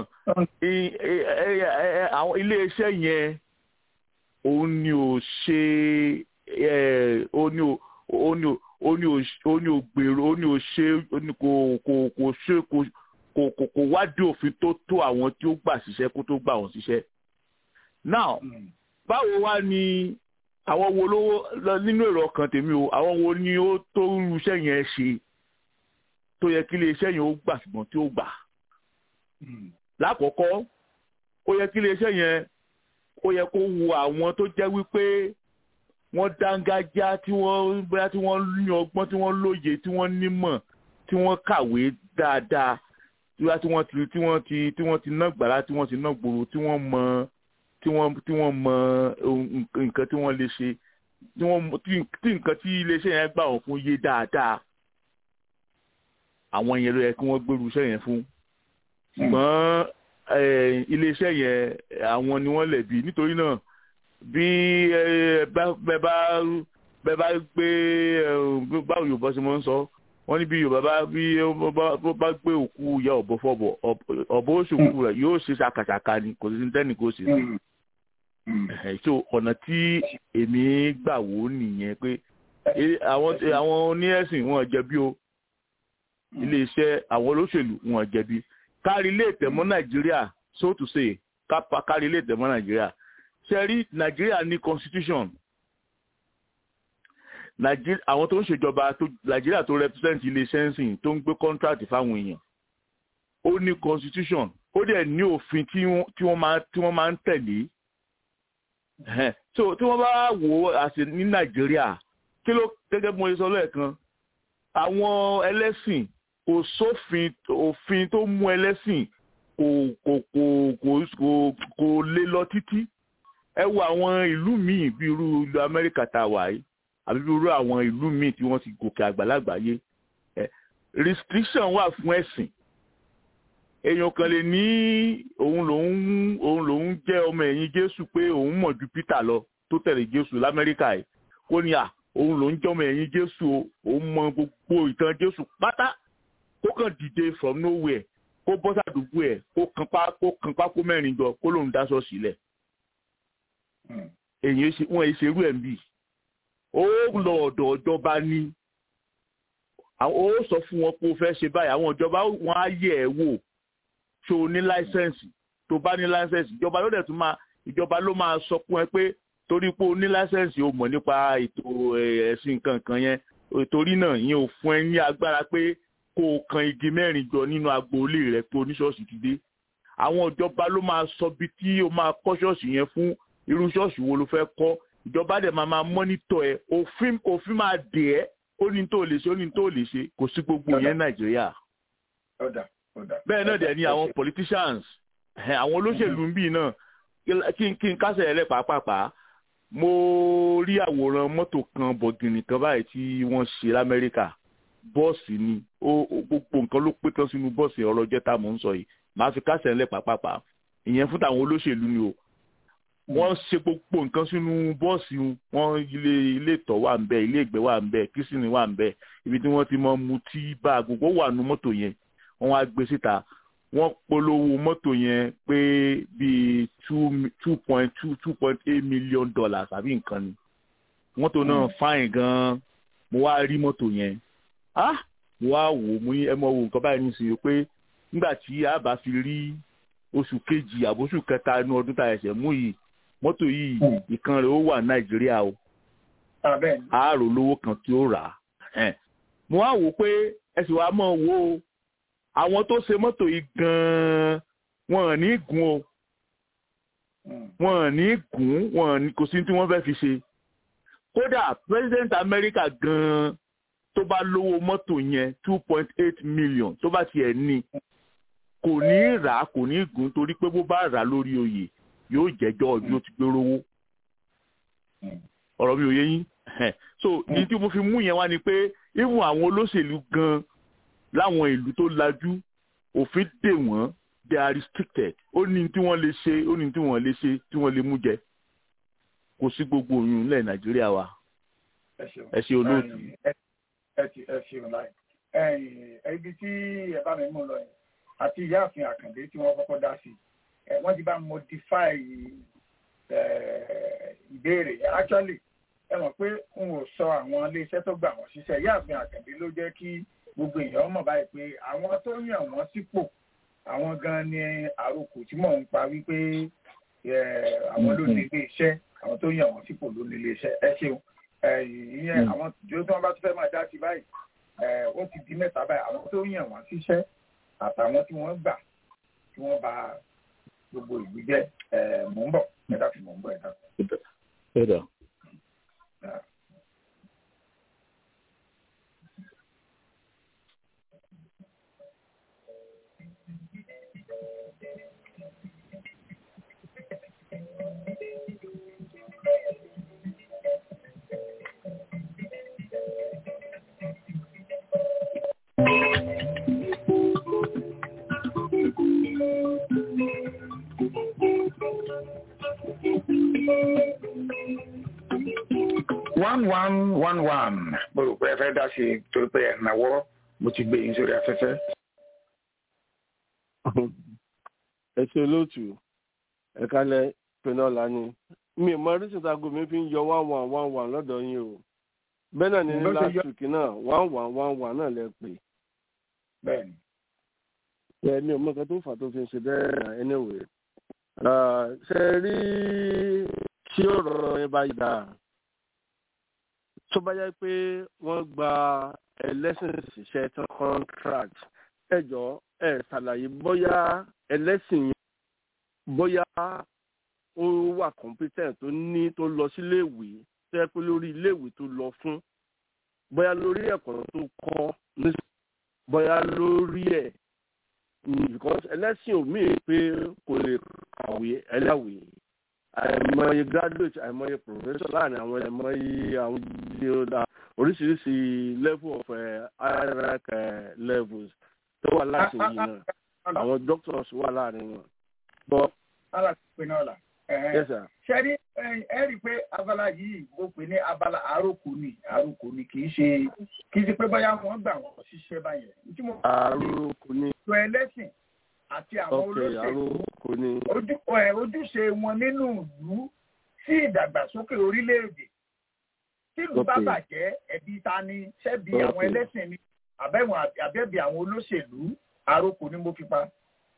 àwọn iléeṣẹ́ yẹn òun ni ò ṣe òun ni ò òun ni ò ó ní ò gbèrò ó ní ò ṣe kò kò kò ṣe kò kò kò wádìí òfin tó tó àwọn tí ó gbà síṣẹ́ kó tó gbà wọ́n síṣẹ́. now báwo wá ni àwọn wo ló nínú èrò ọkàn tèmi o àwọn wo ni ó tó irú iṣẹ́ yẹn ṣe tó yẹ kí iléeṣẹ́ yẹn ó gbà ṣùgbọ́n tí ó gbà. lákọ̀ọ́kọ́ ó yẹ kí iléeṣẹ́ yẹn ó yẹ kó wo àwọn tó jẹ́ wípé wọ́n dángájá tí wọ́n bóyá tí wọ́n ní ọgbọ́n tí wọ́n lóye tí wọ́n nímọ̀ tí wọ́n kàwé dáadáa tí wọ́n ti tí wọ́n ti tí wọ́n ti ná gbàrà tí wọ́n ti ná gbòòrò tí wọ́n mọ tí wọ́n tí wọ́n mọ nǹkan tí wọ́n lè ṣe tí wọ́n tí nǹkan tí iléeṣẹ́ yẹn gbà wọ́n fún yé dáadáa àwọn yẹn ló yẹ kí wọ́n gbèrú iṣẹ́ yẹn fún ṣùgbọ́n iléeṣẹ́ yẹn àwọn ni wọ́n lẹ̀bi nítorí náà bí ẹ bá bẹ bá bẹ bá gbé báwo Yorùbá ṣe máa ń sọ wọ́n ní bí Yorùbá bá bí ó bá gbé òkú ìyá ọ̀bọ fọ́bọ̀ ọ̀bọ òṣòkú rẹ̀ yóò ṣe ṣàkàṣàkà ni kò sí tẹ́nì kò sí sí so ọ̀nà tí èmi gbà wò nìyẹn pé àwọn àwọn oníẹ̀sìn wọn jẹ̀bi o iléeṣẹ́ àwọn olóṣèlú wọn jẹ̀bi kárí ilé ìtẹ̀mọ́ Nàìjíríà so to say kárí ilé ìtẹ̀mọ́ Nàìjíríà ṣẹ́rí Nàìjíríà ní constitution Nàìjíríà àwọn tó ń ṣèjọba tó Nàìjíríà tó represent iléeṣẹ́ ńsìn tó ń gbé contract fáwọn èèyàn ó ní constitution ó dẹ̀ ní òfin tí wọ́n máa tí wọ́n máa ń tẹ̀lé so tí wọ́n bá wò ó àṣẹ ní Nàìjíríà kí ló gẹ́gẹ́ bí mo ṣe sọ lẹ́ẹ̀kan àwọn ẹlẹ́sìn kò sófin òfin tó mú ẹlẹ́sìn kò kò kò kò kò lè lọ títí ẹ wo àwọn ìlú míì bí irú ìlú Amẹ́ríkà tá a wà yìí àbí bí irú àwọn ìlú míì tí wọ́n ti gòkè àgbà lágbàáyé restriction wà fún ẹ̀sìn èèyàn kan lè ní òun lòun òun lòun jẹ́ ọmọ ẹ̀yìn Jésù pé òun mọ̀ ju Peter lọ tó tẹ̀lé Jésù l'Amẹ́ríkà yìí kó ní à òun lòun jẹ́ ọmọ ẹ̀yìn Jésù òun mọ gbogbo ìtàn Jésù pátá kó kàn dìde from nowhere kó bọ́ sàdúgbò ẹ̀ kó kan pa kó kan pákó mẹ́rin jọ kó lòun dá ṣọ́ọ̀ṣì lẹ̀ èyí wọn èyí ṣerú ẹ̀ ń bì ó lọ ọ̀dọ̀ ìjọba ní ó sọ fún wọn pé ó fẹ́ ṣe báyìí àwọn ìjọba wọn á yẹ̀ ẹ́ wò tó o ní láísẹ̀nsì tó bá ní láísẹ̀nsì ìjọba ló dẹ̀ tún máa ìjọba ló máa sọ fún ẹ pé torí pé o ní láísẹ̀nsì o mọ̀ nípa ètò ẹ̀sìn kankan yẹn torí náà yẹn ò fún ẹ ní agbára pé kó o kan igi mẹ́rin jọ nínú agboolé rẹ pé oníṣọ́ọ̀ṣì ti dé àwọn ìjọba ló máa sọ bí tí o máa kọ́ ṣọ́ọ̀ṣì yẹn fún irú ṣọ́ọ̀ṣì wo ló fẹ́ kọ́ ìjọba dẹ̀ máa máa mọ́nítọ̀ ẹ òfin òfin máa dè ẹ́ ó ní tó lè ṣe ó ní tó lè ṣe kò sí gbogbo yẹn Nàìjíríà bẹ́ẹ̀ náà dẹ̀ ni àwọn politicians àwọn olóṣèlú ń bì náà kí n kí n kásẹ̀ ẹlẹ́ pàápàá mo rí àwòrán mọ́tò kan bọ̀gìnì kan báyìí tí wọ́n ṣe l'Amẹ́ríkà bọ́ọ̀sì ni ó gbogbo nǹkan ló pé tán sínú bọ́ọ̀sì ọ̀rọ̀ jẹ́ta mò ń sọ yìí màá fi kásẹ̀ ẹlẹ́ pàápàá ìyẹn fún tàwọn olóṣèlú ni o wọ́n ṣe gbogbo nǹkan sínú bọ́ọ̀sì wọn ilé ilé ìtọ̀ wà ń bẹ ilé ìgbẹ́ wà ń bẹ kíṣìnì wà ń bẹ ibi tí wọ́n ti mọ mutí bá gbogbo wà nù mọ́tò yẹn wọ́n wá gbé síta wọ́n polówó mọ́tò yẹn pé bíi two two point two two point eight million dollars àbí nǹkan ni mọ́tò náà fáìn gan-an mo wá rí mọ́tò yẹn ah mo wá wò mo ní ẹ mọ wo nǹkan báyìí nísìnyí pé nígbà tí a bá fi rí oṣù kejì àbóṣù kẹta inú ọdún tá a ẹsẹ̀ mú yìí mọ́tò yìí ìkan rẹ̀ ó wà Nàìjíríà o àárò lówó kan tí ó rà á mo wá wò pé ẹ sì wá mọ̀ wo àwọn tó ṣe mọ́tò yìí gan-an wọn ò ní gùn o wọn ò ní gùn wọn kò sí tí wọ́n fẹ́ fi ṣe kódà President America gan-an tó bá lówó mọ́tò yẹn two point eight million tó bá tiẹ̀ ní kò ní rà kò ní gùn torí pé bó bá rà lórí oyè yóò jẹ́jọ́ ọdún ó ti gbé rówó ọ̀rọ̀ mi ò yé yín so ní tí mo fi mú yẹn wá ni pé even àwọn olóṣèlú gan láwọn ìlú tó lajú òfin dè wọ́n they are restricted ó ní tí wọ́n lè ṣe ó ní tí wọ́n lè ṣe tí wọ́n lè mú jẹ kò sí gbogbo oyún ilẹ̀ Nàìjíríà wa ẹ ṣe olóòtú.
ẹ ti ẹ ṣeun láì ibi tí ẹ bá mi mú lọ yẹn àti ìyáàfin Àkàndé tí wọ́n kọ́kọ́ dá sí wọ́n ti bá modify ìbéèrè actually ẹ mọ̀ pé n ò sọ àwọn iléeṣẹ́ tó gbà wọ́n ṣiṣẹ́ ìyáàfin Àkàndé ló jẹ́ kí gbogbo èèyàn mọ̀ báyìí pé àwọn tó yàn wọ́n sípò àwọn gan ni àròkù tí mò ń pa wípé àwọn ló ní ilé iṣẹ́ àwọn tó yàn wọ́n sípò ló ní ilé iṣẹ́ ẹ ṣeun ìyẹn àwọn ìjọ tí wọ́n bá tún fẹ́ máa dá sí báyìí ó ti di mẹ́ta báyìí àwọn tó yàn wọ́n síṣẹ́ àtàwọn tí wọ́n gbà tí wọ́n bá gbogbo ìlú jẹ́ mò ń bọ̀ ẹ̀dá fi mò ń bọ̀ ẹ̀dá. one one one one mo rò pé ẹ fẹ́ dá sí i torí pé ẹ̀ náwó mo ti gbé yín sórí afẹ́fẹ́.
ẹ ṣe olóòtú ẹ kálẹ̀ pinnola ni mi ò mọ oríṣi ìtago mi fi ń yọ one one one one lọ́dọ̀ yín o bẹ́ẹ̀ náà ni ní last week náà one one one one náà lẹ pè.
bẹ́ẹ̀ni.
ẹ mi ò mọ nǹkan tó fà tó fi ń ṣe bẹ́ẹ̀ anyway ṣe rí tí ọ̀rọ̀ yẹn bá yà tó bá yẹ pé wọ́n gba ẹlẹ́sìn ṣiṣẹ́ tán contract ẹ jọ ẹ ṣàlàyé bóyá ẹlẹ́sìn yẹn bóyá ó wà competent tó ní tó lọ sí iléèwé tó yẹ pé lórí iléèwé tó lọ fún bóyá lórí ẹ̀kọ́ tó kọ́ bóyá lórí ẹ̀ because ẹlẹ́sìn òmíì pé kò lè kàwé ẹlẹ́wé àìmọye graduate àìmọye professor láàrin àwọn àìmọye àwọn ilé ọ̀dà oríṣiríṣi level of hierarch uh, levels tó wà láti yìí náà àwọn doctors wà láàrin wọn. bọ́
ṣe rí ẹ rí i pé abala yìí ó pè ní abala àròkù ni àròkù ni kì í ṣe kì í ṣe pé bóyá wọ́n gbà wọ́n ṣiṣẹ́ báyẹn.
àròkù ni.
sọ ẹlẹ́sìn àti àwọn olóṣèlú ojúṣe wọn nínú ìlú sí ìdàgbàsókè orílẹ̀-èdè tí ìlú bá bàjẹ́ ẹ̀bi ta ni ṣẹ́bi àwọn ẹlẹ́sìn ni àbẹ́bí àwọn olóṣèlú àròkù ni mo fi pa.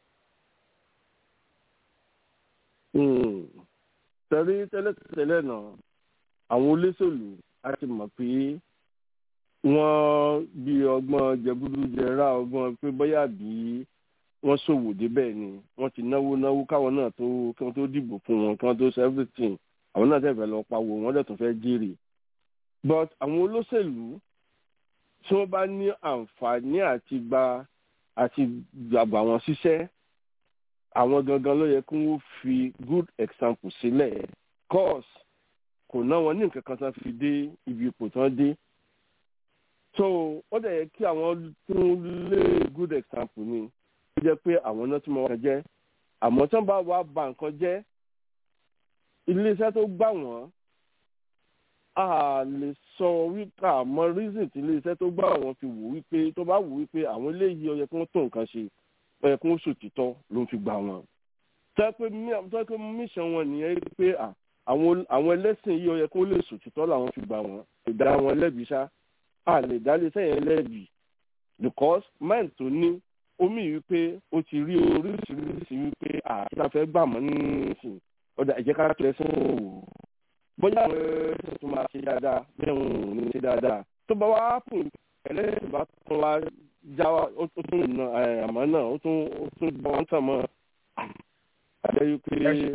tẹ̀lé tẹ́lẹ̀tẹ́lẹ̀ náà àwọn olóṣèlú a ti mọ̀ pé wọ́n bí ọgbọ́n jẹgúdújẹrá ọgbọ́n pé bóyá bí wọ́n ṣòwò débẹ̀ ni wọ́n ti náwó náwó káwọn náà tó kí wọ́n tó dìbò fún wọn kí wọ́n tó ṣe everything àwọn náà tẹ̀fẹ̀ lọ pawó wọ́n dẹ̀ tún fẹ́ jèrè but àwọn olóṣèlú tí wọ́n bá ní àǹfààní àti gba àti gbàgbà wọn ṣiṣẹ́ àwọn gangan ló yẹ kí wọ́n fi good example sílẹ̀ cause kò ná wọn ní nǹkan kan tán fi dé ibi ipò tán dé so ó dẹ̀ yẹ kí àwọn tún lé good example ni ó jẹ́ pé àwọn náà tún mọ wọn jẹ́ àmọ́ tí wọ́n bá wá ba nǹkan jẹ́ iléeṣẹ́ tó gbà wọ́n a lè sọ wípé àmọ́ reason tí iléeṣẹ́ tó gbà wọ́n fi wò wípé tó bá wò wípé àwọn eléyìí ó yẹ kí wọ́n tó nǹkan ṣe ó yẹ kí wọ́n ṣòtítọ́ ló fi gbà wọ́n. tẹ́ pé mission wọn nìyẹn pé àwọn ẹlẹ́sìn yìí ó yẹ kí wọ́n lè ṣòtítọ́ làwọn fi gbà wọ́n ìdá wọn lẹ́bi ṣá a lè dá iléeṣẹ́ yẹn lẹ́bi because mind tó ní omi wípé ó ti rí oríṣiríṣi wípé àti fẹ́ gbà mọ́ nísìn ọ̀dà ẹ̀jẹ̀ ká tó ẹsẹ̀ wò bóyá àwọn ẹ̀sìn tó máa ṣe dáadáa bẹ́ẹ̀ wọn ò ní ṣe dáadáa tó bá wá pùn ẹlẹ́sìn bá tún wá já wa ó tún nà àmọ́ náà ó tún ó tún bọ́ wọn tàn mọ́ àjẹ́ wípé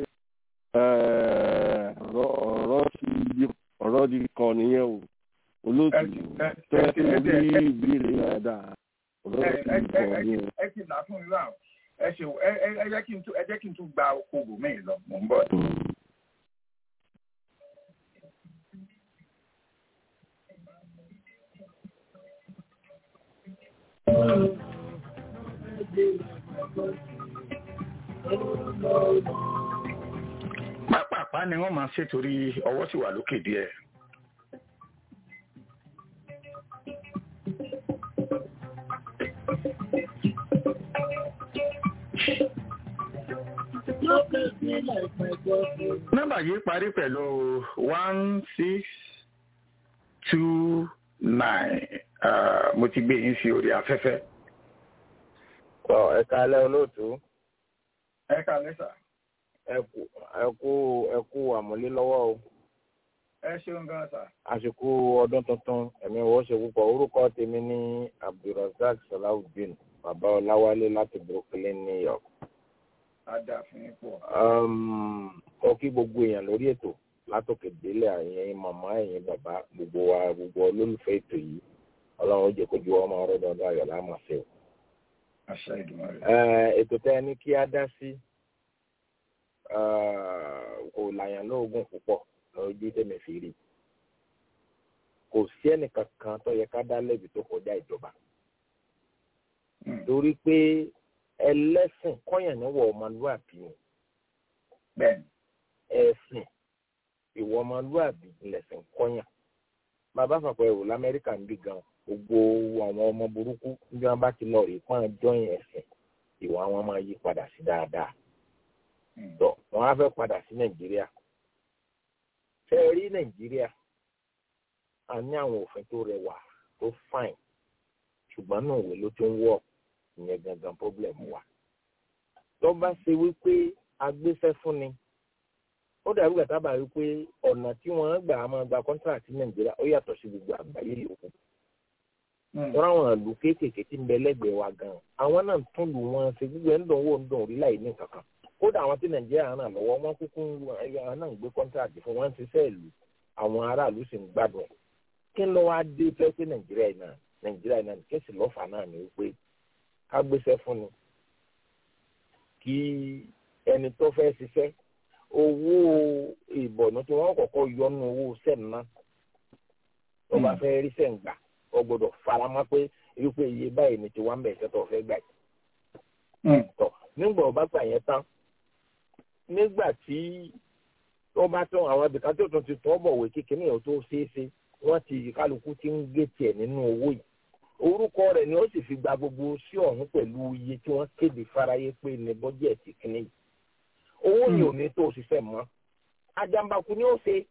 ọ̀rọ̀ ti ọ̀rọ̀ di kan nìyẹn o olóòtú tó yẹ kí wọ́n bí ìbéèrè dáadáa.
ẹ ti là fún mi wá ẹ ṣe ẹ jẹ́ kí n tún gba oko bòmíì lọ mò ń bọ̀. pápápá ni wọ́n máa ṣe torí ọwọ́ sì wà lókè díẹ̀. nọ́mbà yìí parí pẹ̀lú one six two nine mo ti gbé yín sí orí afẹ́fẹ́.
ẹ káalẹ́ olóòtú.
ẹ káalẹ́ sà.
ẹ kú ẹ kú ẹ kú àmúlé lọ́wọ́ o.
ẹ ṣeun gan sà.
àsìkò ọdún tuntun ẹ̀mí wọ́n ṣe púpọ̀ orúkọ tèmi ní Abdulrasaq Salawudeen bàbá Ọláwálé láti Brooklyn, New York.
Adáfin pọ̀.
Ó kí gbogbo èèyàn lórí ètò látòkè délé ẹ̀yin màmá ẹ̀yin bàbá gbogbo wa gbogbo olólùfẹ́ ètò yìí ọlọ́run ó jẹ́ kójú ọmọ ọ̀rọ̀ dọ́dọ́ ayọ̀ lámàṣẹ́ o.
Àṣà ìdùnnú rẹ̀.
Ètò tẹ́ ẹ ní kí á dá sí kò láyàn lóògùn púpọ̀ lójú tẹ̀mí fi rí. Kò sí ẹnìkan kan tó yẹ ká dá lẹ́bi tó kọjá ìjọba. Torí pé ẹlẹ́sìn kọ́yàn níwọ̀ ọmọlúwàbí ni.
Bẹ́ẹ̀ni.
Ẹ̀sìn ìwọ ọmọlúwàbí lẹ̀sìn kọ́yàn. Bàbá àpapọ̀ ẹ̀rọ l'Amẹ́ríkà ń bí gan gbogbo àwọn ọmọ burúkú níbi wọn bá ti lọ rí pọ́n jọyìn ẹ̀sìn ìwà wọn máa yí padà sí dáadáa. Tọ́ wọn á fẹ́ padà sí Nàìjíríà. Ṣé ẹ rí Nàìjíríà? A ní àwọn òfin tó rẹwà tó fine ṣùgbọ́n náà òwe ló ti ń wọ̀ ìyẹn gangan problem wa. Tó bá ṣe wípé agbésẹ́ fún ni ó dàbí gbàtà bá wípé ọ̀nà tí wọ́n gbà á máa gba contract ní Nàìjíríà ó yàtọ̀ sí gbogbo àgbáyé yòókù. Wọ́n àwọn ìlú kéékèèké tí ń bẹ lẹ́gbẹ̀ẹ́ wa gan-an àwọn náà tún lù wọ́n ṣe gbogbo ẹ̀ ń dùn owó ń dùn orí láì ní kankan. Kódà àwọn tí Nàìjíríà náà lọ́wọ́ wọ́n kúkú àwọn náà ń gbé contract fún wọn ṣiṣẹ́ ìlú àwọn aráàlú sì ń gbádùn ẹ̀. Kí ló wá dé fẹ́ pé Nàìjíríà náà Nàìjíríà náà kí sì lọ́fà náà ní wípé ká gbéṣẹ́ fún ni kí ẹni tó fẹ́ ṣiṣẹ́ owó ìbọ̀nù tí wọ́n kọ́kọ́ yọnu owó sẹ́ẹ̀nù náà tó bá fẹ́ rí sẹ́ẹ̀n gbà ó gbọ́dọ̀ faramọ́ pé wípé iye báyìí ni tí wọ́n ń bẹ̀ ṣẹ́ tó fẹ́ gbà yìí. tọ́ nígbà ọba gbà yẹn tán nígbà tí wọ́n bá tán àwọn ibìkan tó tún ti tọ́ bọ̀wé kékeré yẹn tó ṣeé ṣe wọ́n ti kálukú ti ń gé tiẹ̀ nínú owó yìí orúkọ rẹ̀ ni ó sì fi gba gbogbo sí ọ̀hún pẹ̀lú iye tí wọ́n kéde fáráyé pé ní bọ́jẹ̀tì kìíní yìí owó yìí ò ní tó ṣiṣẹ́ mọ́ ajambaku ni ó ṣe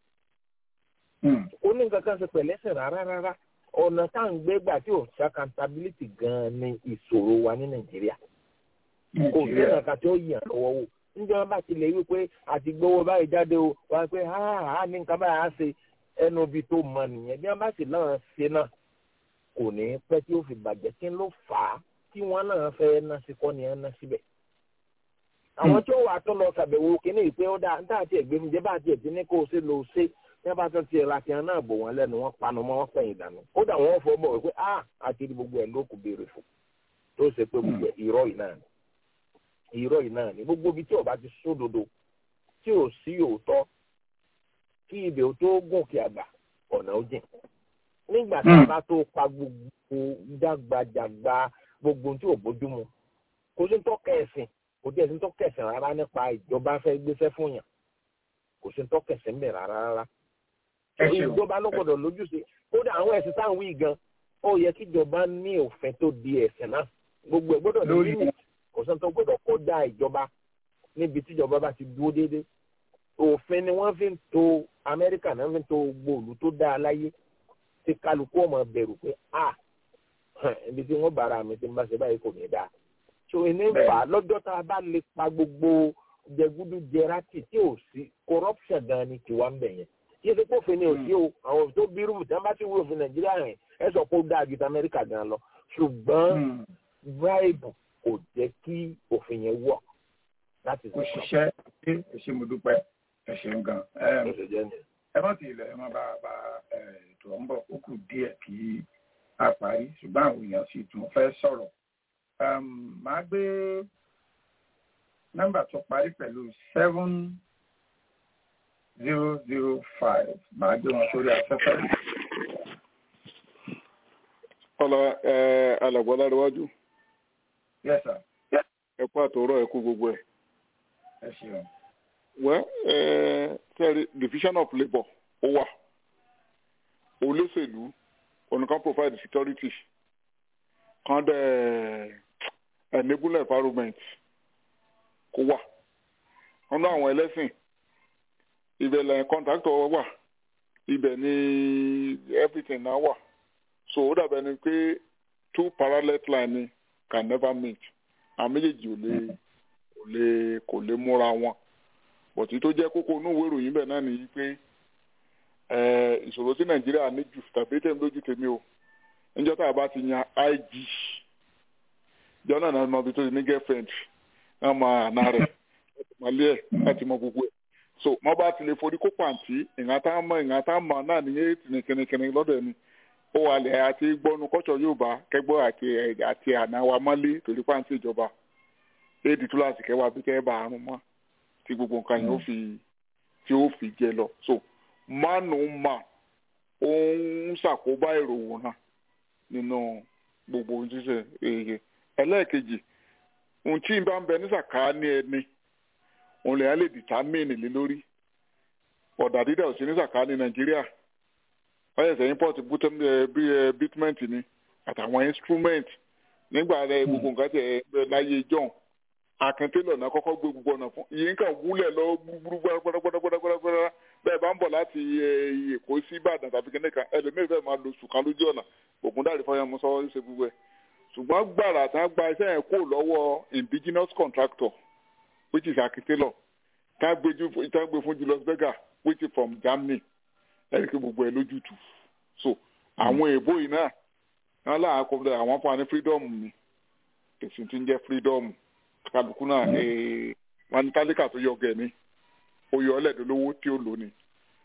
ó ní nǹkan kan ṣe pẹ̀lẹ́sẹ̀ rárá rárá ọ̀nà tá à ń gbé gbà tí ò ṣe accountability gan-an ni ìṣòro wa ní Nàìjíríà kò sí nǹkan tí ó yàn lọ́wọ́ wò níjọ́ wọn bá ti lè wí pé àti gbowó báyìí jáde o wá pé ha ní nǹkan báyìí á ṣe ẹnu ibi tó mọ nìyẹn bí wọn bá sì náà ṣe náà kò ní pẹ́ tí ó fi bàjẹ́ kí ló fà á tí wọ́n náà fẹ́ ná sí kọ́ ni ẹ̀ ná síbẹ̀. àwọn tí ó wà tó lọ ṣàbẹ̀wò kíní ìpé ó dáa níta àti ẹ̀gbẹ́ mi jẹ́ bá àti ẹ̀dí ní kó o ṣe lò ó ṣe ní wọ́n bá tó ti ra tiẹ̀ náà bò wọ́n lẹ́nu wọ́n panu mọ́ wọ́n pẹ̀yìn dànù. ó dà wọ́n fọ́ bọ̀ wípé a àti gbogbo ẹ̀ ló kù béèrè fún tó ṣe pé gbogbo irọ́ yìí náà ni irọ́ yìí náà ni gbogbo ibi tí ó bá ti sódodo tí ò sí òótọ́ kí ibẹ̀ tó gòkè àgbà ọ̀nà ó jìn nígbà tí a bá tó pa gbogbo jágbajàgba gbogbo tí ò bójúmu kò sí tọ́ka ẹ̀sìn kò díẹ̀ sí tọ́ka ẹ̀sìn rárá nípa ìjọba fẹ́ gbéṣẹ́ fún yàn kò sí tọ́ka ẹ̀sìn bẹ̀ rárá rárá ìjọba ló gbọdọ̀ lójúṣe kódà àwọn ẹ̀sìn táwọn wí gan ó yẹ kí ìjọba ní òfin tó di ẹ̀sìn náà gbogbo ẹ̀ gbọdọ̀ ní límì kò sọ́n tó gbọdọ̀ kọjá ìjọba níbi tí ìjọba bá ti dúró déédéé òfin ni wọ́n fi ń to Amẹ́ríkà náà fi ń to gbòòlù tó dáa láyé tí kálukú ọmọ bẹ̀rù pé a ibi tí wọ́n bára mi ti ń bá ṣe báyìí kò ní dáa so ẹni fà á lọ́jọ́ tá a bá lè pa gbogbo jẹgúdú jẹrátì tí ò sí corruption gan ni tiwa ń bẹ̀ yẹn yíyá tó kófin ni ò sí o àwọn tó bírú tí wọ́n bá ti wúlò fún Nàìjíríà rẹ̀ ẹ sọ pé ó dáa ju ti Amẹ́ríkà gan lọ ṣùgbọ́n bribe kò jẹ́ kí òfin yẹn wọ̀ láti
ṣe òṣìṣẹ́ ẹ ṣé mo dúpẹ́ ẹ ṣeun gan ẹ má ti ilẹ̀ ẹ má bá bá ètò ọ̀hún bọ̀ ó kù díẹ̀ kí a parí ṣùgbọ́n àwọn èèyàn sì tún fẹ́ sọ̀rọ̀ màá gbé nọ́mbà tó parí pẹ̀lú seven zero zero five màá gbé wọn sórí afẹ́fẹ́.
ọ̀la alàgbọ́lá rẹwájú.
yes sir.
ẹ kú àtọ̀rọ̀ ẹ kú gbogbo ẹ̀.
ẹ ṣeun.
well uh, division of labour ó wà olóṣèlú oníkan provide security kan dẹ̀ enable environment kó wà ọ̀nà àwọn ẹlẹ́sìn ibẹ̀ lẹ́yìn contractor wà ibẹ̀ ni everything náà wà so ó dàbẹ̀ ni pé two parallel line can never meet àwọn méjèèjì ò lè kò lè kò lè múra wọn bọ̀tí tó jẹ́ kókó inú ìwé ìròyìn bẹ́ẹ̀ náà nìyí pé ìṣòro tí Nàìjíríà ní jù tàbí tèmi lójú tèmi o níjọ́ tá a bá ti yan I G jọ́nà náà mọ ibi tó ti ní girlfriend náà mọ àná rẹ̀ mọ̀lẹ́ ẹ̀ láti mọ gbogbo ẹ̀ so wọ́n bá ti lè forí kó pàǹtí ìhàn tá a mọ ìhàn tá a mọ náà nìyẹn tìǹ kìnnìkìnnì lọ́dọ̀ ẹni ó wà lẹ̀ àti gbọ́nu kọ́ṣọ́ Yorùbá kẹgbọ́ àti àti àná wa mọ́lé torí pàǹtí ìjọba éèdì tó láti kẹwàá bí kẹ́ bá àrùn mọ́ tí gbogbo nǹkan yìí ó fi tí ó fi jẹ lọ so mánu mà ó ń ṣàkóbá èrò wòran nínú gbogbo ohun ṣíṣe èyí ẹlẹ́ẹ̀kejì ohun tí n bá ń bẹ ní sàkáání ẹni òun lè yá lè dìtámìnì lé lórí ọ̀dà dídà ò sí ní sàkáání Nàìjíríà wọ́n yẹ̀ sẹ́yìn port bitument ni àtàwọn instrument nígbà rẹ̀ gbogbo nǹkan tẹ̀ láyé john akíntélọ̀ náà kọ́kọ́ gbé gbogbo ọ̀nà fún yìí nǹkan wúlẹ̀ lọ gbúgbúrú gbọ́dọ̀gbọ́dọ̀gbọ́dọ̀gbọ́dọ̀ bẹ́ẹ̀ bá ń bọ̀ láti Èkó sí Ìbàdàn tàbí kẹ́nẹ́kan ẹlòmíì fẹ́ẹ́ máa lo sùkà lójú ọ̀nà Ògúndàrí fọyánmu sọ́wọ́ ṣe gbogbo ẹ̀ ṣùgbọ́n gbàrà tá a gba iṣẹ́ yẹn kó lọ́wọ́ indigenous contractor which is akíntélọ̀ tá a gbé fún Julius Berger which is from Germany ẹ̀rí kí gbogbo ẹ̀ lójútùú so àwọn èèbó yìí náà náà láàkọ́ àwọn fún wa ní freedom ni èsì tí ń jẹ́ freedom kálukú náà wọn ní tálíkà tó yọ gẹ̀ ni oyè ọlẹ́dẹ̀ olówó tí ó lò ní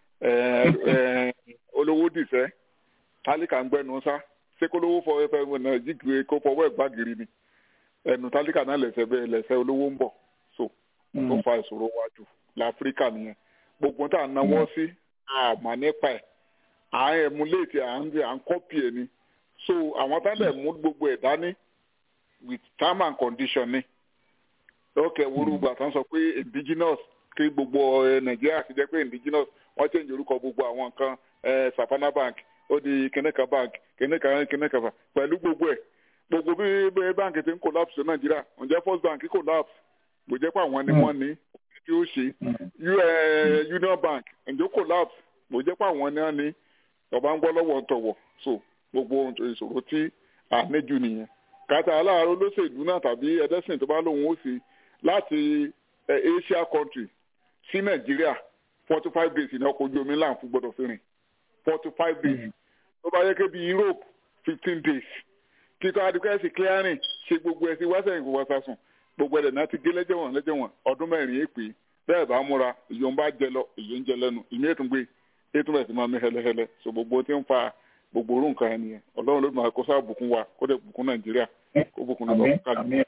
olówó dìṣẹ́ tálíkà ń gbẹ́nu sá ṣé kó lówó fọ ẹfẹ náà jígìrì kó fọwọ́ ẹ̀ gbàgìrì ni ẹnu tálíkà náà lẹ̀sẹ̀ bẹ́ẹ̀ lẹ̀sẹ̀ olówó ń bọ̀ so tó fa ìṣòro wájú láfíríkà nìyẹn gbogbo tá à ń náwó sí àmà nípa ẹ̀ à ń emulate à ń à ń copy ẹ̀ ni so àwọn tá lè mú gbogbo ẹ̀ dání with term and condition ni ok wúrúgbà tán sọ pé indigenous kí gbogbo Nàìjíríà ti jẹ́ pé indigenous wọ́n change orúkọ gbogbo àwọn nǹkan Savannah Bank ó di kìnìkan bank kìnìkan kìnìkan bank pẹ̀lú gbogbo ẹ̀ gbogbo bí báńkì ti ń collapse ní Nàìjíríà ǹjẹ́ First Bank collapse kò jẹ́ pé àwọn ni wọ́n ní tí ó ṣe Union Bank ǹjẹ́ collapse kò jẹ́ pé àwọn ni wọ́n ní ọba ń gbọ́ lọ́wọ́ tọ̀wọ̀ so gbogbo ìṣòro tí a níjú nìyẹn kàtà aláàárọ̀ olóṣèlú náà tàbí ẹlẹ́sìn tó bá lóun ó sì láti Asia country sí Nàìjíríà forty five days ní ọkọ̀ ojú omi ńlá fún gbọ́dọ̀ fi rìn forty five days tó bá yẹ kí bí Europe fifteen days kíkọ́ adúgbẹ́sì clearing ṣe gbogbo ẹ̀ sí wáṣẹ̀ ìgbò wáṣàsùn gbogbo ẹ̀ náà ti gé lẹ́jẹ̀wọ̀n lẹ́jẹ̀wọ̀n ọdún mẹ́rin èpè bẹ́ẹ̀ bá múra ìyọ̀ ń bá jẹ lọ ìyọ̀ ń jẹ lẹ́nu ìmí ètò gbé ètò bẹ̀ sí máa mi hẹlẹhẹlẹ so gbogbo tí ń fa gbogbo orú nǹkan ẹni yẹn Ọlọ́run ló máa kó sáà bùkún wa kó dẹ̀ bùkún Nàìjíríà kó bùkún lọ́wọ́ kálí.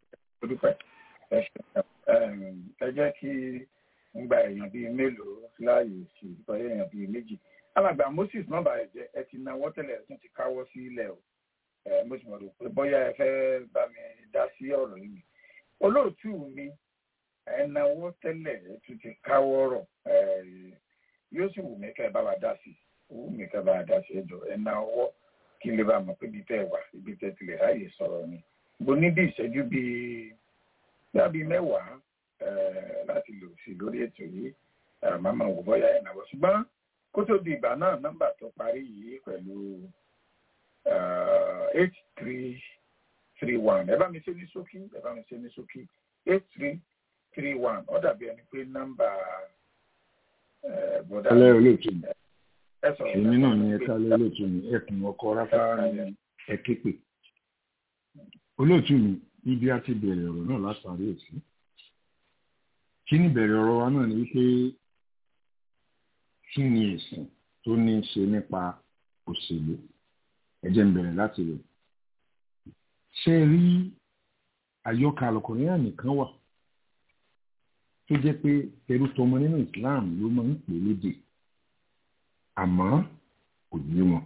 ẹ jẹ́ kí ń gba èèyàn bíi mélòó láàyè sí ìtọ́jú èèyàn bíi méjì alàgbà Moses nọ́mbà ẹ̀jẹ̀ ẹ ti náwó tẹ́lẹ̀ ẹ̀ tún ti káwọ́ sí ilẹ̀ o mo sì mọ̀ rò pé bóyá ẹ fẹ́ bá mi dá sí ọ̀rọ̀ yìí olóòtú mi ẹ náwó tẹ́lẹ̀ ẹ̀ tún ti káwọ́ rọ̀ yóò sì wù mí ká ẹ bá wa dá sí wù mí ká bá wa dá sí ẹjọ́ ẹ ná ọwọ́ kí n lè bá mọ̀ pé ibi tẹ́ ẹ wà ibi tẹ́ ti lè ráyè sọ̀rọ̀ ni mo ní bí ìṣẹ́jú bíi dábì mẹ́wàá láti lò sí lórí ètò yìí màmá wò bọ́yá ẹ̀ náà wọ̀ ṣùgbọ́n kó tó di ìgbà náà nọ́mbà tó parí yìí pẹ̀lú eight three three one ẹ bá mi ṣe ní ṣókí ẹ bá mi ṣe ní ṣókí eight three three one ó dàbí ẹni pé nọ́mbà bọ̀dá.
ẹlẹ́ olóòtú mi èmi náà ni ẹ̀ka lẹ́ olóòtú mi ẹ̀kùn ọkọ̀ ráfá ní ẹ̀képe olóòtú mi ibi a ti bẹ̀rẹ̀ ọ̀rọ̀ náà látàrí èsì kí ni bẹ̀rẹ̀ ọ̀rọ̀ wa náà ni wípé kí ni ẹ̀sìn tó ní í ṣe nípa òṣèlú ẹ jẹ́ n bẹ̀rẹ̀ láti rẹ̀ ṣe rí àyọkà àlùkùránì nìkan wà tó jẹ́ pé ẹrú tọmọ nínú Islam ló máa ń pè lédè àmọ́ kò yé wọn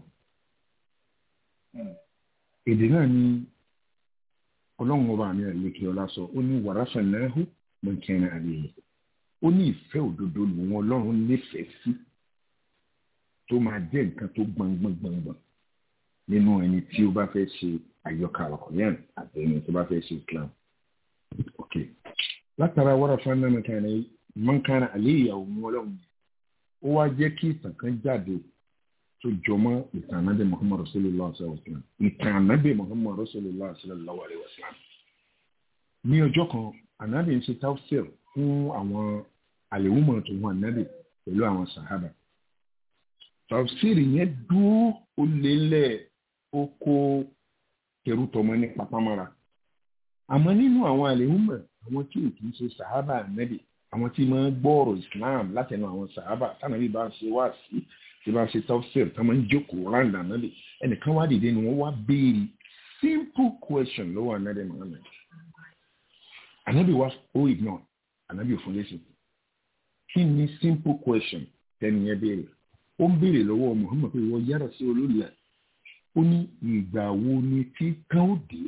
èdè náà ni ọlọ́run ọba mi àlékè ọlá sọ ó ní wàràfà náà hù mọ kẹrin àlejò ó ní ìfẹ́ òdodo lòun ọlọ́run nífẹ̀ẹ́ sí tó máa jẹ́ nǹkan tó gbọ̀ngbọ̀ngbọ̀ngbọ̀n nínú ẹni tí ó bá fẹ́ ṣe àyọkà àlùkùránì àti ẹni tó bá fẹ́ ṣe Islam. ok látara wàràfà náà mọ kẹrin àlejò òun ọlọ́run ó wá jẹ́ kí ìtàn kan jáde tó jọmọ́ ìtàn ànábì Muhammad rasulillah sallallahu alaihi wa sallam ìtàn ànábì Muhammad rasulillah sallallahu alaihi wa sallam. ní ọjọ́ kan ànábì ń ṣe tafsir fún àwọn àlèwúmọ̀ tó wọn ànábì pẹ̀lú àwọn sàhábà. tafsir yẹn dúró ó lélẹ̀ ó kó kẹrù tọmọ ní papámọ́ra. àmọ́ nínú àwọn àlèwúmọ̀ àwọn tí ò kì í ṣe sàhábà ànábì àwọn tí máa ń gbọ́ọ̀rọ̀ Islam látẹnu àwọn sàhábà tánàbí bá ń ṣe wá sí tí bá ṣe tafsir tí wọ́n máa ń jókòó ráńdà náà lè ẹnìkan wá dìde ni wọ́n wá béèrè simple question lọ́wọ́ ànábì Muhammad ànábì wá ó ignore ànábì ò fún lẹ́sìn kí ni simple question tẹ́ni yẹn béèrè ó ń béèrè lọ́wọ́ Muhammad pé wọ́n yára sí olórí ẹ̀ ó ní ìgbà wo ni tí kán ó dé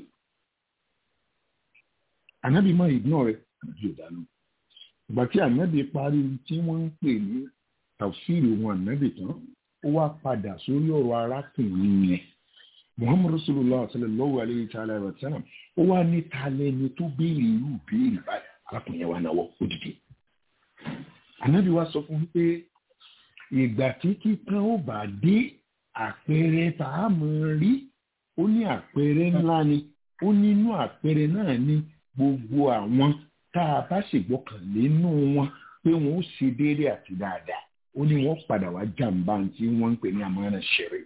ànábì máa ignore rẹ̀ ànábì ò dánú ìgbà tí ànábì parí tí wọ́n ń pè ní tafsiri wọn ànábì tán ó wá padà sórí ọ̀rọ̀ arákùnrin yẹn Muhammad rasulullah sallallahu alayhi wa sallam ó wá ní talẹ́ ni tó béèrè irú béèrè báyìí arákùnrin yẹn wá náwó òdìdí ànábì wá sọ fún pé ìgbà tí kíkan ó bá dé àpẹẹrẹ tá a mọ̀ rí ó ní àpẹẹrẹ ńlá ni ó nínú àpẹẹrẹ náà ní gbogbo àwọn tá a bá ṣègbọ́kànlé nínú wọn pé wọn ó ṣe déédéé àti dáadáa ó ní wọ́n padà wá jàǹbá tí wọ́n ń pè ní àmọ́ràn ṣẹ̀rẹ̀.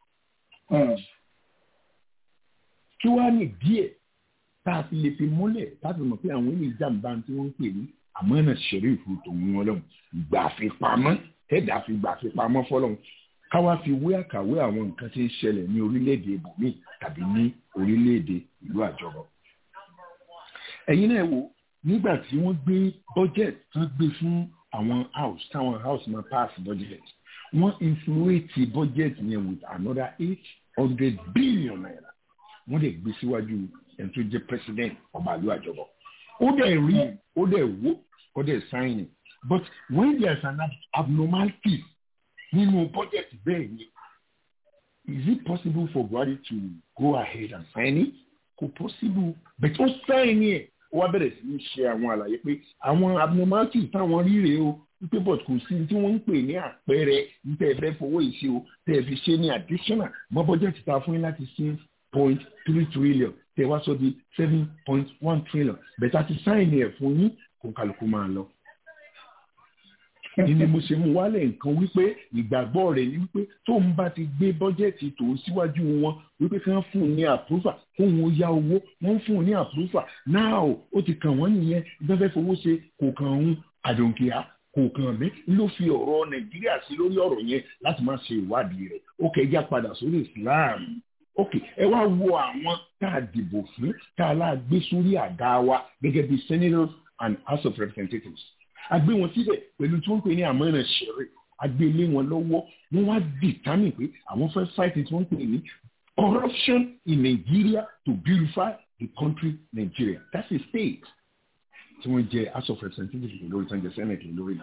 kí wàá ní díẹ̀ tá a fi lè fi múlẹ̀ láti mọ̀ pé àwọn ènìyàn jàǹbá tí wọ́n ń pè ní àmọ́ràn ṣẹ̀rẹ̀ ìfún tòun wọn lọ́hùn gbà fi pamọ́ tẹ́ẹ̀dá fi gbà fi pamọ́ fọ́lọ́hùn káwá fi wé àkàwé àwọn nǹkan tí ń ṣẹlẹ̀ ní orílẹ̀-èdè ibòmíì tàbí ní orílẹ̀-èdè ìlú àjọbọ. ẹ̀yin náà wò nígbà tí wọ́n gbé budget tán gbé fún àwọn house táwọn house máa pass budget wọ́n influate budget yẹn with another eight hundred billion naira wọ́n dẹ̀ gbé síwájú ẹni tó jẹ́ president ọba ìlú àjọbọ ó dẹ̀ rí ó dẹ̀ wó ó dẹ̀ sign it but when there is an abnormality nínú budget bẹ́ẹ̀ ni is it possible for Buhari to go ahead and sign it kò possible but ó sign it wọ́n bẹ̀rẹ̀ sí ní ṣe àwọn àlàyé pé àwọn abnormalities táwọn ríre o wípé but kò sí tí wọ́n ń pè ní àpẹẹrẹ nípa ẹ̀fẹ́ fowó ìṣe o tẹ́ ẹ fi ṣe ní additional mọ́ bọ́jẹ́tì ta fún yín láti six point three trillion tẹ́ wá sọ di seven point one trillion bẹ̀tà ti sáìnì ẹ̀ fún yín kò kálukú máa lọ. ní ni mo ṣe mú wálẹ̀ nǹkan wípé ìgbàgbọ́ rẹ̀ ni wípé tóun bá ti gbé bọ́jẹ́tì tó síwájú wọn wípé kí wọ́n fún un ní àpúrúfà kóun ó yá owó wọ́n fún un ní àpúrúfà náà ó ti kàn wọ́n nìyẹn ìgbẹ́fẹ́ fowó ṣe kò kàn ń àdòǹkìá kò kàn mí ló fi ọ̀rọ̀ Nàìjíríà sí lórí ọ̀rọ̀ yẹn láti má ṣe ìwádìí rẹ̀ ó kẹjá padà sórí Islam ok ẹ wá wo àwọn tá a dìbò fún tá a láà gbé sórí àga wa gẹ́gẹ́ bí senators and House of Representatives a gbé wọn síbẹ̀ pẹ̀lú tí wọ́n pè ní àmọ́ràn ṣẹ̀rẹ̀ a gbé lé wọn lọ́wọ́ wọ́n wá determine pé àwọn fẹ́ fight tí wọ́n pè ní corruption in Nigeria to beautify the country Nigeria that's a state tí wọ́n jẹ́ House of Representatives lórí tí wọ́n jẹ́ Senate lórí náà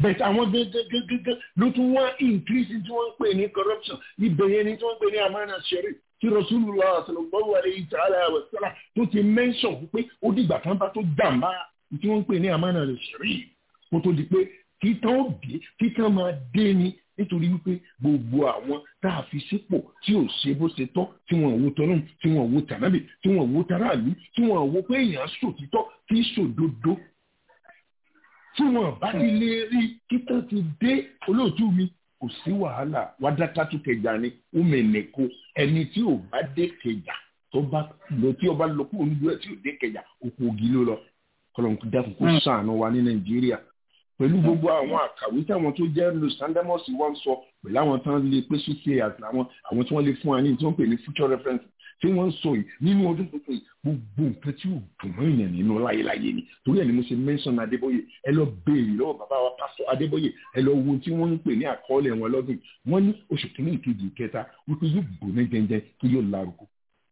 but àwọn gẹ́gẹ́gẹ́gẹ́ ló tún wá increase tí wọ́n ń pè ní corruption ibẹ̀ yẹn ni tí wọ́n ń pè ní amana sherry tí Rasulullah sallallahu alayhi ta'ala wa sallam tó ti mention pé ó dìgbà kan bá tó jàmbá tí wọ́n ń pè ní amana sherry kó tó di pé títàn òbí títàn máa dé ni nítorí wípé gbogbo àwọn tá a fi sípò tí ò ṣe bó ṣe tọ́ tí wọ́n wo tọ́lọ́mù tí wọ́n wo tànábì tí wọ́n wo taráàlú tí wọ́n wo pé èèyàn sòtítọ́ tí sòdodo tí wọ́n bá ti lè rí títàn ti dé olóòtú mi kò sí wàhálà wádákàtú kẹjà ni ó mẹ̀nẹ̀kọ ẹni tí ò bá dé kẹjà tó bá lọ tí ọba lọ kúrò níbi tí ò dé kẹjà òkú ògì ló lọ kọlọ̀nkú dákun kó ṣàánú wa ní Nàìjíríà pẹ̀lú gbogbo àwọn àkàwé táwọn tó jẹ́ los andamus wọ́n sọ pẹ̀lú àwọn tán lè pé ṣíṣe àti àwọn àwọn tí wọ́n lè fún wa ní tí wọ́n pè ní future reference tí wọ́n ń sọ yìí nínú ọdún tuntun yìí gbogbo nǹkan tí ò dùn mọ́ èèyàn nínú láyéláyé ni torí ẹ̀ ni mo ṣe mention Adébóyè ẹ lọ béèrè lọ́wọ́ bàbá wa pásítọ̀ Adébóyè ẹ lọ wo tí wọ́n ń pè ní àkọọ́lẹ̀ wọn lọ́dún wọ́n ní oṣù kìíní ìkejì ìkẹta wípé yóò gbóná jẹjẹ kí yóò lárúkọ.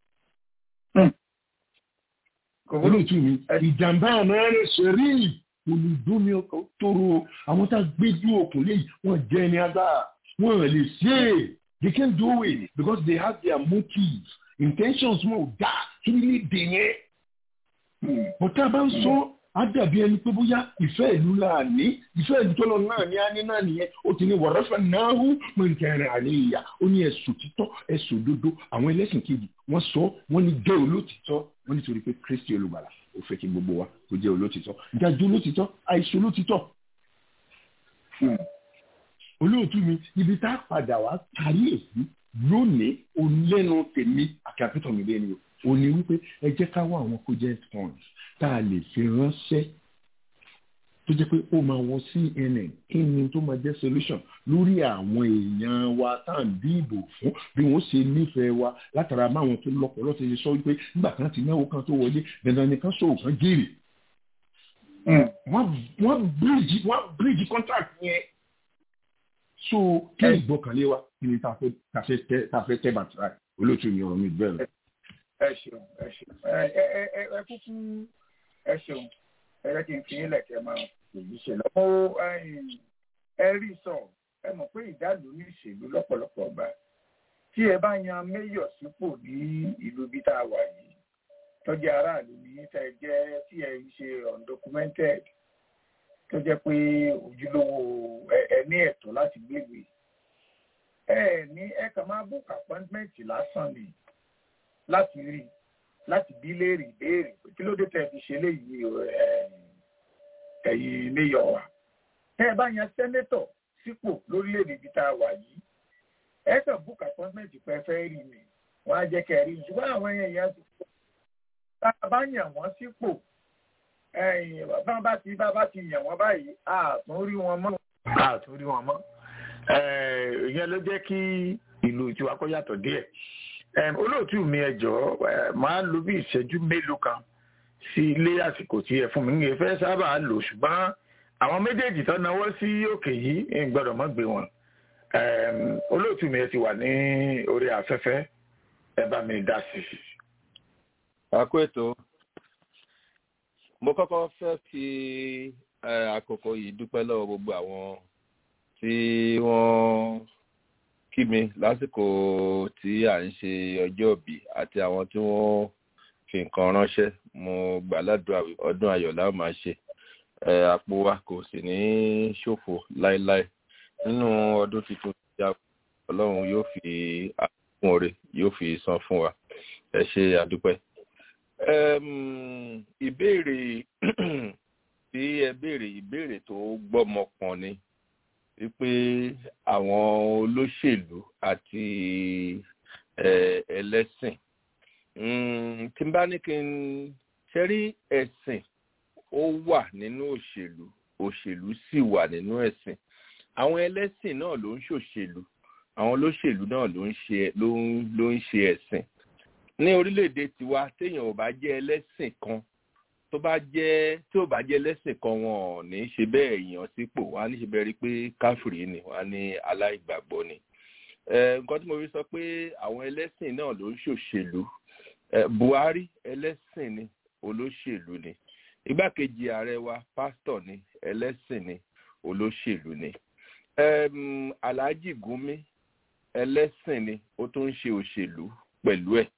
olóòtú mi ìjàmbá àmọ́ ẹ̀rọ ṣẹ̀rí olùdómi ọkọ̀ tóró àwọn tá a gbéjú òkun léyìí wọ́n jẹ́ ẹni agbára wọ́n lè ṣe é they can't do it because they have their motives intentions wọn ò dá kí ní dè yẹn. ọ̀tá bá ń sọ á dàbí ẹni pé bóyá ìfẹ́ ìlú là ní ìfẹ́ ìlú tó lọ náà ní á ní náà nìyẹn ó ti ní wọ̀rọ̀fẹ́ náà hù mọ̀ nkẹrin àlẹ́ ìyá ó ní ẹ̀sùn títọ́ ẹ̀sùn òdodo àwọn ẹlẹ́sìn kejì wọ́n sọ wọ́n ní jẹ́ olótìtọ́ wọ́n nítorí pé Kristi olùgbàlà ó fẹ́ kí gbogbo wa kó jẹ́ olótìtọ́ ìdájọ́ olótìtọ́ àìsàn olótìtọ́. olóòtú mi ibi tá a padà wá parí èyí lónìí onílẹ́nu tèmi àti àpẹtọ̀ mi lẹ́nu o ní wípé ẹ jẹ́ ká wá àwọn project funds tá a lè fi ránṣẹ́ tó jẹ́ pé ó máa wọ C N N kí ni tó máa jẹ́ solution lórí àwọn èèyàn wa tá à ń dìbò fún bí wọ́n ṣe nífẹ̀ẹ́ wa látara máwọn tó lọ́pọ̀ lọ́tọ̀ ṣe sọ wípé nígbà kan ti náwó kan tó wọlé dandan nìkan ṣòwò kan jèrè. wọ́n bíríjì wọ́n bíríjì contract yẹn so kí ìgbọ́kànlé wa kí ni tá a fẹ́ tẹ́ bàtà olóòtú mi ọ̀rọ̀ mi bẹ́ẹ̀ lọ.
ẹ ṣeun ẹ ṣeun ẹ ẹ ẹ kúkú ẹ ṣeun ẹ jẹ́ kí n fi yín lẹ̀kẹ́ máa èyí ṣe lọ́wọ́ ẹ rí sọ ẹ mọ̀ pé ìdálò ní ìṣèlú lọ́pọ̀lọpọ̀ ọgbà tí ẹ bá yan méyọ̀ sípò ní ìlú bí tá a wà yìí tọ́jú aráàlú ní tẹ́ jẹ́ tí ẹ ṣe undocumented tó jẹ́ pé ojúlówó ẹ ní ẹ̀tọ́ láti gbégbé ẹ ní ẹ kàn máa book appointment lásán ni láti rí láti bí léèrè ìbéèrè kí ló dé tẹ́ fi ṣe léyìí ẹ̀yin méyọ̀ wa tẹ́ ẹ bá yan sẹ́nétọ̀ sípò lórílẹ̀‐èdè ibi tá a wà yìí ẹ kàn book appointment pẹ́ fẹ́ rí mi wọ́n á jẹ́ kẹ́ rí ṣùgbọ́n àwọn èèyàn ti pọ̀ tá a bá yàn wọ́n sípò bá bá ti bá bá ti yàn wọ́n báyìí àtún rí wọn mọ́ àtún rí wọn mọ́ ìyẹn ló jẹ́ kí ìlú tiwa kó yàtọ̀ díẹ̀ olóòtú mi ẹ jọ̀ọ́ máa lo bí ìṣẹ́jú mélòó kan sí ilé àsìkò tí ẹ fún mi ní ìfẹ́ sábà lò ṣùgbọ́n àwọn méjèèjì tó náwó sí òkè yìí ń gbọ́dọ̀ mọ́ gbé wọn olóòtú mi ẹ ti wà ní orí afẹ́fẹ́ ẹ bá mi dá sí i.
àkó ètò mo kọ́kọ́ fẹ́ fi àkókò yìí dúpẹ́ lọ́wọ́ gbogbo àwọn tí wọ́n kí mi lásìkò tí à ń ṣe ọjọ́ òbí àti àwọn tí wọ́n fi nǹkan ránṣẹ́ mo gbà ládùúrà ọdún ayọ̀ la máa ṣe àpò wa kò sì ní ṣòfò láéláé nínú ọdún tuntun tí a ọlọ́run yóò fi àkókò rẹ̀ yóò fi san fún wa ẹ ṣe àdúpẹ́. ìbéèrè tí ẹ béèrè ìbéèrè tó gbọ́mọpọ̀n ni wípé àwọn olóṣèlú àti ẹlẹ́sìn tí n bá ní kí n ṣe rí ẹ̀sìn ó wà nínú òṣèlú òṣèlú sì wà nínú ẹ̀sìn àwọn ẹlẹ́sìn náà ló ń ṣòṣèlú àwọn olóṣèlú náà ló ń ṣe ló ń ló ń ṣe ẹ̀sìn ní orílẹ̀-èdè tiwa téèyàn ò bá jẹ́ ẹlẹ́sìn kan tó bá jẹ́ tí ò bá jẹ́ ẹlẹ́sìn kan wọn ò ní ṣe bẹ́ẹ̀ yàn sípò wọn á ní ṣe bẹ́ẹ̀ rí pé káfíìrì ni wọn á ní aláìgbàgbọ́ ni nǹkan tí mo fi sọ pé àwọn ẹlẹ́sìn náà ló ń ṣòṣèlú Buhari ẹlẹ́sìn ni olóṣèlú ni igbákejì ààrẹ wa pásítọ̀ ni ẹlẹ́sìn ni
olóṣèlú ni. Um, Alhaji Gumi ẹlẹ́sìn ni ó tún ń ṣe òṣèlú pẹ̀lú ẹ̀.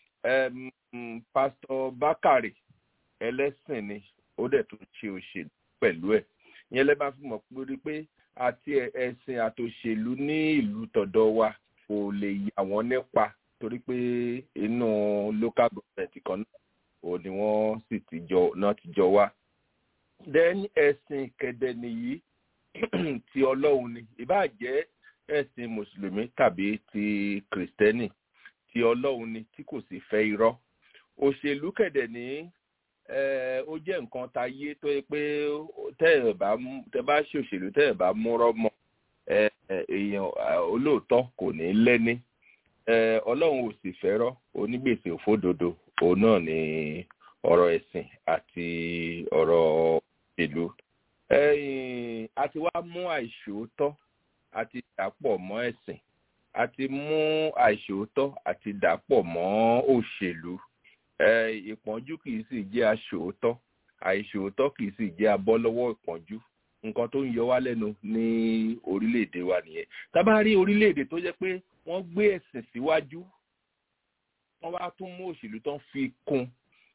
Um, Pastor Bakare ẹlẹ́sìn ni ó dẹ̀ tún ṣe òṣèlú pẹ̀lú ẹ̀. Ìyẹn lẹ́ bá fi mọ̀ pé pé àti ẹ̀sìn àtòṣèlú ní ìlú tọ̀dọ̀ wa kò lè yà wọ́n nípa torí pé inú local government kan náà ò ní wọ́n sì ti jọ náà ti jọ wá. Then ẹ̀sìn kẹ̀dẹ̀ nìyí ti Ọlọ́run ni ìbáà jẹ́ ẹ̀sìn mùsùlùmí tàbí ti kìrìsìtẹ́nì ti Ọlọ́run ni tí kò sì fẹ́ irọ́. Òṣèlú kẹ̀dẹ̀ ní ó jẹ́ nǹkan táyé tó yẹ pé tẹ́ ẹ bá ṣòṣèlú tẹ́ ẹ bá múrọ́ mọ́ èèyàn olóòótọ́ kò ní lẹ́ni. Ọlọ́run ò sì fẹ́rọ́ onígbèsè òfódodo òun náà ni ọ̀rọ̀ ẹ̀sìn àti ọ̀rọ̀ ìlú. A ti wá mú àìṣòótọ́ àti dàpọ̀ mọ́ ẹ̀sìn, a ti mú àìṣòótọ́ àti dàpọ̀ mọ́ òṣèlú. Ìpọ́njú kìí sì jẹ́ aṣòótọ́, àìṣòótọ́ kìí sì jẹ́ abọ́ lọ́wọ́ ìpọ́njú. Nǹkan tó ń yọ wá lẹ́nu ní orílẹ̀-èdè wa nìyẹn. Tá bá rí orílẹ̀-èdè tó jẹ́ pé wọ́n gbé ẹ̀sìn síwájú, wọ́n wá tún mú òṣèlú tán fi kún,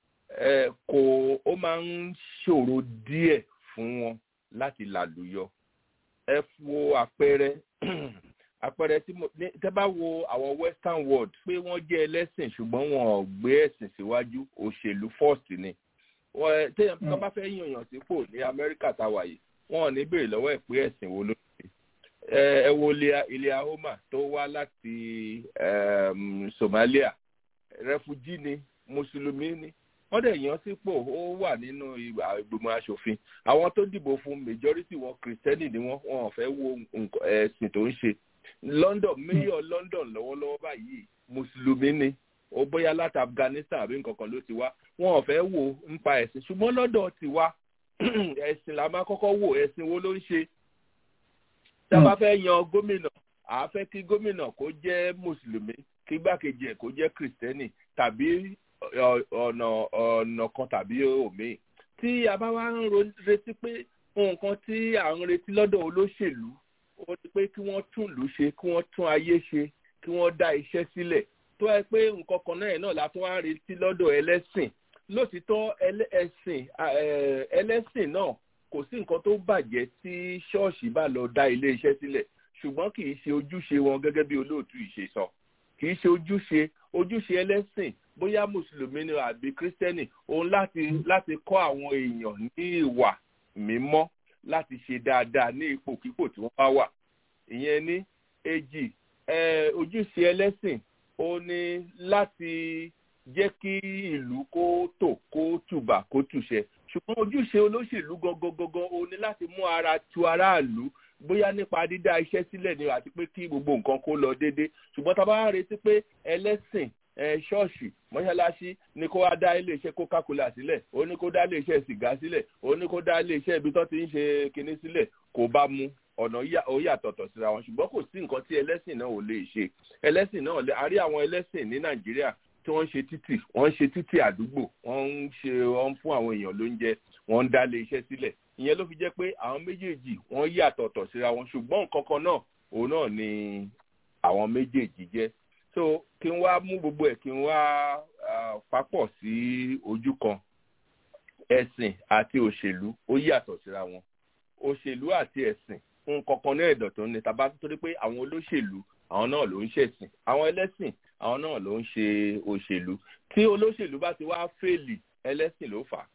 kò ó máa ń ṣòro díẹ̀ fún wọn láti làlùyọ. Ẹ wo àpẹẹrẹ àpẹẹrẹ tí mo tẹ́ bá wo àwọn western world pé wọ́n jẹ́ ẹlẹ́sìn ṣùgbọ́n wọn ò gbé ẹ̀sìn síwájú, òṣèlú first ni. Téèyàn tó bá fẹ́ yànyàn sípò ní Amẹ́ríkà táwa yìí, wọn ò ní béèrè lọ́wọ́ ẹ̀ pé ẹ̀sìn wo ló ṣe. Ẹ wo ilé ahoma tó wá láti Somalia, rẹfugí ni, mùsùlùmí ni, wọ́n dẹ̀ yàn sípò, ó wà nínú ìgbìmọ̀ aṣòfin. Àwọn tó dìbò fún majority wọn kìrìsìtẹ́nì ni wọ́n wọn ò fẹ́ wo ẹ̀sìn tó ń ṣe. London mayor London lọ́wọ́lọ́wọ́ báyìí mùsùlùmí ni, ó bóyá láti Afghanistan àbí nǹkan kan ló ti wá, wọn ò fẹ́ wo nípa ẹ̀sìn. Ṣùgbọ́n lọ́dọ̀ ti wá ẹ̀sìn la máa kọ́kọ́ wò, ẹ̀sìn wo ló ń ṣe. Tá a bá fẹ́ yan gómìnà, à á fẹ́ kí gómìnà kó jẹ́ mùsùlùmí, kí igbákejì ẹ̀ kó jẹ́ kìrìsìtẹ́nì tàbí ọ̀nà ọ̀nà kan tàbí òmíì. Tí a bá wá ń retí pé nǹkan tí à ń retí lọ́dọ̀ olóṣèlú ó ní pé kí wọ́n tún ìlú ṣe, kí wọ́n tún ayé ṣe, kí wọ́n dá iṣẹ́ sílẹ̀. Tó ẹ pé nǹkan kan náà náà la tún wá ń retí lọ́dọ̀ ẹlẹ́sìn. Lótìítọ́ ẹlẹ́sìn ẹlẹ́sìn náà kò sí nǹkan tó bàjẹ́ tí ṣọ́ọ̀ṣì bá lọ dá ilé iṣẹ́ sílẹ̀, ṣùgbọ́n kì í ṣe ojúṣe wọn gẹ́gẹ́ bí olóòtú ìṣe sọ. Kì í ṣe ojúṣe ojúṣe ẹlẹ́sìn bóyá mùsùlùmí ni àbí kírísítẹ́nì òun láti láti kọ́ àwọn èèyàn ní ìwà mímọ́ láti ṣe dáadáa ní ipòkípò tí wọ́n bá wà. Ìyẹn ní èjì ojúṣe ẹlẹ́sìn ó ní láti jẹ́ kí ìlú kó tò kó tùbà kó tùṣẹ. Ṣùgbọ́n ojúṣe olóṣèlú gangan ó ní láti mú ara tu aráàlú bóyá nípa dídá iṣẹ́ sílẹ̀ ni àti pé kí gbogbo nǹkan kó lọ déédéé. Ṣùgbọ́n tá a bá retí pé ẹlẹ́sìn ṣọ́ọ̀ṣì mọ́ṣáláṣí ní kó wá dá iléeṣẹ́ Coca-Cola sílẹ̀, ó ní kó dá iléeṣẹ́ sìgá sílẹ̀, ó ní kó dá iléeṣẹ́ ibi tó ti ń ṣe kinní sílẹ̀, kò bá mu, ọ̀nà ó yàtọ̀tọ̀ síra wọn. Ṣùgbọ́n kò sí nǹkan tí ẹlẹ́sìn náà ò lè ṣe. Ẹlẹ́sìn náà lè a rí àwọn ẹlẹ́sìn ní Nàìjíríà tí wọ́n ń ṣe títì wọ́n ń ṣe títì àdúgbò, wọ́n ń ṣe wọ́n ń fún àwọn èèyàn lóúnjẹ, wọ́n ń dá iléeṣẹ́ sílẹ̀. Ìyẹn ló fi jẹ́ pé àwọn méjèèjì wọ́n yàtọ̀tọ̀ síra wọn, ṣùgbọ́n nǹkan kan náà òun náà ni àwọn méjèèjì jẹ́. So kí n wá mú gbogbo ẹ̀ kí n wá papọ̀ sí ojú kan. Ẹ̀sìn àti òṣèlú ó yàtọ̀ síra wọn. Òṣèlú àti ẹ̀sìn nǹkan kan náà ẹ̀dọ̀ tó ń ní tàbá torí pé àwọn olóṣèlú àwọn náà ló ń ṣẹ̀sìn, àwọn ẹlẹ́sìn àwọn náà ló ń ṣe òṣèlú. Tí olóṣèlú bá ti wá fèèlì ẹlẹ́sìn ló fà á.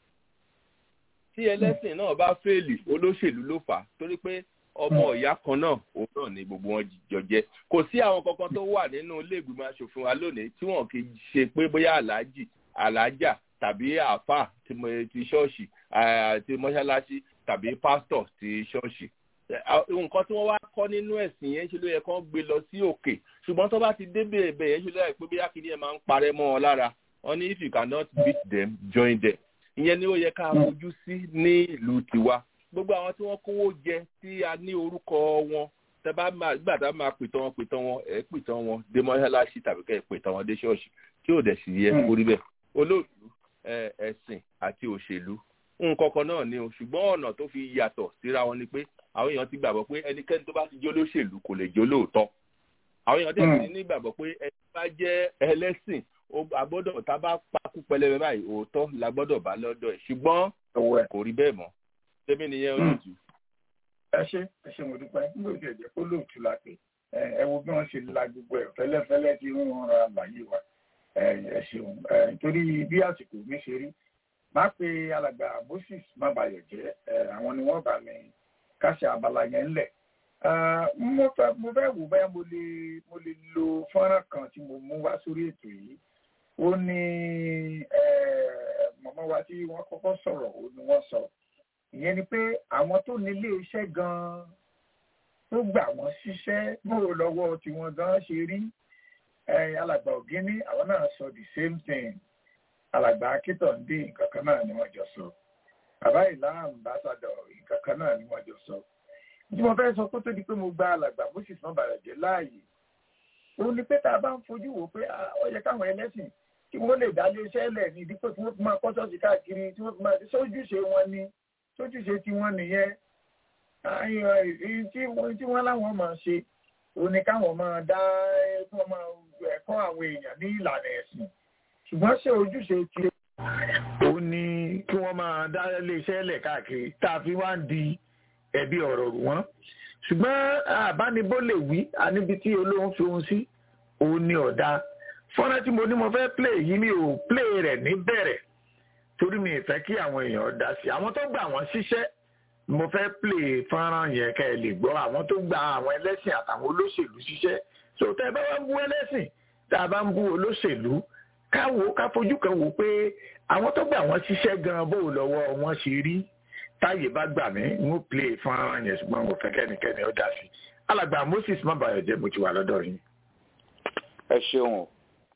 Tí ẹlẹ́sìn náà bá fèèlì olóṣèlú ló fà á torí pé ọmọ ìyá kan náà òun náà ni gbogbo wọn jọ jẹ. Kò sí àwọn kankan tó wà nínú ilé ìgbìmọ̀ aṣòfin wa lónìí tí wọn kì í ṣe pé bóyá aláàjì aláàjà tàbí àáfà ti ṣọ́ọ̀ṣì ti mọ́ṣáláṣí tàbí pásítọ̀ ti ṣọ́ọ̀ṣì. Nǹkan tí wọ́n wá kọ́ nínú ẹ̀sìn yẹn ṣe ló yẹ kán gbé lọ sí òkè, ṣùgbọ́n tó bá ti débè ẹ̀bẹ̀ yẹn ṣe ló yẹ pé bóyá kí ni ẹ máa ń parẹ́ mọ́ ọ lára. Wọ́n ní if you cannot beat them, join them. Ìyẹn ni ó yẹ ká fojú sí ní ìlú tiwa. Gbogbo àwọn tí wọ́n kówó jẹ tí a ní orúkọ wọn tẹ bá máa gbà tá máa pìtàn wọn pìtàn wọn ẹ pìtàn wọn dé mọ́ṣáláṣí tàbí kẹ́ ẹ pìtàn wọn dé ṣọ́ọ̀ṣì tí ò dẹ̀ sì yẹ kó rí bẹ́ẹ̀. Olóòtú ẹ̀sìn àti òṣèlú nǹkan kan náà ni o ṣùgbọ́n ọ̀nà tó fi yàtọ̀ síra wọn ni pé àwọn èèyàn ti gbàgbọ́ pé ẹnikẹ́ni tó bá ti jó lóṣèlú kò lè jó lóòótọ́ àwọn èèyàn tẹ̀sí ní gbàgbọ́ pé ẹni tó bá jẹ́ ẹlẹ́sìn agbọ́dọ̀ tá a bá pakú pẹlẹbẹ báyìí òótọ́ la gbọ́dọ̀ bá lọ́dọ̀ ẹ̀ ṣùgbọ́n kò rí bẹ́ẹ̀ mọ́ tẹ́bí nìyẹn olóòtú.
ẹ ṣe ẹ ṣe mo dúpẹ́ nígbà tí ẹ̀jẹ̀ kó lóòtú la pé ẹ wo bí wọ́n ṣe la gbogbo ẹ̀ fẹ́lẹ́fẹ́lẹ́ tí wọ́n ra àlàyé wa ẹ ṣeun nítorí bí àsìkò mi ṣe rí má pe alàgbà Moses má bàyọ̀ jẹ́ àwọn ni wọ́n bá mi káṣí abala yẹn ńlẹ̀ mo fẹ́ mo fẹ́ wò báyà mo lè mo lè lo fọ́nrán kan tí mo mú wá sórí ètò yìí ó ní mọ̀mọ́ wa tí wọ́n kọ́kọ́ sọ̀rọ̀ ó ní wọ́n sọ ìyẹn ni pé àwọn tó nílé iṣẹ́ gan-an tó gbà wọ́n ṣiṣẹ́ bóò lọ́wọ́ tí wọ́n gan ṣe rí alàgbà Ògínní àwọn náà sọ the same thing alàgbà Akíntọ́ndé nǹkan kan náà ni wọ́n jọ sọ bàbá ìlà ambassador nǹkan kan náà ni wọ́n jọ sọ tí mo fẹ́ sọ kó tó di pé mo gba alàgbà Moses má bàrẹ̀ jẹ́ láàyè ó ní pé tá a bá ń fojú wò pé ó yẹ káwọn ẹlẹ́sìn tí wọ́n lè dá léṣẹ́ lẹ̀ ní dípò tí wọ́n fi máa kọ́ ṣọ́ọ̀ṣì káàkiri tí wọ́n fi máa ṣe sójúṣe wọn ni sójúṣe tí wọ́n nìyẹn tí wọ́n láwọn máa ṣe ó ní káwọn máa dá ẹ̀kọ́ máa ẹ̀kọ́ àwọn èèyàn ní ìlànà ẹ̀sìn ṣùgbọ́n ṣé ojúṣe tí ó ní kí wọ́n máa dá léṣẹ́ lẹ̀ káàkiri tá a fi wá ń di ẹ̀bi ọ̀rọ̀ rù wọ́n ṣùgbọ́n àbánibó lè wí àníbi tí olóhùn fi ohun sí òun ni ọ̀dà fọ́nrán tí mo ní mo fẹ́ play yìí mi ò play rẹ̀ ní bẹ̀rẹ̀ torí mi ì fẹ́ kí àwọn èèyàn dá sí àwọn tó gbà wọ́n ṣiṣẹ́ mo fẹ́ play fọ́nrán yẹn kẹ́ ẹ lè gbọ́ àwọn tó gba àwọn ẹlẹ́sìn àtàwọn olóṣèlú ṣiṣẹ́ so tẹ́ ẹ bá wá ń bú ẹlẹ́sìn tá a bá ń bú olóṣèlú ká wò ká fojú kan wò pé àwọn tó gbà wọ́n ṣiṣẹ́ gan bó lọ́wọ́ wọn ṣe rí táyé bá gbà mí ń play fọ́nrán yẹn ṣùgbọ́n mo fẹ́ kẹ́nikẹ́ni ó dá sí alàgbà Moses má bàa jẹ́ mo ti wà lọ́dọ̀ yín.
ẹ ṣeun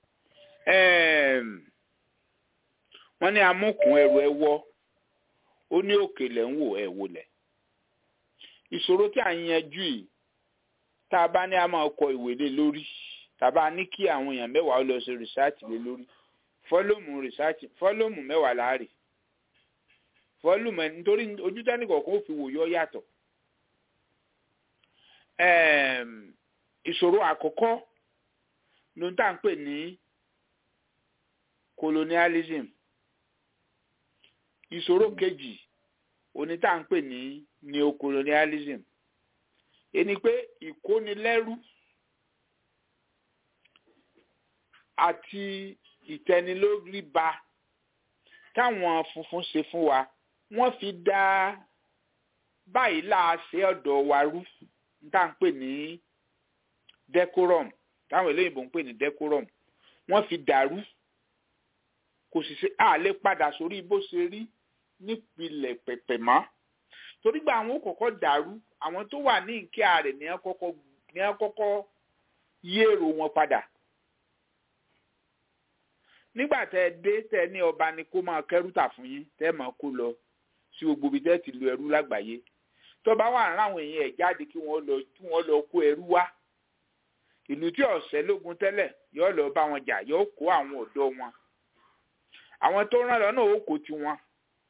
wọ́n ní amúkùn ẹrù ẹwọ́ ó ní òkèlè ń wò ẹ̀ wọlẹ̀ ìṣòro tí à ń yanjú yìí tá a bá ní a máa kọ ìwé lé lórí tá a bá ní kí àwọn èèyàn mẹ́wàá lọ ṣe rìsáàtì lé lórí fọ́lọ́mù rìsáàtì fọ́lọ́mù mẹ́wàá láàrè fọ́lọ́mù ẹ̀ nítorí ojú tẹ́nìkọ̀ọ̀kan ó fi wòye ọ yàtọ̀ ìṣòro àkọ́kọ́ ló ń tà ń pè ní colonialism ìṣòro kejì òní tá à ń pè ní neocolonialism ẹni pé ìkónilẹ́rú àti ìtẹnilóríba táwọn funfun ṣe fún wa wọ́n fi dá báyìí láàṣẹ ọ̀dọ̀ wa rú tá à ń pè ní decorum táwọn eléyìnbó ń pè ní decorum wọ́n fi dàrú kò sì ṣe àlè padà sórí bó ṣe rí nípìnlẹ̀ pẹ̀pẹ̀ mọ́ torí gba àwọn kọ̀ọ̀kan dàrú àwọn tó wà ní ìkẹ́ ààrẹ ní wọ́n kọ́kọ́ yí èrò wọn padà nígbà tẹ́ ẹ dé tẹ́ ẹ ní ọba ni kó máa kẹ́rù tà fún yín tẹ́ ẹ máa kó lọ sí gbogbo ibi tẹ́ ẹ ti lu ẹrú lágbàáyé tọ́ba wà láwọn èèyàn ẹ̀ jáde kí wọ́n lọ kí wọ́n lọ kó ẹrú wá ìlú tí ọ̀sẹ̀ lógun tẹ́lẹ̀ yóò lọ bá wọn jà yóò kó àwọn ọ̀dọ́ wọn àwọn tó rán lọ náà ó kó tiwọn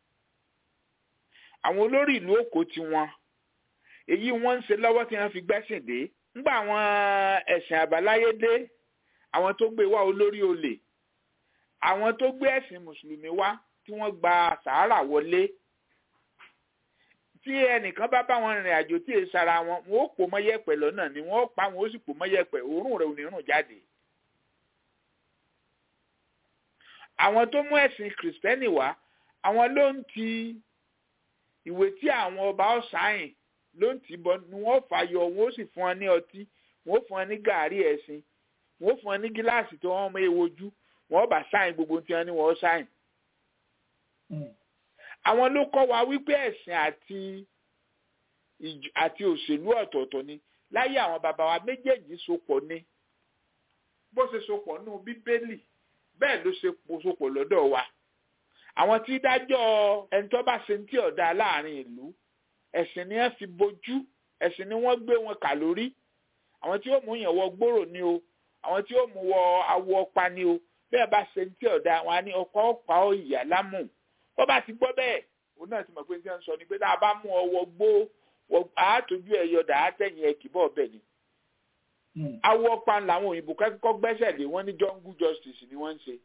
àwọn olórí ìlú ó kó tiwọn èyí wọ́n ń ṣe lọ́wọ́ tí wọ́n fi gbẹ́sìn dé ńgbà àwọn ẹ̀sìn àbáláyé dé àwọn tó gbé wá olórí olè àwọn tó gbé ẹ̀sìn mùsùlùmí wá tí wọ́n gba sàárà wọlé tí ẹnìkan bá bá wọn rìnrìn àjò tí èsì ara wọn wọn ó pò mọ́ yẹ̀pẹ̀ lọ́nà ni wọ́n ó pa wọn ó sì pò mọ́ yẹ̀pẹ̀ òórùn rẹ̀ ò ní rùn jáde. àwọn tó mú ẹ̀sìn kìrìsìtẹ́nì wá àwọn ló ń ti ìwé tí àwọn ọba ọ̀sáyìn ló ń tì bọ́ ni wọ́n fà yọ wọ́n ó sì fún wọn ní ọtí wọ́n ó fún wọn ní gàárì ẹ̀sìn wọ́n ó fún wọn ní gíláàsì tó wọ́n mọ ewojú wọ́n bá sáyìn gbogbo tí wọ́n ní wọ́n sáyìn. àwọn ló kọ́ wa wípé ẹ̀sìn àti àti òṣèlú ọ̀tọ̀ọ̀tọ̀ ni láyé àwọn bàbá wa méjèèjì sopọ̀ ni bó ṣe sopọ̀ nínú bíbélì bẹ́ẹ̀ ló ṣe sopọ̀ lọ́dọ̀ wa. àwọn tí dájọ́ ẹni tó bá ṣe ń tí ọ̀dà láàrin ìlú ẹ̀sìn ni wọ́n fi bojú ẹ̀sìn ni wọ́n gbé wọn kà lórí àwọn tí ó mú yàn wọ gbòòrò ni o àwọn tí ó mú wọ awọ ọpa ni o bẹ́ẹ̀ bá ṣe ń tí ọ̀dà wọn á ní ọkọ̀ ọ̀pá ìyá lámù wọ́n bá ti gbọ́ bẹ́ẹ̀ òun náà ti mọ̀ pé ní tí wọ́n sọ ni pé tá a bá mú ọwọ́ gbó àátọ́jú ẹ̀ yọ̀dà àátẹ̀yìn ẹ̀ kìbọ̀ ọbẹ̀ ni. awọ pan làwọn òyìnbó kẹ́kọ̀ọ́ gbẹ́sẹ̀ lé wọ́n ní jungle justice ni wọ́n ń ṣe.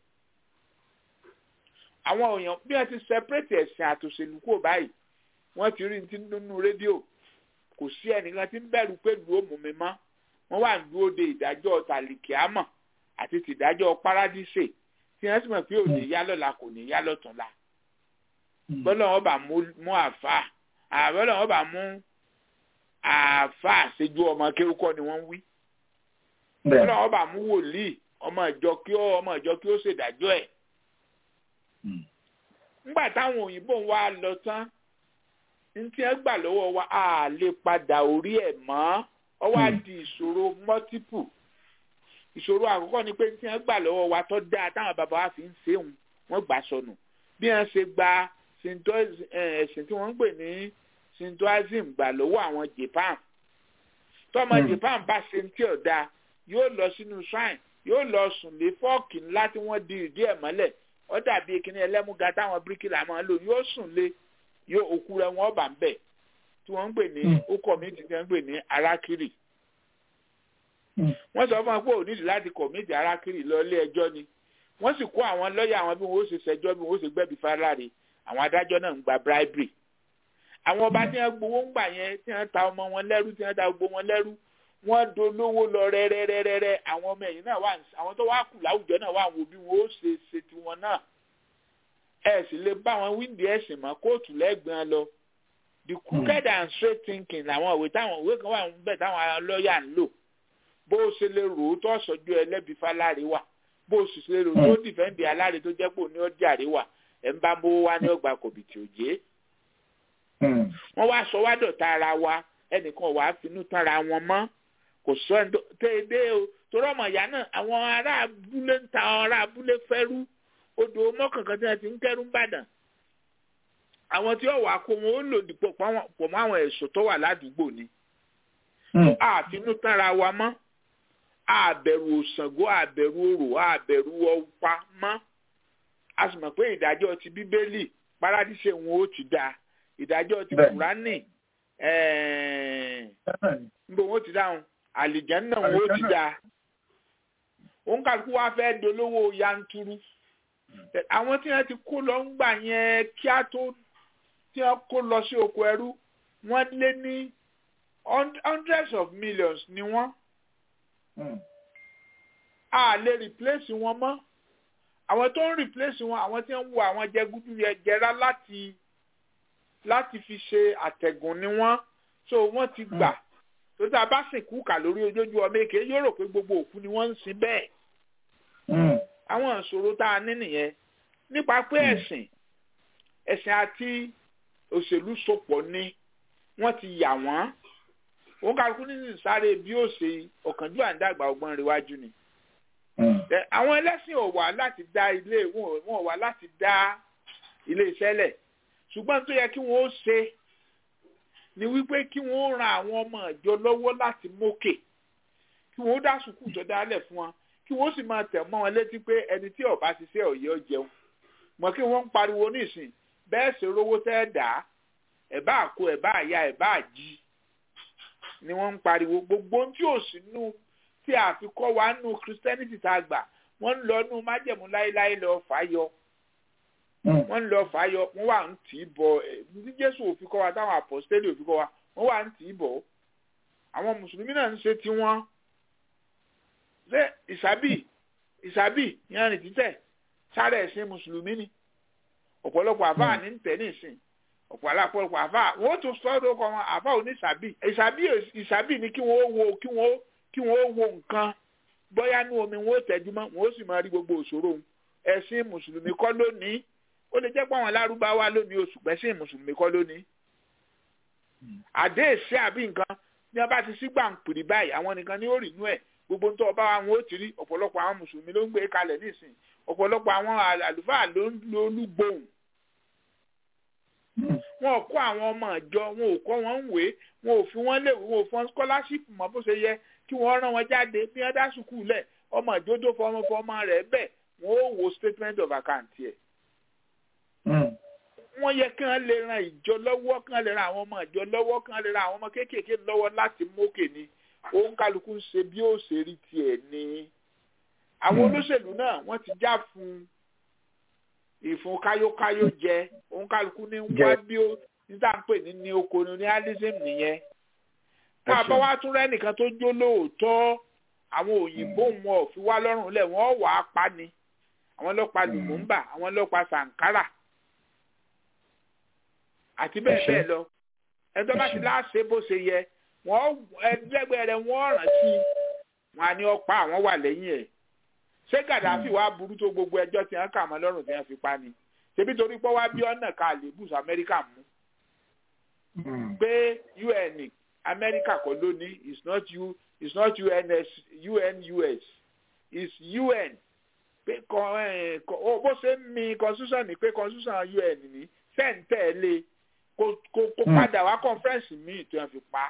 àwọn èèyàn bí wọ́n ti separate ẹ̀sìn àtòṣèlú kò báyìí wọ́n ti rí ti nínú rédíò kò sí ẹnìkan tí ń bẹ̀rù pé lu òmù mi mọ́ wọ́n wà ń dúró de ìdájọ́ tàlìkíámọ̀ àti tìdájọ́ paradíṣe tí wọ́n sì mọ̀ pé òní yá lọ́la kò ní yá lọ́túnla. bọ́lá wọn bá mú àáfà bọ́lá wọn bá mú àáfà àṣejù ọmọ kéwúkọ́ ni wọ́n ń wí. bọ́lá wọn bá mú wòlíì ọmọ ìjọ kí ó ọmọ ìjọ kí ó ṣèdájọ́ ẹ̀. nígbà táwọn òyìnbó ń wá lọ tán ní tí wọ́n gbà lọ́wọ́ wa a lè padà orí ẹ̀ mọ́ ọ wá di ìṣòro multiple. ìṣòro àkọ́kọ́ ni pé tí wọ́n gbà lọ́wọ́ wa tó dáa táwọn bàbá wa fi ń ṣe òun wọ́n gbà sọnù bí wọ́n ṣe gba ẹ̀sìn tí wọ́n ń pè ní Shintoism gbà lọ́wọ́ àwọn Japan tọ́mọ Japan bá ṣe ń tí ò dáa yóò lọ sínú shrine yóò lọ sùn lé fọ́ọ̀kì ńlá tí wọ́n di ìdí ẹ̀ mọ́lẹ̀ ó dàbí kíní ẹlẹ́múga táwọn bíríkìlà máa ń lò yóò sùn lé yóò òkú rẹ̀ wọ́n bà ń bẹ̀ tí wọ́n ń pè ní ó community tí wọ́n ń pè ní arákìrì wọ́n sọ fún wọn pé ònídìí láti kọ̀míìtì arákìrì lọ ilé ẹjọ́ ni wọ́n sì kó àwọn lọ́ọ̀yà àwọn bí wọ́n ó ṣe ṣẹjọ́ bí wọ́n ó ṣe gbẹ̀bí fáráre àwọn adájọ́ náà ń gba bribery àwọn ọba tí wọ́n gbowó ń gbà yẹn tí wọ́n ta ọmọ wọn lẹ́rú tí wọ́n ta gbogbo wọn lẹ́rú wọ́n dolówó lọ rẹ́rẹ́rẹ́rẹ́ àwọn ọmọ ẹ̀yìn náà wà àwọn tó wá kù láwùjọ náà wà wò bí wọ́n ó ṣe ṣe tiwọn náà ẹ̀ sì lè bá wọn wíńdí ẹ̀sìn mọ́ kóòtù lẹ́gbẹ̀ẹ́ lọ the crooked and straight thinking làwọn òwe táwọn òwe kan wà ń bẹ̀ táwọn lọ́ọ̀yà ń lò bó o ṣe lè rò ó tó ṣojú ẹlẹ́bi fáláre wà bó o sì ṣe lè rò ó tó dìfẹ́ǹdì aláre tó jẹ́ pò ní ọjà rẹ wà ẹ̀ ń bá bó wá ní ọgbà kòbìtì òjé. wọ́n wá sọ wá dọ̀tá ara wa ẹnìkan wàá finú tanra wọn mọ́ kò sọ ẹni tó dé o torí ọmọ ìyá náà àwọn ará abúlé ń ta ará abúlé fẹ́rú odò mọ́kànkan tí wọ́n ti ń kẹ́rù ń bàdàn àwọn tí ó wà kó wọn ó lòdì pọ̀ mọ́ àwọn ẹ̀ṣọ́ tó wà ládùúgbò ni. àfinú tanra wa mọ́ àbẹ̀rù Ṣàngó àbẹ̀rù Orò àbẹ̀rù Ọ̀pá mọ́ a sì mọ̀ pé ìdájọ́ ti Bíbélì paradíṣe wọn ó ti dáa ìdájọ́ ti Kùránì níbo wọn ó ti dáhùn àlìjánnà wọn ó ti dáa òun kálukú wa fẹ́ dolówó yanturu àwọn tí wọ́n ti kó lọ ń gbà yẹn kí á tó tí wọ́n kó lọ sí oko ẹrú wọ́n lé ní hundreds of millions ni wọ́n. Hmm. a lè replace wọn mọ́ àwọn tó ń replace wọn àwọn tí ń wo àwọn jẹgúdú jẹrá láti láti fi ṣe àtẹ̀gùn ni wọ́n so wọ́n ti gbà tó tá a bá sìnkú kà lórí ojójú ọmọ èké yóò rò pé gbogbo òkú ni wọ́n ń sin bẹ́ẹ̀ àwọn ìṣòro tá a ní nìyẹn nípa pé ẹ̀sìn ẹ̀sìn àti òṣèlú sopọ̀ ni wọ́n ti yà wọ́n òun kálukú ní sáré bí ó ṣe ọ̀kánjú àǹdàgbà ọgbọ́n rẹwájú ni. àwọn ẹlẹ́sìn ò wá láti dá ilé wọn ò wá láti dá ilé iṣẹ́ lẹ̀ ṣùgbọ́n tó yẹ kí wọ́n ó ṣe ni wípé kí wọ́n ó ran àwọn ọmọ ìjọ lọ́wọ́ láti mókè kí wọ́n ó dá sùkúù tó dálẹ̀ fún wọn kí wọ́n sì máa tẹ̀ mọ́ wọn létí pé ẹni tí ó bá ṣiṣẹ́ òye ó jẹun mọ̀ kí wọ́n ń pariwo nísìn bẹ́ẹ̀ ṣe rówó tẹ́ dà ẹ̀ bá àkó ẹ̀ bá àyà ẹ̀ bá àjí ni wọ́n ń pariwo gbogbo ohun tí ò sí nù tí a fi kọ́ wa nù Christianity tá a gbà wọ́n ń lọ nù májẹ̀mú láéláé lọ fàáyọ wọ́n ń lọ fàáyọ wọ́n wà ń tì í bọ̀ ní Jésù ò fi kọ́ wa táwọn àpọ́stélì ò fi kọ́ wa wọ́n wà ń tì í bọ̀ àwọn mùsùlùmí náà ń ṣe tiwọn ṣé ìsàbí ìsàbí yanrìn títẹ̀ sáré ẹ̀sìn mùsùlùmí ni ọ̀pọ̀lọpọ̀ àfáà ní ń tẹ̀ ní ìsìn ọ̀pọ̀lọpọ̀ àfáà wọ́n tún sọ́dọ̀ kọ́ wọn àfáà oníṣàbí ìṣàbí ìṣàbí ni kí wọ́n wo kí wọ́n kí wọ́n wo nǹkan bóyá ní omi wọn ó tẹ́jú mọ́ wọn ó sì máa rí gbogbo òṣòro òun ẹ̀sìn mùsùlùmí kọ́ lónìí ó lè jẹ́ pé àwọn alárúbáwá lónìí oṣù pẹ̀sìn mùsùlùmí kọ́ lónìí. àdé ìṣe àbí nǹkan ní wọ́n bá ti sí gbàǹpìrì báyìí àwọn nìkan ní ó rí inú ẹ̀ gbogbo ń tọ́ ọba wọn ó ti rí ọ̀pọ̀lọpọ̀ àwọn mùsùlùmí ló ń gbé kalẹ̀ nísìn ọ̀pọ̀lọpọ̀ àwọn àlùfáà ló ń lo olúgbòhùn wọn ò kọ́ àwọn ọmọ ìjọ wọn ò kọ́ wọn ń wé wọn ò fi wọn léwu wọn ò fọ́n scholarship mọ́ bó ṣe yẹ kí wọ́n rán wọn jáde bí wọ́n dá sùkúù lẹ̀ ọmọ ìjọdó fọmọ fọmọ rẹ̀ bẹ́ẹ̀ wọ́n ó wo statement of account yẹ. wọ́n yẹ kí wọ́n lè ran ìjọ lọ́wọ́ kí wọ́n lè ran àwọn ọmọ ìjọ lọ́wọ́ kí wọ́n lè ran àwọn ọmọ kéékèèké lọ́wọ́ láti mókè ni òun kálukú ń ṣe bí ó ṣe rí tiẹ̀ ni. àwọn olóṣèlú náà wọ́n ti já fún ìfún káyókáyó jẹ òun kálukú ní wá bí ó níta ń pè ní neocolonialism nìyẹn. tá a bá wá tún rẹ́ nìkan tó jó lóòótọ́ àwọn òyìnbó wọn ò fi wá lọ́rùn lẹ̀ wọ́n wà á pa ni àwọn ọlọ́pàá Lumumba àwọn ọlọ́pàá Sankara àti bẹ́ẹ̀ bẹ́ẹ̀ lọ ẹjọ́ bá ti láṣẹ bó ṣe yẹ wọ́n ẹgbẹ́ rẹ̀ wọ́n rántí wọn á ní ọ̀pá àwọn wà lẹ́yìn ẹ̀ ṣé Gaddafi wàá burú tó gbogbo ẹjọ́ tí wọ́n kà mọ́ lọ́rùn tí wọ́n fi pa ni ṣebí torí pé wá bí ọ̀nà ká àlébùs Amẹ́ríkà mú pé U N Amẹ́ríkà kọ́ ló ní it's not you it's not U N S U N U S it's U N pé bó ṣe ń mi constitution ni pé constitution U N ní sẹ́ǹtẹ̀ lé kó padà wá conference míì tí wọ́n fi pa.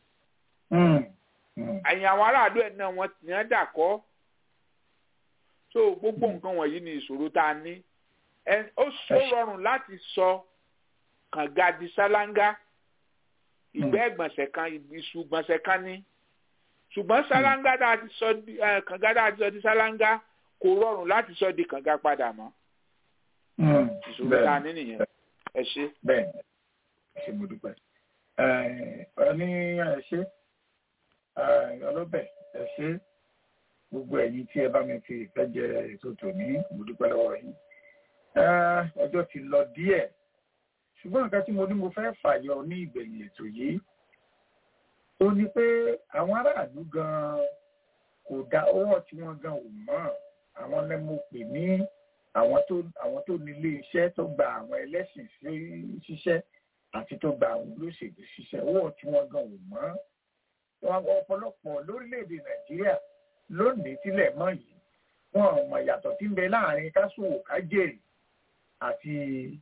àyìn àwọn aráàlú ẹ̀ náà wọ́n ti yàn dàkọ́. so gbogbo nǹkan wọ̀nyí ni ìṣòro tá a ní. ó rọrùn láti sọ kànga di sálángá ìgbẹ́ ìgbọ̀nsẹ̀ kan ìṣù ìgbọ̀nsẹ̀ kan ní. ṣùgbọ́n sálángá tá a ti sọ kànga tá a ti sọ di sálángá kò rọrùn láti sọ di kànga padà mọ́. ìṣòro tá a ní nìyẹn. ẹ ṣé.
bẹ́ẹ̀ ṣe mo dúpẹ́ ẹ ní ẹ ṣé ọlọ́bẹ̀ ẹ ṣé gbogbo ẹ̀yin tí ẹ bá mi fi ìfẹ́ jẹ ètò tòní mo dúpẹ́ lọ́wọ́ yín ọjọ́ ti lọ díẹ̀ ṣùgbọ́n nǹkan tí mo ní mo fẹ́ fàyọ ní ìgbẹ̀yìn ètò yìí ó ní pé àwọn aráàlú gan kò dá owó tí wọ́n gan ò mọ̀ àwọn lẹ́ mo pè ní àwọn tó àwọn tó nílé iṣẹ́ tó gba àwọn ẹlẹ́sìn ṣiṣẹ́ àti tó gba àwọn olóṣèlú ṣiṣẹ́ owó tí wọ́n gan ò mọ̀ ọ̀pọ̀lọpọ̀ lórílẹ̀‐èdè Nàìjíríà lónìí tílẹ̀ mọ́ yìí wọn ò mọ̀ yàtọ̀ tí ń bẹ láàrin kásòwò kájèrè àti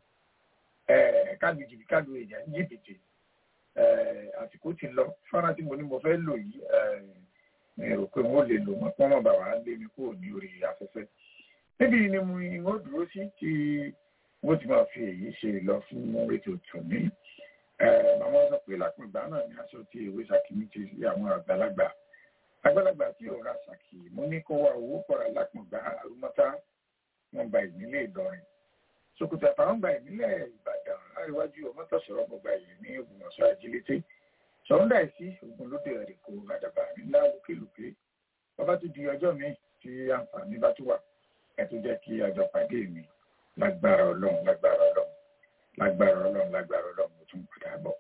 kálu jìbìtì kálu èèyàn jìbìtì àsìkò ti lọ fọ́nrán tí mo ní mo fẹ́ lò yìí mi rò pé wọ́n lè lò mọ́ pọ́n mọ́ bàbá lé mi kúrò ní orí afẹ́fẹ́ níbi ni mo dúró sí tí wọ́n ti máa fi èyí ṣe lọ fún ètò tòní màmá sọ pé lápẹ̀gbá náà ní aṣọ tí ìwé Ṣakí ti sí àwọn àgbàlagbà àgbàlagbà tí ò ra Ṣakí mo ní kó wá owó pọ̀ra lápẹ̀gbá àrùmọ́tá wọn gba ìnílẹ̀ Ìlọrin Sòkòtò àtàwọn gba ìnílẹ̀ Ìbàdàn àríwájú ọmọtọ̀sọ̀rọ̀ gbọgbà yìí ní Ògbómọ̀ṣọ́ Ajílété sọ̀rọ̀dà sí Ògùn lóde ẹ̀rẹ̀kọ́ àdàbà nílá lókèlókè bàbá tó di ọjọ́ mi tí àǹfààní bá tó wà ẹ tó jẹ́ kí àjọ pàdé mi lágbára Ọlọ́run lágbára Ọlọ́run lágbára Ọlọ́run lágbára Ọlọ́run mo tún padà bọ̀.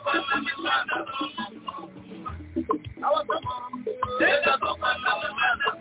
I was